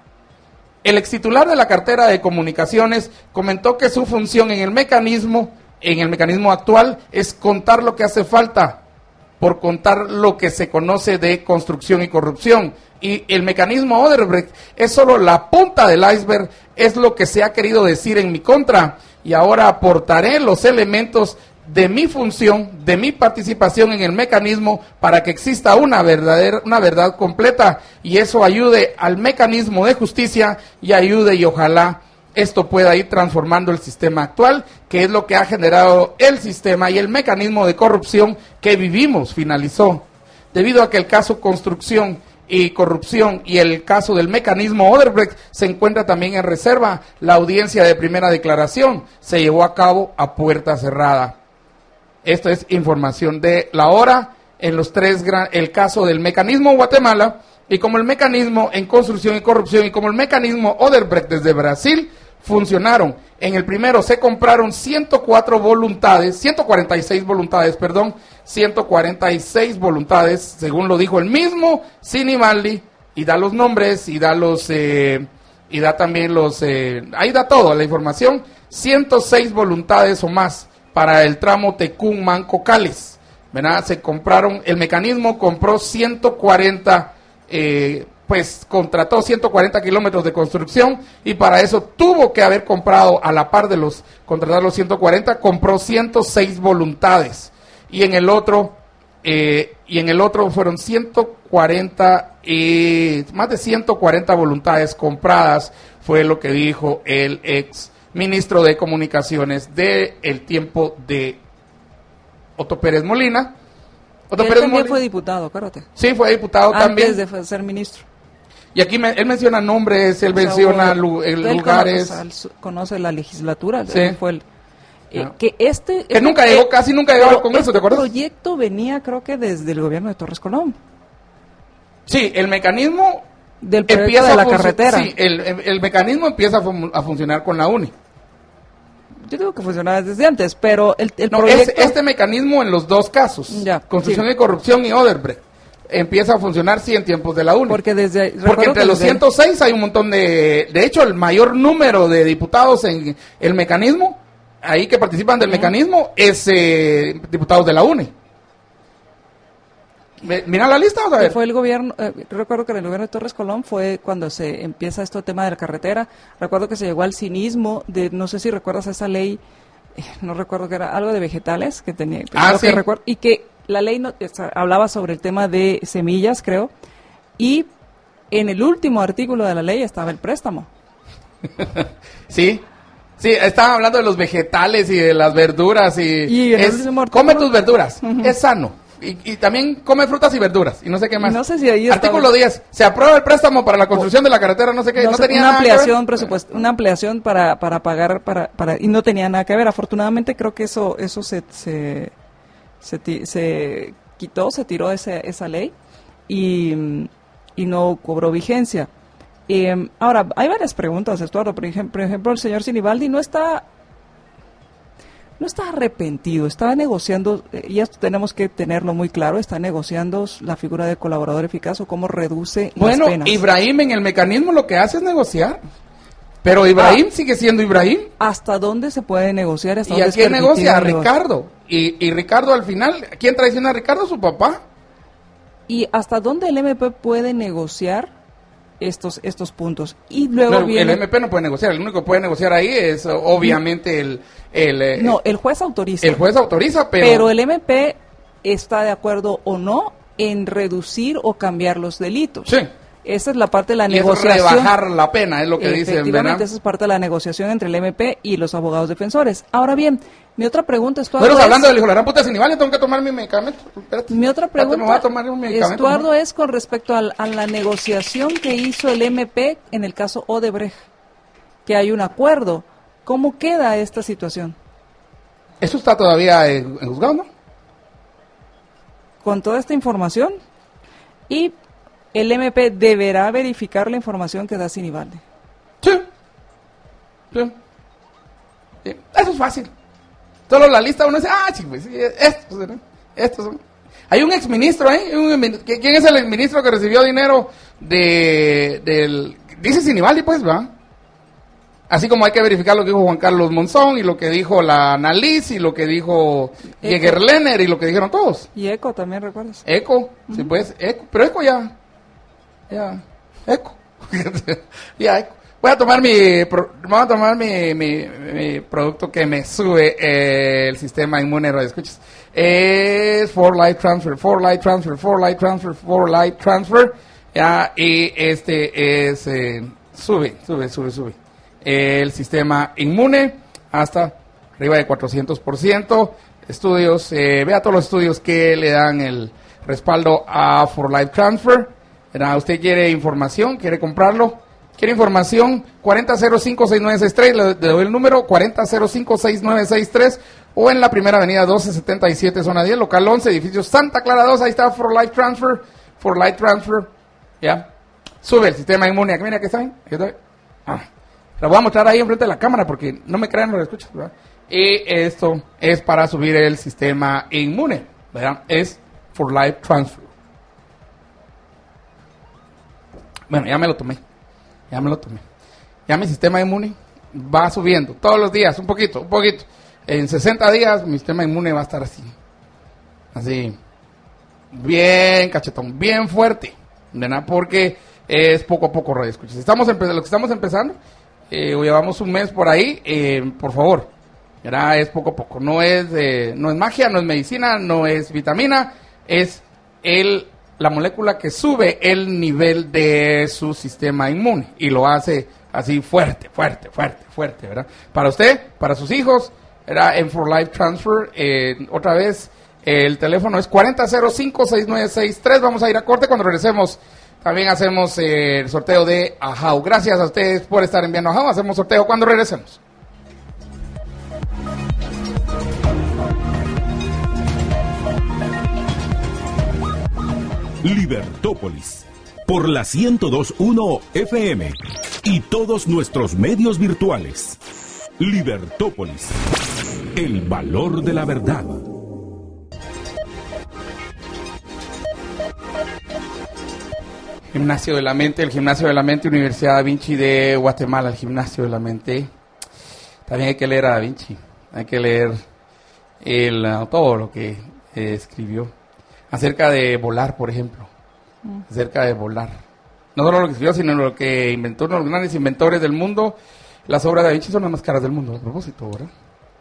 El ex titular de la cartera de Comunicaciones comentó que su función en el mecanismo, en el mecanismo actual, es contar lo que hace falta, por contar lo que se conoce de construcción y corrupción. Y el mecanismo Odebrecht es solo la punta del iceberg, es lo que se ha querido decir en mi contra, y ahora aportaré los elementos de mi función, de mi participación en el mecanismo para que exista una verdadera, una verdad completa, y eso ayude al mecanismo de justicia y ayude y ojalá esto pueda ir transformando el sistema actual, que es lo que ha generado el sistema y el mecanismo de corrupción que vivimos, finalizó. Debido a que el caso construcción y corrupción y el caso del mecanismo Odebrecht se encuentra también en reserva, la audiencia de primera declaración se llevó a cabo a puerta cerrada. Esto es información de la hora en los tres gran, el caso del mecanismo Guatemala, y como el mecanismo en construcción y corrupción y como el mecanismo Odebrecht desde Brasil funcionaron. En el primero se compraron ciento cuatro voluntades, ciento cuarenta y seis voluntades, perdón, ciento cuarenta y seis voluntades, según lo dijo el mismo Sinibaldi, y da los nombres y da los eh, y da también los eh, ahí da todo la información, ciento seis voluntades o más para el tramo Tecumán-Cocales, ¿verdad? Se compraron, el mecanismo compró ciento cuarenta, eh, pues contrató ciento cuarenta kilómetros de construcción, y para eso tuvo que haber comprado, a la par de los, contratar los ciento cuarenta, compró ciento seis voluntades, y en el otro, eh, y en el otro fueron ciento cuarenta, eh, más de ciento cuarenta voluntades compradas, fue lo que dijo el ex ministro de Comunicaciones de el tiempo de Otto Pérez Molina. Otto Él Pérez también Molina, fue diputado, acuérdate. Sí, fue diputado Antes también. de fue- ser ministro. Y aquí me- él menciona nombres, él O sea, menciona hubo- lu- eh, él lugares. Conoce, o sea, él conoce la legislatura. Sí. Él fue el, eh, Ah. que este Que nunca llegó, casi nunca llegó al Congreso, ¿te acuerdas? El proyecto venía, creo que desde el gobierno de Torres Colón. Sí, el mecanismo del proyecto empieza de la a func- carretera. Sí, el, el, el mecanismo empieza a, fun- a funcionar con la UNI. Yo digo que funcionaba desde antes, pero el, el No, proyecto... es, este mecanismo en los dos casos, Ya, construcción sí. y corrupción y Odebrecht, empieza a funcionar sí en tiempos de la UNI. Porque desde... Porque recuerdo entre que los desde- ciento seis hay un montón de... De hecho, el mayor número de diputados en el mecanismo, ahí que participan del mecanismo, es eh, diputados de la UNI. Me- Mira la lista, vamos a que ver. fue el gobierno, eh, recuerdo que en el gobierno de Torres Colón fue cuando se empieza este tema de la carretera. Recuerdo que se llegó al cinismo de, no sé si recuerdas esa ley, eh, no recuerdo que era algo de vegetales que tenía, que Ah, creo que sí. recuerdo, y que la ley no, esa, hablaba sobre el tema de semillas, creo, y en el último artículo de la ley estaba el préstamo. Sí, sí, estaban hablando de los vegetales y de las verduras y, Y en el es, último artículo- come tus verduras, Ujú. es sano. Y, y también come frutas y verduras y no sé qué más. Y no sé si ahí estaba- Artículo diez, se aprueba el préstamo para la construcción de la carretera, no sé qué, no, No sé, tenía una nada que ver. ampliación presupuest- una ampliación para, para pagar para, para y no tenía nada que ver. Afortunadamente creo que eso eso se se, se, ti- se quitó, se tiró ese, esa ley y, mm, y no cobró vigencia. Eh, ahora, hay varias preguntas, Estuardo. Por ejemplo, por ejemplo, el señor Sinibaldi no está no está arrepentido, está negociando, eh, y esto tenemos que tenerlo muy claro, está negociando la figura de colaborador eficaz o cómo reduce Bueno, las penas. Ibrahim en el mecanismo lo que hace es negociar. Pero Ibrahim Ah. sigue siendo Ibrahim. ¿Hasta dónde se puede negociar? ¿Hasta ¿Y dónde a es quién permitido negocia? A negociar? Ricardo. Y, y Ricardo al final, ¿quién traiciona a Ricardo? Su papá. ¿Y hasta dónde el M P puede negociar estos estos puntos? Y luego No, el viene... M P no puede negociar. El único que puede negociar ahí es uh, obviamente el... el eh, No, el juez autoriza. el juez autoriza, pero... Pero el M P está de acuerdo o no en reducir o cambiar los delitos. Sí. Esa es la parte de la Y es negociación. rebajar la pena, es lo que dicen, Efectivamente, ¿verdad? esa es parte de la negociación entre el M P y los abogados defensores. Ahora bien, mi otra pregunta es... Bueno, hablando del hijo de la gran puta Sinibaldi, tengo que tomar mi medicamento. Espérate. Mi otra Espérate, pregunta, me voy a tomar un medicamento. Estuardo, es con respecto al- a, la negociación que hizo el M P en el caso Odebrecht, que hay un acuerdo. ¿Cómo queda esta situación? Eso está todavía en, en juzgado, ¿no? Con toda esta información, y el M P deberá verificar la información que da Sinibaldi. Sí. Sí. Sí. Eso es fácil. Solo la lista uno dice, ah, sí, pues, sí, estos, ¿no? Estos son. Hay un exministro ahí, un exmin- ¿quién es el exministro que recibió dinero de, del, dice Sinibaldi, pues, va? Así como hay que verificar lo que dijo Juan Carlos Monzón y lo que dijo la Annalise y lo que dijo Jäger Lenner y lo que dijeron todos. Y ECO también, ¿recuerdas? Eco, sí, pues, Eco, pero Eco ya, ya, Eco, ya, Eco. Voy a tomar mi, pro- voy a tomar mi, mi, mi producto que me sube eh, el sistema inmune de escuchas. Es For Light Transfer, For Light Transfer, For Light Transfer, For Light Transfer, ya, y este es, eh, sube, sube, sube, sube. El sistema inmune hasta arriba de cuatrocientos por ciento. Estudios, eh, vea todos los estudios que le dan el respaldo a For Life Transfer. ¿Verdad? Usted quiere información, quiere comprarlo, quiere información, cuarenta cero cinco seis nueve seis tres, le, le doy el número, cuarenta cero cinco seis nueve seis tres, o en la primera avenida doce setenta y siete, zona diez, local once, edificio Santa Clara dos, ahí está For Life Transfer, For Life Transfer, ya, sube el sistema inmune, aquí mira que está, aquí está. Ah. La voy a mostrar ahí enfrente de la cámara porque no me crean, no lo escuchas, ¿verdad? Y esto es para subir el sistema inmune, ¿verdad? Es For Life Transfer. Bueno, ya me lo tomé, ya me lo tomé. Ya mi sistema inmune va subiendo todos los días, un poquito, un poquito. En sesenta días mi sistema inmune va a estar así, así, bien cachetón, bien fuerte, ¿verdad? Porque es poco a poco, radio escuchas. Estamos empe- lo que estamos empezando. Eh, llevamos un mes por ahí, eh, por favor, ¿verdad? Es poco a poco, no es, eh, no es magia, no es medicina, no es vitamina, es el, la molécula que sube el nivel de su sistema inmune y lo hace así fuerte, fuerte, fuerte, fuerte, ¿verdad? Para usted, para sus hijos, ¿verdad? En For Life Transfer, eh, otra vez, el teléfono es cuarenta cero cinco seis nueve seis tres, vamos a ir a corte. Cuando regresemos también hacemos eh, el sorteo de Ajau. Gracias a ustedes por estar enviando Ajau. Hacemos sorteo cuando regresemos. Libertópolis, por la ciento dos punto uno F M y todos nuestros medios virtuales. Libertópolis, el valor de la verdad. Gimnasio de la Mente, el Gimnasio de la Mente, Universidad Da Vinci de Guatemala, el Gimnasio de la Mente. También hay que leer a Da Vinci, hay que leer el, todo lo que eh, escribió acerca de volar, por ejemplo, mm. acerca de volar. No solo lo que escribió, sino lo que inventó, uno de los grandes inventores del mundo. Las obras de Da Vinci son las más caras del mundo, a propósito, ¿verdad?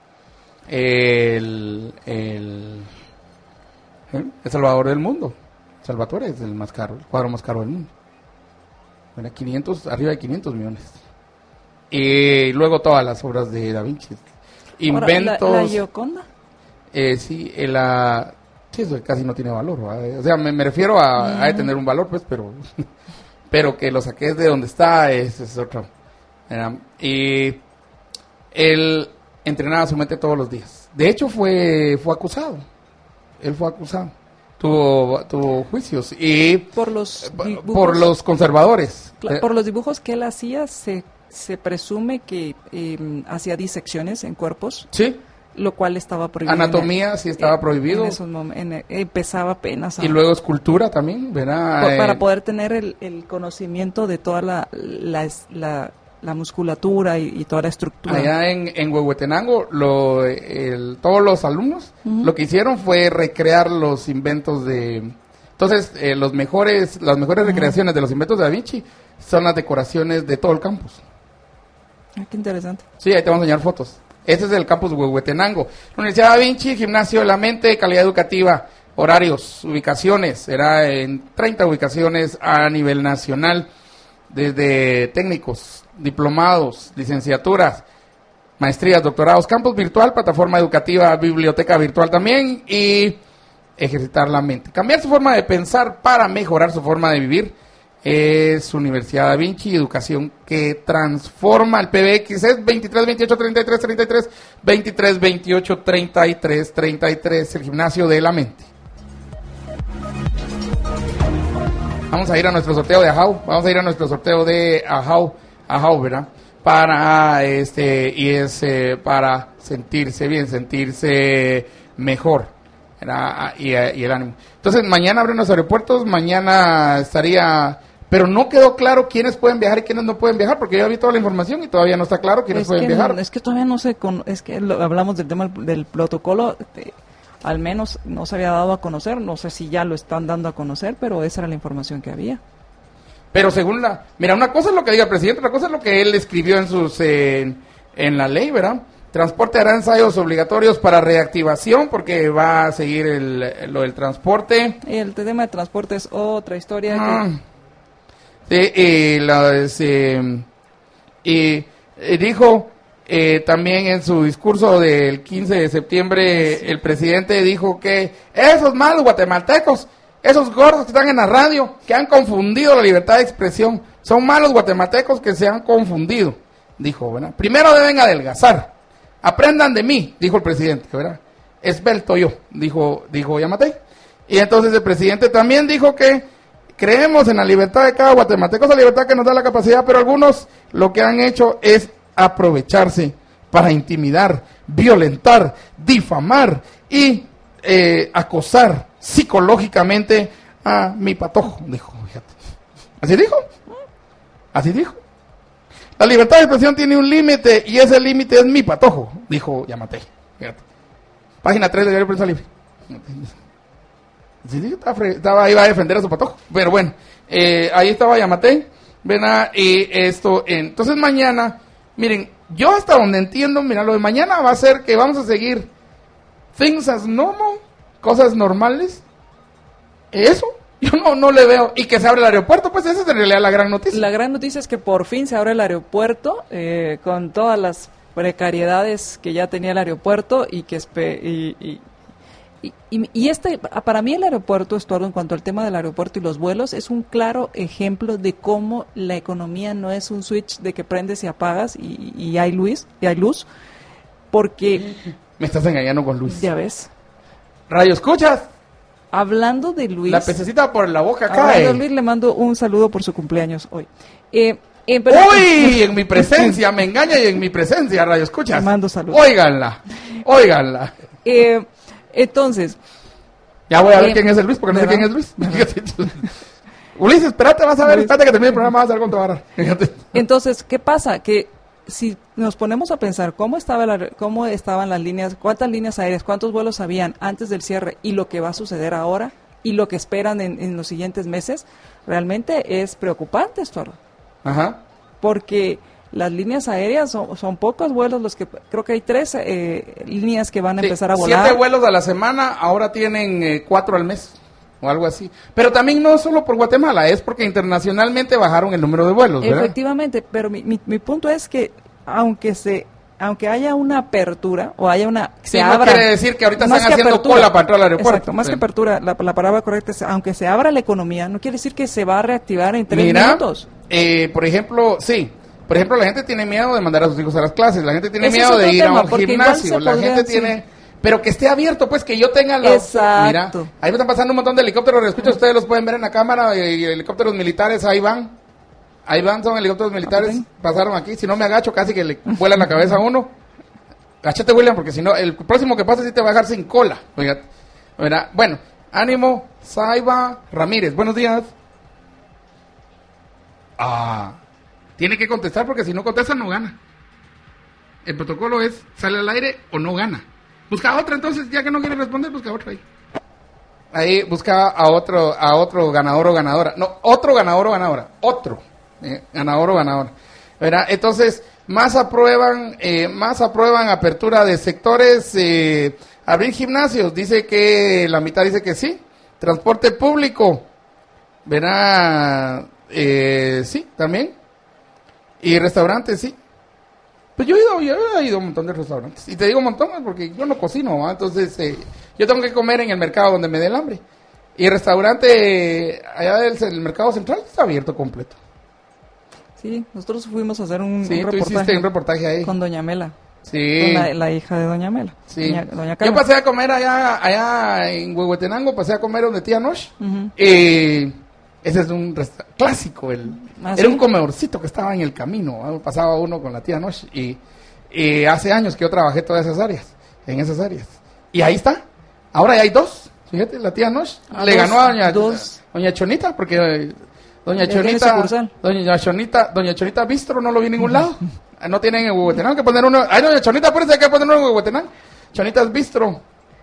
El, el, el Salvador del mundo. Salvatore es el más caro, el cuadro más caro del mundo. Era quinientos, arriba de quinientos millones. Y luego todas las obras de Da Vinci. Inventos. Ahora, ¿la, la Gioconda? Eh, sí, eh, la, sí, eso casi no tiene valor. ¿verdad? O sea, me, me refiero a, mm. a tener un valor, pues, pero, pero que lo saques de donde está es, es otro. ¿verdad? Y él entrenaba su mente todos los días. De hecho, fue, fue acusado. Él fue acusado. Tuvo, tuvo juicios y por los dibujos, por los conservadores. Claro, por los dibujos que él hacía se se presume que eh, hacía disecciones en cuerpos. Sí. Lo cual estaba prohibido. Anatomía el, sí estaba prohibido. En esos momentos, en, empezaba apenas. A, y luego escultura también, ¿verdad? Por, eh, para poder tener el, el conocimiento de toda la la, la, la musculatura y, y toda la estructura. Allá en, en Huehuetenango, lo, el, todos los alumnos uh-huh. lo que hicieron fue recrear los inventos de... Entonces, eh, los mejores las mejores uh-huh. recreaciones de los inventos de Da Vinci son las decoraciones de todo el campus. Ah, qué interesante. Sí, ahí te vamos a enseñar fotos. Este es el campus Huehuetenango. Universidad Da Vinci, Gimnasio de la Mente, calidad educativa, horarios, ubicaciones. Será en treinta ubicaciones a nivel nacional, desde técnicos, diplomados, licenciaturas, maestrías, doctorados, campus virtual, plataforma educativa, biblioteca virtual también y ejercitar la mente. Cambiar su forma de pensar para mejorar su forma de vivir es Universidad Da Vinci, educación que transforma. El P B X es veintitrés veintiocho treinta y tres treinta y tres, veintitrés veintiocho treinta y tres treinta y tres, el Gimnasio de la Mente. Vamos a ir a nuestro sorteo de Ajau, vamos a ir a nuestro sorteo de Ajau, Ajau, ¿verdad? Para, este, y es eh, para sentirse bien, sentirse mejor, ¿verdad? Y, y el ánimo. Entonces, mañana abren los aeropuertos, mañana estaría... Pero no quedó claro quiénes pueden viajar y quiénes no pueden viajar, porque yo vi toda la información y todavía no está claro quiénes es pueden que viajar. No, es que todavía no sé, con, es que lo, hablamos del tema del protocolo, de, al menos no se había dado a conocer, no sé si ya lo están dando a conocer, pero esa era la información que había. Pero según la... Mira, una cosa es lo que diga el presidente, otra cosa es lo que él escribió en sus eh, en, en la ley, ¿verdad? Transporte hará ensayos obligatorios para reactivación, porque va a seguir el, lo del transporte. Y el tema de transporte es otra historia. Ah. Que... Sí, y, la, sí, y, y dijo eh, también en su discurso del quince de septiembre, sí. el presidente dijo que esos malos guatemaltecos, esos gordos que están en la radio, que han confundido la libertad de expresión, son malos guatemaltecos que se han confundido, dijo, ¿verdad? Primero deben adelgazar, aprendan de mí, dijo el presidente, ¿verdad? Esbelto yo, dijo, dijo Yamatei. Y entonces el presidente también dijo que creemos en la libertad de cada guatemalteco, esa libertad que nos da la capacidad, pero algunos lo que han hecho es aprovecharse para intimidar, violentar, difamar y eh, acosar psicológicamente a mi patojo, dijo, fíjate. ¿Así dijo? ¿Así dijo? La libertad de expresión tiene un límite y ese límite es mi patojo, dijo Yamatei. Fíjate. Página tres del diario Prensa Libre. Sí, sí, estaba, estaba, iba a defender a su patojo, pero bueno, eh, ahí estaba Yamatei, ven a, y esto, entonces mañana, miren, yo hasta donde entiendo, mira, lo de mañana va a ser que vamos a seguir things as normal, cosas normales, eso, yo no, no le veo, y que se abre el aeropuerto, pues esa es en realidad la gran noticia. La gran noticia es que por fin se abre el aeropuerto, eh, con todas las precariedades que ya tenía el aeropuerto, y que espe- y, y Y, y, y este, para mí el aeropuerto, Estuardo, en cuanto al tema del aeropuerto y los vuelos, es un claro ejemplo de cómo la economía no es un switch de que prendes y apagas y, y hay luz, y hay luz, porque... Me estás engañando con luz. Ya ves. Radio escuchas, hablando de Luis... La pececita por la boca hablando cae. de Luis, le mando un saludo por su cumpleaños hoy. Eh, eh, pero... ¡Uy! En mi presencia, me engaña y en mi presencia, radio escuchas. Le mando saludos. Óiganla, óiganla. Eh, entonces... Ya voy a ver eh, quién es el Luis, porque no sé ¿verdad? quién es Luis. Ulises, espérate, vas a ver, espérate que termine el programa, vas a ver con tu barra. Entonces, ¿qué pasa? Que si nos ponemos a pensar cómo estaba la, cómo estaban las líneas, cuántas líneas aéreas, cuántos vuelos habían antes del cierre y lo que va a suceder ahora y lo que esperan en, en los siguientes meses, realmente es preocupante esto. Ajá. Porque las líneas aéreas son, son pocos vuelos los que, creo que hay tres eh, líneas que van a Sí, empezar a volar. Siete vuelos a la semana, ahora tienen eh, cuatro al mes. O algo así. Pero también no solo por Guatemala, es porque internacionalmente bajaron el número de vuelos, ¿verdad? Efectivamente, pero mi, mi, mi punto es que aunque se aunque haya una apertura o haya una Sí, se no abra, quiere decir que ahorita más están que haciendo apertura, cola para entrar al aeropuerto. Exacto, más Sí. que apertura, la, la palabra correcta es, aunque se abra la economía, no quiere decir que se va a reactivar en tres Mira, minutos. eh, por ejemplo, sí. Por ejemplo, la gente tiene miedo de mandar a sus hijos a las clases, la gente tiene Ese miedo es otro de ir tema, a un porque igual gimnasio, se la podría, gente sí. tiene... Pero que esté abierto, pues, que yo tenga la... Exacto. Mira, ahí me están pasando un montón de helicópteros, escucha, ustedes los pueden ver en la cámara, y, y helicópteros militares, ahí van. Ahí van, son helicópteros militares, pasaron aquí, si no me agacho casi que le vuelan la cabeza a uno. Cáchate, William, porque si no, el próximo que pase sí te va a dejar sin cola. Oiga, mira, bueno, ánimo, Saiba Ramírez, buenos días. Ah, tiene que contestar porque si no contesta no gana. El protocolo es, sale al aire o no gana. Busca otra, entonces, ya que no quiere responder, busca otra ahí. Ahí busca a otro, a otro ganador o ganadora. No, otro ganador o ganadora. Otro eh, ganador o ganadora. ¿Verdad? Entonces, más aprueban, eh, más aprueban apertura de sectores, eh, abrir gimnasios. Dice que la mitad dice que sí. Transporte público. ¿Verdad? Eh, sí, también. Y restaurantes, sí. Pues yo he ido, yo he ido a un montón de restaurantes. Y te digo un montón porque yo no cocino, ¿va? Entonces eh, yo tengo que comer en el mercado donde me dé el hambre. Y el restaurante eh, allá del el mercado central está abierto completo. Sí, nosotros fuimos a hacer un, Sí, un tú reportaje, hiciste un reportaje ahí. con Doña Mela. Sí. Con la, la hija de Doña Mela. Sí. Doña, Doña Yo Carmen. pasé a comer allá, allá en Huehuetenango, pasé a comer donde tía Nosh. Ujú. Eh, ese es un resta- clásico. El, ¿Ah, era sí? un comedorcito que estaba en el camino. ¿no? Pasaba uno con la tía Nosh. Y, y hace años que yo trabajé todas esas áreas, en esas áreas. Y ahí está. Ahora ya hay dos. Fíjate, la tía Nosh Ah, le dos, ganó a doña, dos. doña Chonita, porque eh, doña Ya tiene Chonita, sucursal. doña Chonita, doña Chonita Bistro no lo vi en ningún lado. No tienen en Huehuetenango que poner uno. Ay, doña Chonita, por eso hay que poner uno en Huehuetenango. Chonitas Bistro.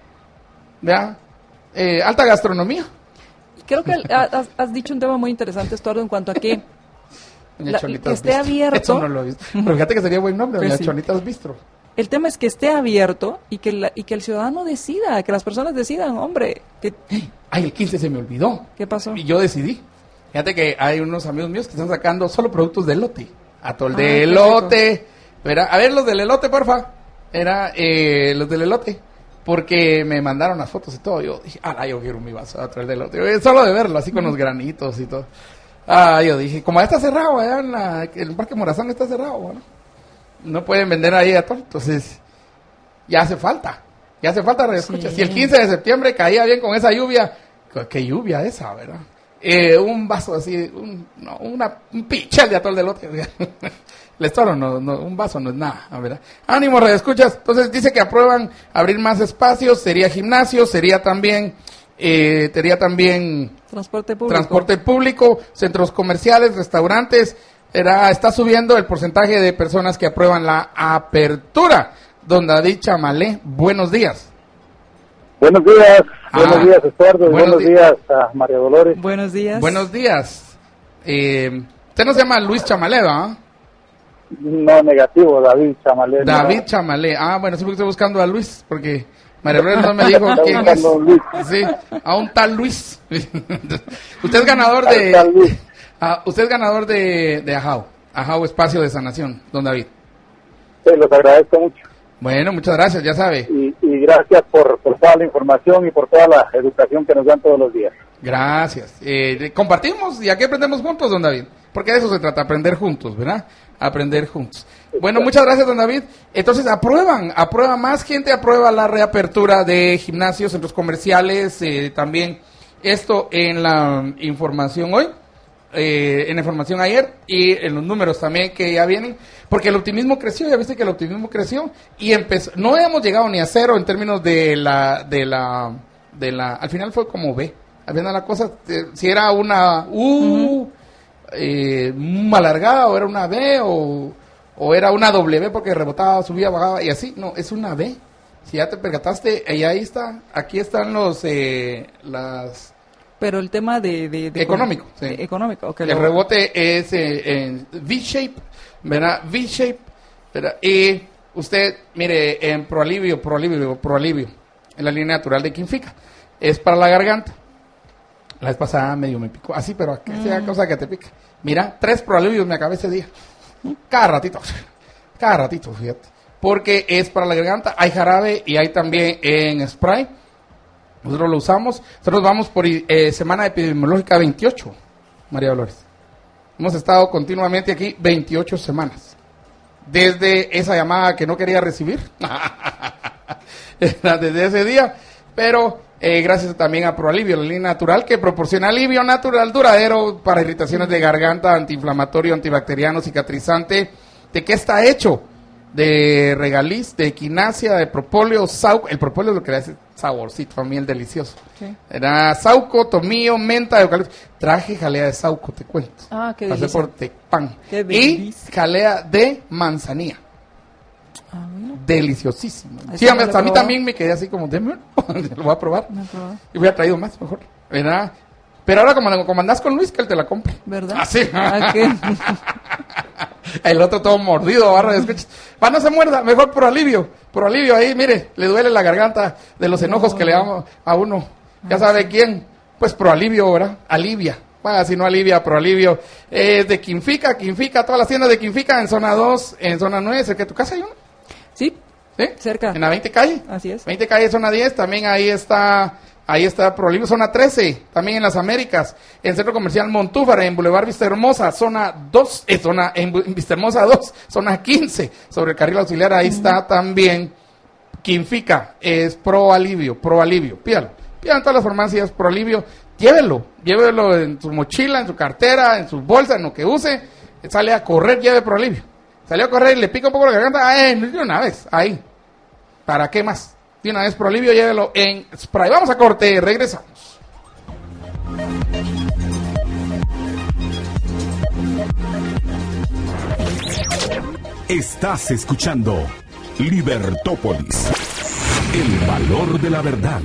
¿Vea? Eh, alta gastronomía. Creo que has, has dicho un tema muy interesante, Estuardo, en cuanto a que Doña La- Chonitas que esté Bistro. abierto. Eso no lo he visto. Pero fíjate que sería buen nombre, Pues Doña sí. Chonitas Bistro. el tema es que esté abierto y que, la- y que el ciudadano decida, que las personas decidan, hombre, que, Ay, el quince se me olvidó. ¿qué pasó? Y yo decidí. Fíjate que hay unos amigos míos que están sacando solo productos de elote. Atol Ah, de qué elote. Verá, a ver los del elote, porfa. Era eh, los del elote. Porque me mandaron las fotos y todo. Yo dije, ah, yo quiero mi vaso de atol de elote. Eh, Solo de verlo, así con los granitos y todo. Ah, yo dije, como ya está cerrado, allá en la, el Parque Morazán está cerrado, bueno. No pueden vender ahí atol. Entonces, ya hace falta. Ya hace falta, escucha. Sí. Si el quince de septiembre caía bien con esa lluvia, qué lluvia esa, ¿verdad? Eh, un vaso así, un, no, una, un pichel de atol de elote. Les toro, no, no, un vaso no es nada, ¿verdad? Ánimo, redescuchas. Entonces dice que aprueban abrir más espacios, sería gimnasio, sería también, eh, sería también Transporte público. transporte público, centros comerciales, restaurantes. Era, está subiendo el porcentaje de personas que aprueban la apertura. Don David Chamalé, buenos días. Buenos días, Ah, buenos días Estuardo, y buenos buenos di- días a María Dolores. Buenos días. Buenos días. Eh, usted no se llama Luis Chamalé, ¿verdad? No, negativo, David Chamalé. David no. Chamalé. Ah, bueno, sí porque estoy buscando a Luis, porque María Dolores no me dijo Está quién es. buscando a un Luis. Sí, a un tal Luis. Usted es ganador Ahí está de... Luis. Ah, usted es ganador de, de Ajao. Ajao Espacio de Sanación, don David. Se los agradezco mucho Bueno, muchas gracias, ya sabe. y, y gracias por, por toda la información y por toda la educación que nos dan todos los días. Gracias. Eh, compartimos y aquí aprendemos juntos, don David. Porque de eso se trata, aprender juntos, ¿verdad? aprender juntos. Bueno, muchas gracias, don David. Entonces, aprueban, aprueba más gente, aprueba la reapertura de gimnasios, centros comerciales, eh, también esto en la información hoy, eh, en la información ayer y en los números también que ya vienen, porque el optimismo creció, ya viste que el optimismo creció y empezó, no hemos llegado ni a cero en términos de la, de la, de la, al final fue como B, al final la cosa, eh, si era una U, uh-huh. eh, alargada o era una B o... o era una W porque rebotaba, subía, bajaba y así, no, es una B. Si ya te percataste, y ahí está, aquí están los, eh, las... Pero el tema de... de, de económico, con, sí. de económico, okay, el lo... rebote es eh, en V-shape, ¿verdad? V-shape, ¿verdad? Y usted, mire, en Proalivio, Proalivio, Proalivio, en la línea natural de Quinfica, es para la garganta. La vez pasada medio me picó, así, pero que mm. sea cosa que te pica. Mira, tres Proalivios me acabé ese día. Cada ratito, cada ratito, fíjate. Porque es para la garganta, hay jarabe y hay también en spray. Nosotros lo usamos. Nosotros vamos por eh, semana epidemiológica veintiocho, María Dolores. Hemos estado continuamente aquí veintiocho semanas. Desde esa llamada que no quería recibir. Desde ese día. Pero eh, gracias también a Proalivio, la línea natural que proporciona alivio natural duradero para irritaciones de garganta, antiinflamatorio, antibacteriano, cicatrizante. ¿De qué está hecho? De regaliz, de equinacia, de propóleo, sauco. El propóleo es lo que le hace saborcito a miel delicioso. Sí. Era sauco, tomillo, menta, eucalipto. Traje jalea de sauco, te cuento. Ah, qué Pasé delicia. por Tecpan. Qué y delicia. jalea de manzanilla. Ah, bueno. Deliciosísimo. Eso Sí, no a, lo he a mí probado. también me quedé así como, déme, lo voy a probar. No he probado. Y hubiera traído más, mejor. ¿Verdad? Pero ahora como, como andás con Luis, que él te la compre. ¿Verdad? Ah, sí. ¿A qué? El otro todo mordido, barra de escuchas. Pa, no se muerda, mejor por alivio. Por alivio, ahí, mire, le duele la garganta de los enojos no. que le damos a uno. Ya sabe quién. Pues pro alivio, ¿verdad? Alivia. Bueno, si no alivia, pro alivio. Es de Quinfica, Quinfica, todas las tiendas de Quinfica en zona dos, en zona nueve, cerca de tu casa hay uno. Sí. ¿Sí? Cerca. En la veinte calle. Así es. veinte calle, zona diez, también ahí está, ahí está Prolivio, zona trece, también en las Américas, en Centro Comercial Montúfar, en Boulevard Vista Hermosa, zona dos, eh, zona, en, en Vista Hermosa dos, zona quince, sobre el carril auxiliar, ahí uh-huh. está también Quinfica, es Pro Alivio, Pro Alivio, pídalo, pídalo en todas las farmacias, Pro Alivio, llévelo, llévelo en su mochila, en su cartera, en su bolsa, en lo que use, sale a correr, lleve Pro Alivio. Salió a correr y le pica un poco la garganta, eh, de una vez, ahí. ¿Para qué más? De una vez, Prolivio, llévelo en spray. Vamos a corte, regresamos. Estás escuchando Libertópolis, el valor de la verdad.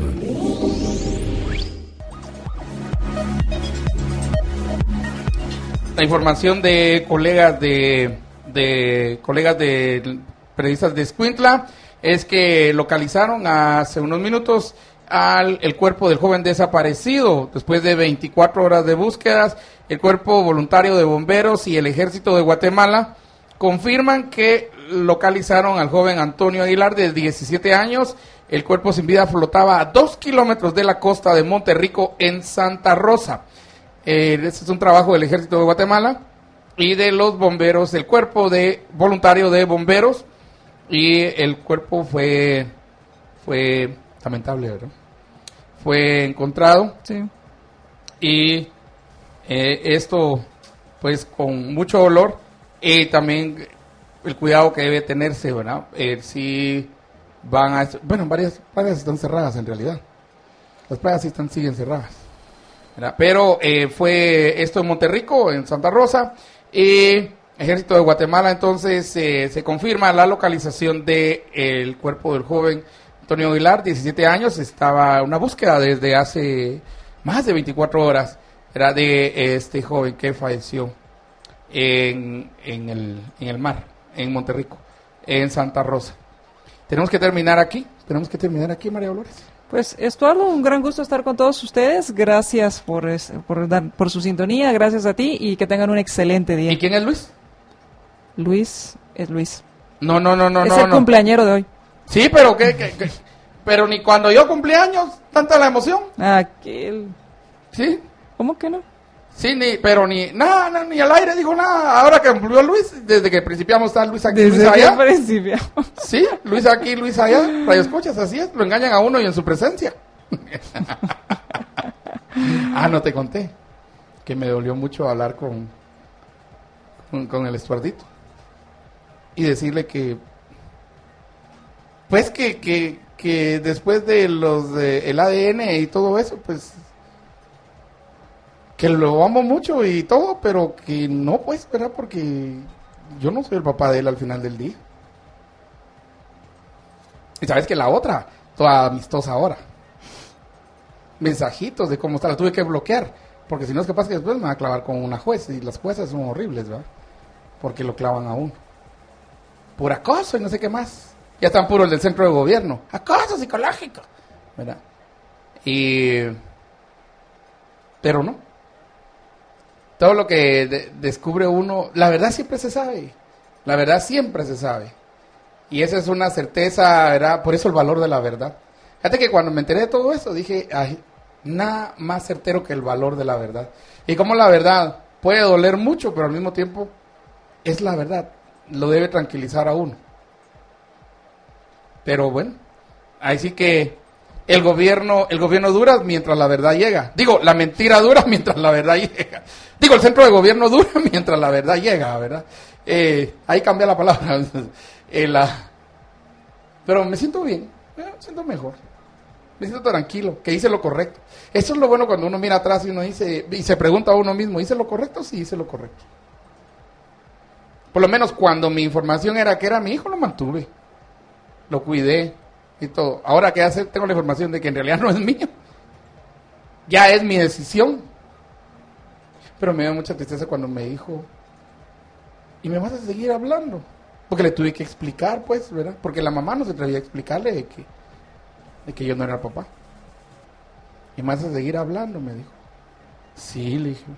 La información de colegas de... de colegas de periodistas de Escuintla es que localizaron hace unos minutos al el cuerpo del joven desaparecido después de veinticuatro horas de búsquedas. El cuerpo voluntario de bomberos y el ejército de Guatemala confirman que localizaron al joven Antonio Aguilar de diecisiete años. El cuerpo sin vida flotaba a dos kilómetros de la costa de Monterrico en Santa Rosa. Eh, este es un trabajo del ejército de Guatemala y de los bomberos, el cuerpo de voluntario de bomberos, y el cuerpo fue fue lamentable, ¿verdad? Fue encontrado. Sí. Y eh, esto pues con mucho dolor y también el cuidado que debe tenerse, ¿verdad? Eh, si van a, bueno, varias playas están cerradas en realidad. Las playas sí están siguen cerradas, ¿verdad? Pero eh, fue esto en Monterrico, en Santa Rosa. Y Ejército de Guatemala, entonces eh, se confirma la localización del de cuerpo del joven Antonio Aguilar, diecisiete años. Estaba una búsqueda desde hace más de veinticuatro horas, era de este joven que falleció en, en, el, en el mar, en Monterrico, en Santa Rosa. Tenemos que terminar aquí, tenemos que terminar aquí, María Dolores. Pues, Estuardo, un gran gusto estar con todos ustedes. Gracias por, por, dar, por su sintonía, gracias a ti y que tengan un excelente día. ¿Y quién es Luis? Luis es Luis. No, no, no, no. Es no, el no. cumpleañero de hoy. Sí, pero ¿qué, qué, qué? Pero ni cuando yo cumpleaños, tanta la emoción. Aquel. ¿Sí? ¿Cómo que no? Sí, ni, pero ni, nada, no, ni al aire dijo nada. Ahora que murió Luis, desde que principiamos está Luis aquí, Desde Luis allá. que principiamos. Sí, Luis aquí, Luis allá. Radio escuchas, así es, lo engañan a uno y en su presencia. Ah, no te conté. Que me dolió mucho hablar con, con, con el Estuardito. Y decirle que, pues que, que, que después de los, de, el A D N y todo eso, pues... que lo amo mucho y todo, pero que no, pues, ¿verdad? Porque yo no soy el papá de él al final del día. Y sabes que la otra, toda amistosa ahora. Mensajitos de cómo está, la tuve que bloquear. Porque si no es capaz que después me va a clavar con una juez. Y las juezas son horribles, ¿verdad? Porque lo clavan a uno. Por acoso y no sé qué más. Ya están puros el del centro de gobierno. Acoso psicológico, ¿verdad? Y... pero no. Todo lo que de- descubre uno, la verdad siempre se sabe, la verdad siempre se sabe. Y esa es una certeza, ¿verdad? Por eso el valor de la verdad. Fíjate que cuando me enteré de todo eso, dije, ay, nada más certero que el valor de la verdad. Y como la verdad puede doler mucho, pero al mismo tiempo es la verdad, lo debe tranquilizar a uno. Pero bueno, ahí sí que... El gobierno, el gobierno dura mientras la verdad llega. Digo, la mentira dura mientras la verdad llega. Digo, el centro de gobierno dura mientras la verdad llega, ¿verdad? Eh, ahí cambia la palabra. eh, la... Pero me siento bien, eh, me siento mejor. Me siento tranquilo, que hice lo correcto. Eso es lo bueno cuando uno mira atrás y uno dice, y se pregunta a uno mismo, ¿hice lo correcto? Sí, hice lo correcto. Por lo menos cuando mi información era que era mi hijo, lo mantuve. Lo cuidé. Y todo. Ahora que ya sé, tengo la información de que en realidad no es mío. Ya es mi decisión. Pero me dio mucha tristeza cuando me dijo, ¿y me vas a seguir hablando? Porque le tuve que explicar, pues, ¿verdad? Porque la mamá no se atrevía a explicarle de que, de que yo no era papá. ¿Y me vas a seguir hablando? Me dijo. Sí, le dije.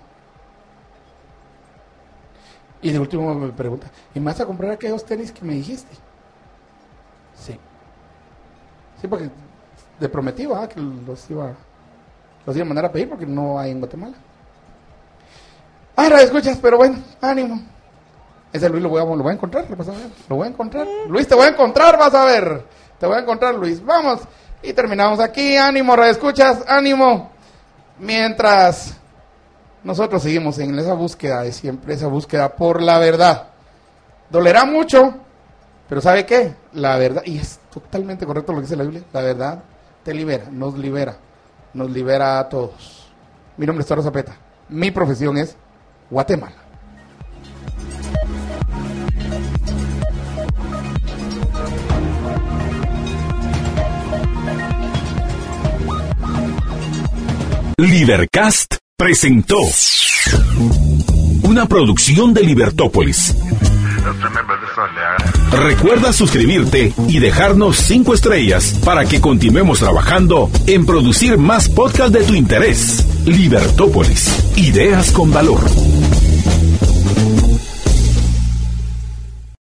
Y de último me pregunta, ¿y me vas a comprar aquellos tenis que me dijiste? Sí. Sí, porque le prometí, ¿verdad? Que los iba, los iba a mandar a pedir porque no hay en Guatemala. Ah, radio escuchas, pero bueno, ánimo. Ese Luis lo voy a, lo voy a encontrar, lo vas a ver, lo voy a encontrar. Luis, te voy a encontrar, vas a ver. Te voy a encontrar, Luis. Vamos. Y terminamos aquí. Ánimo, radio escuchas, ánimo. Mientras nosotros seguimos en esa búsqueda de siempre, esa búsqueda por la verdad. Dolerá mucho, pero ¿sabe qué? La verdad, y es totalmente correcto lo que dice la Biblia, la verdad te libera, nos libera, nos libera a todos. Mi nombre es Toro Zapeta, mi profesión es Guatemala. Libercast presentó una producción de Libertópolis. Recuerda suscribirte y dejarnos cinco estrellas para que continuemos trabajando en producir más podcasts de tu interés. Libertópolis, ideas con valor.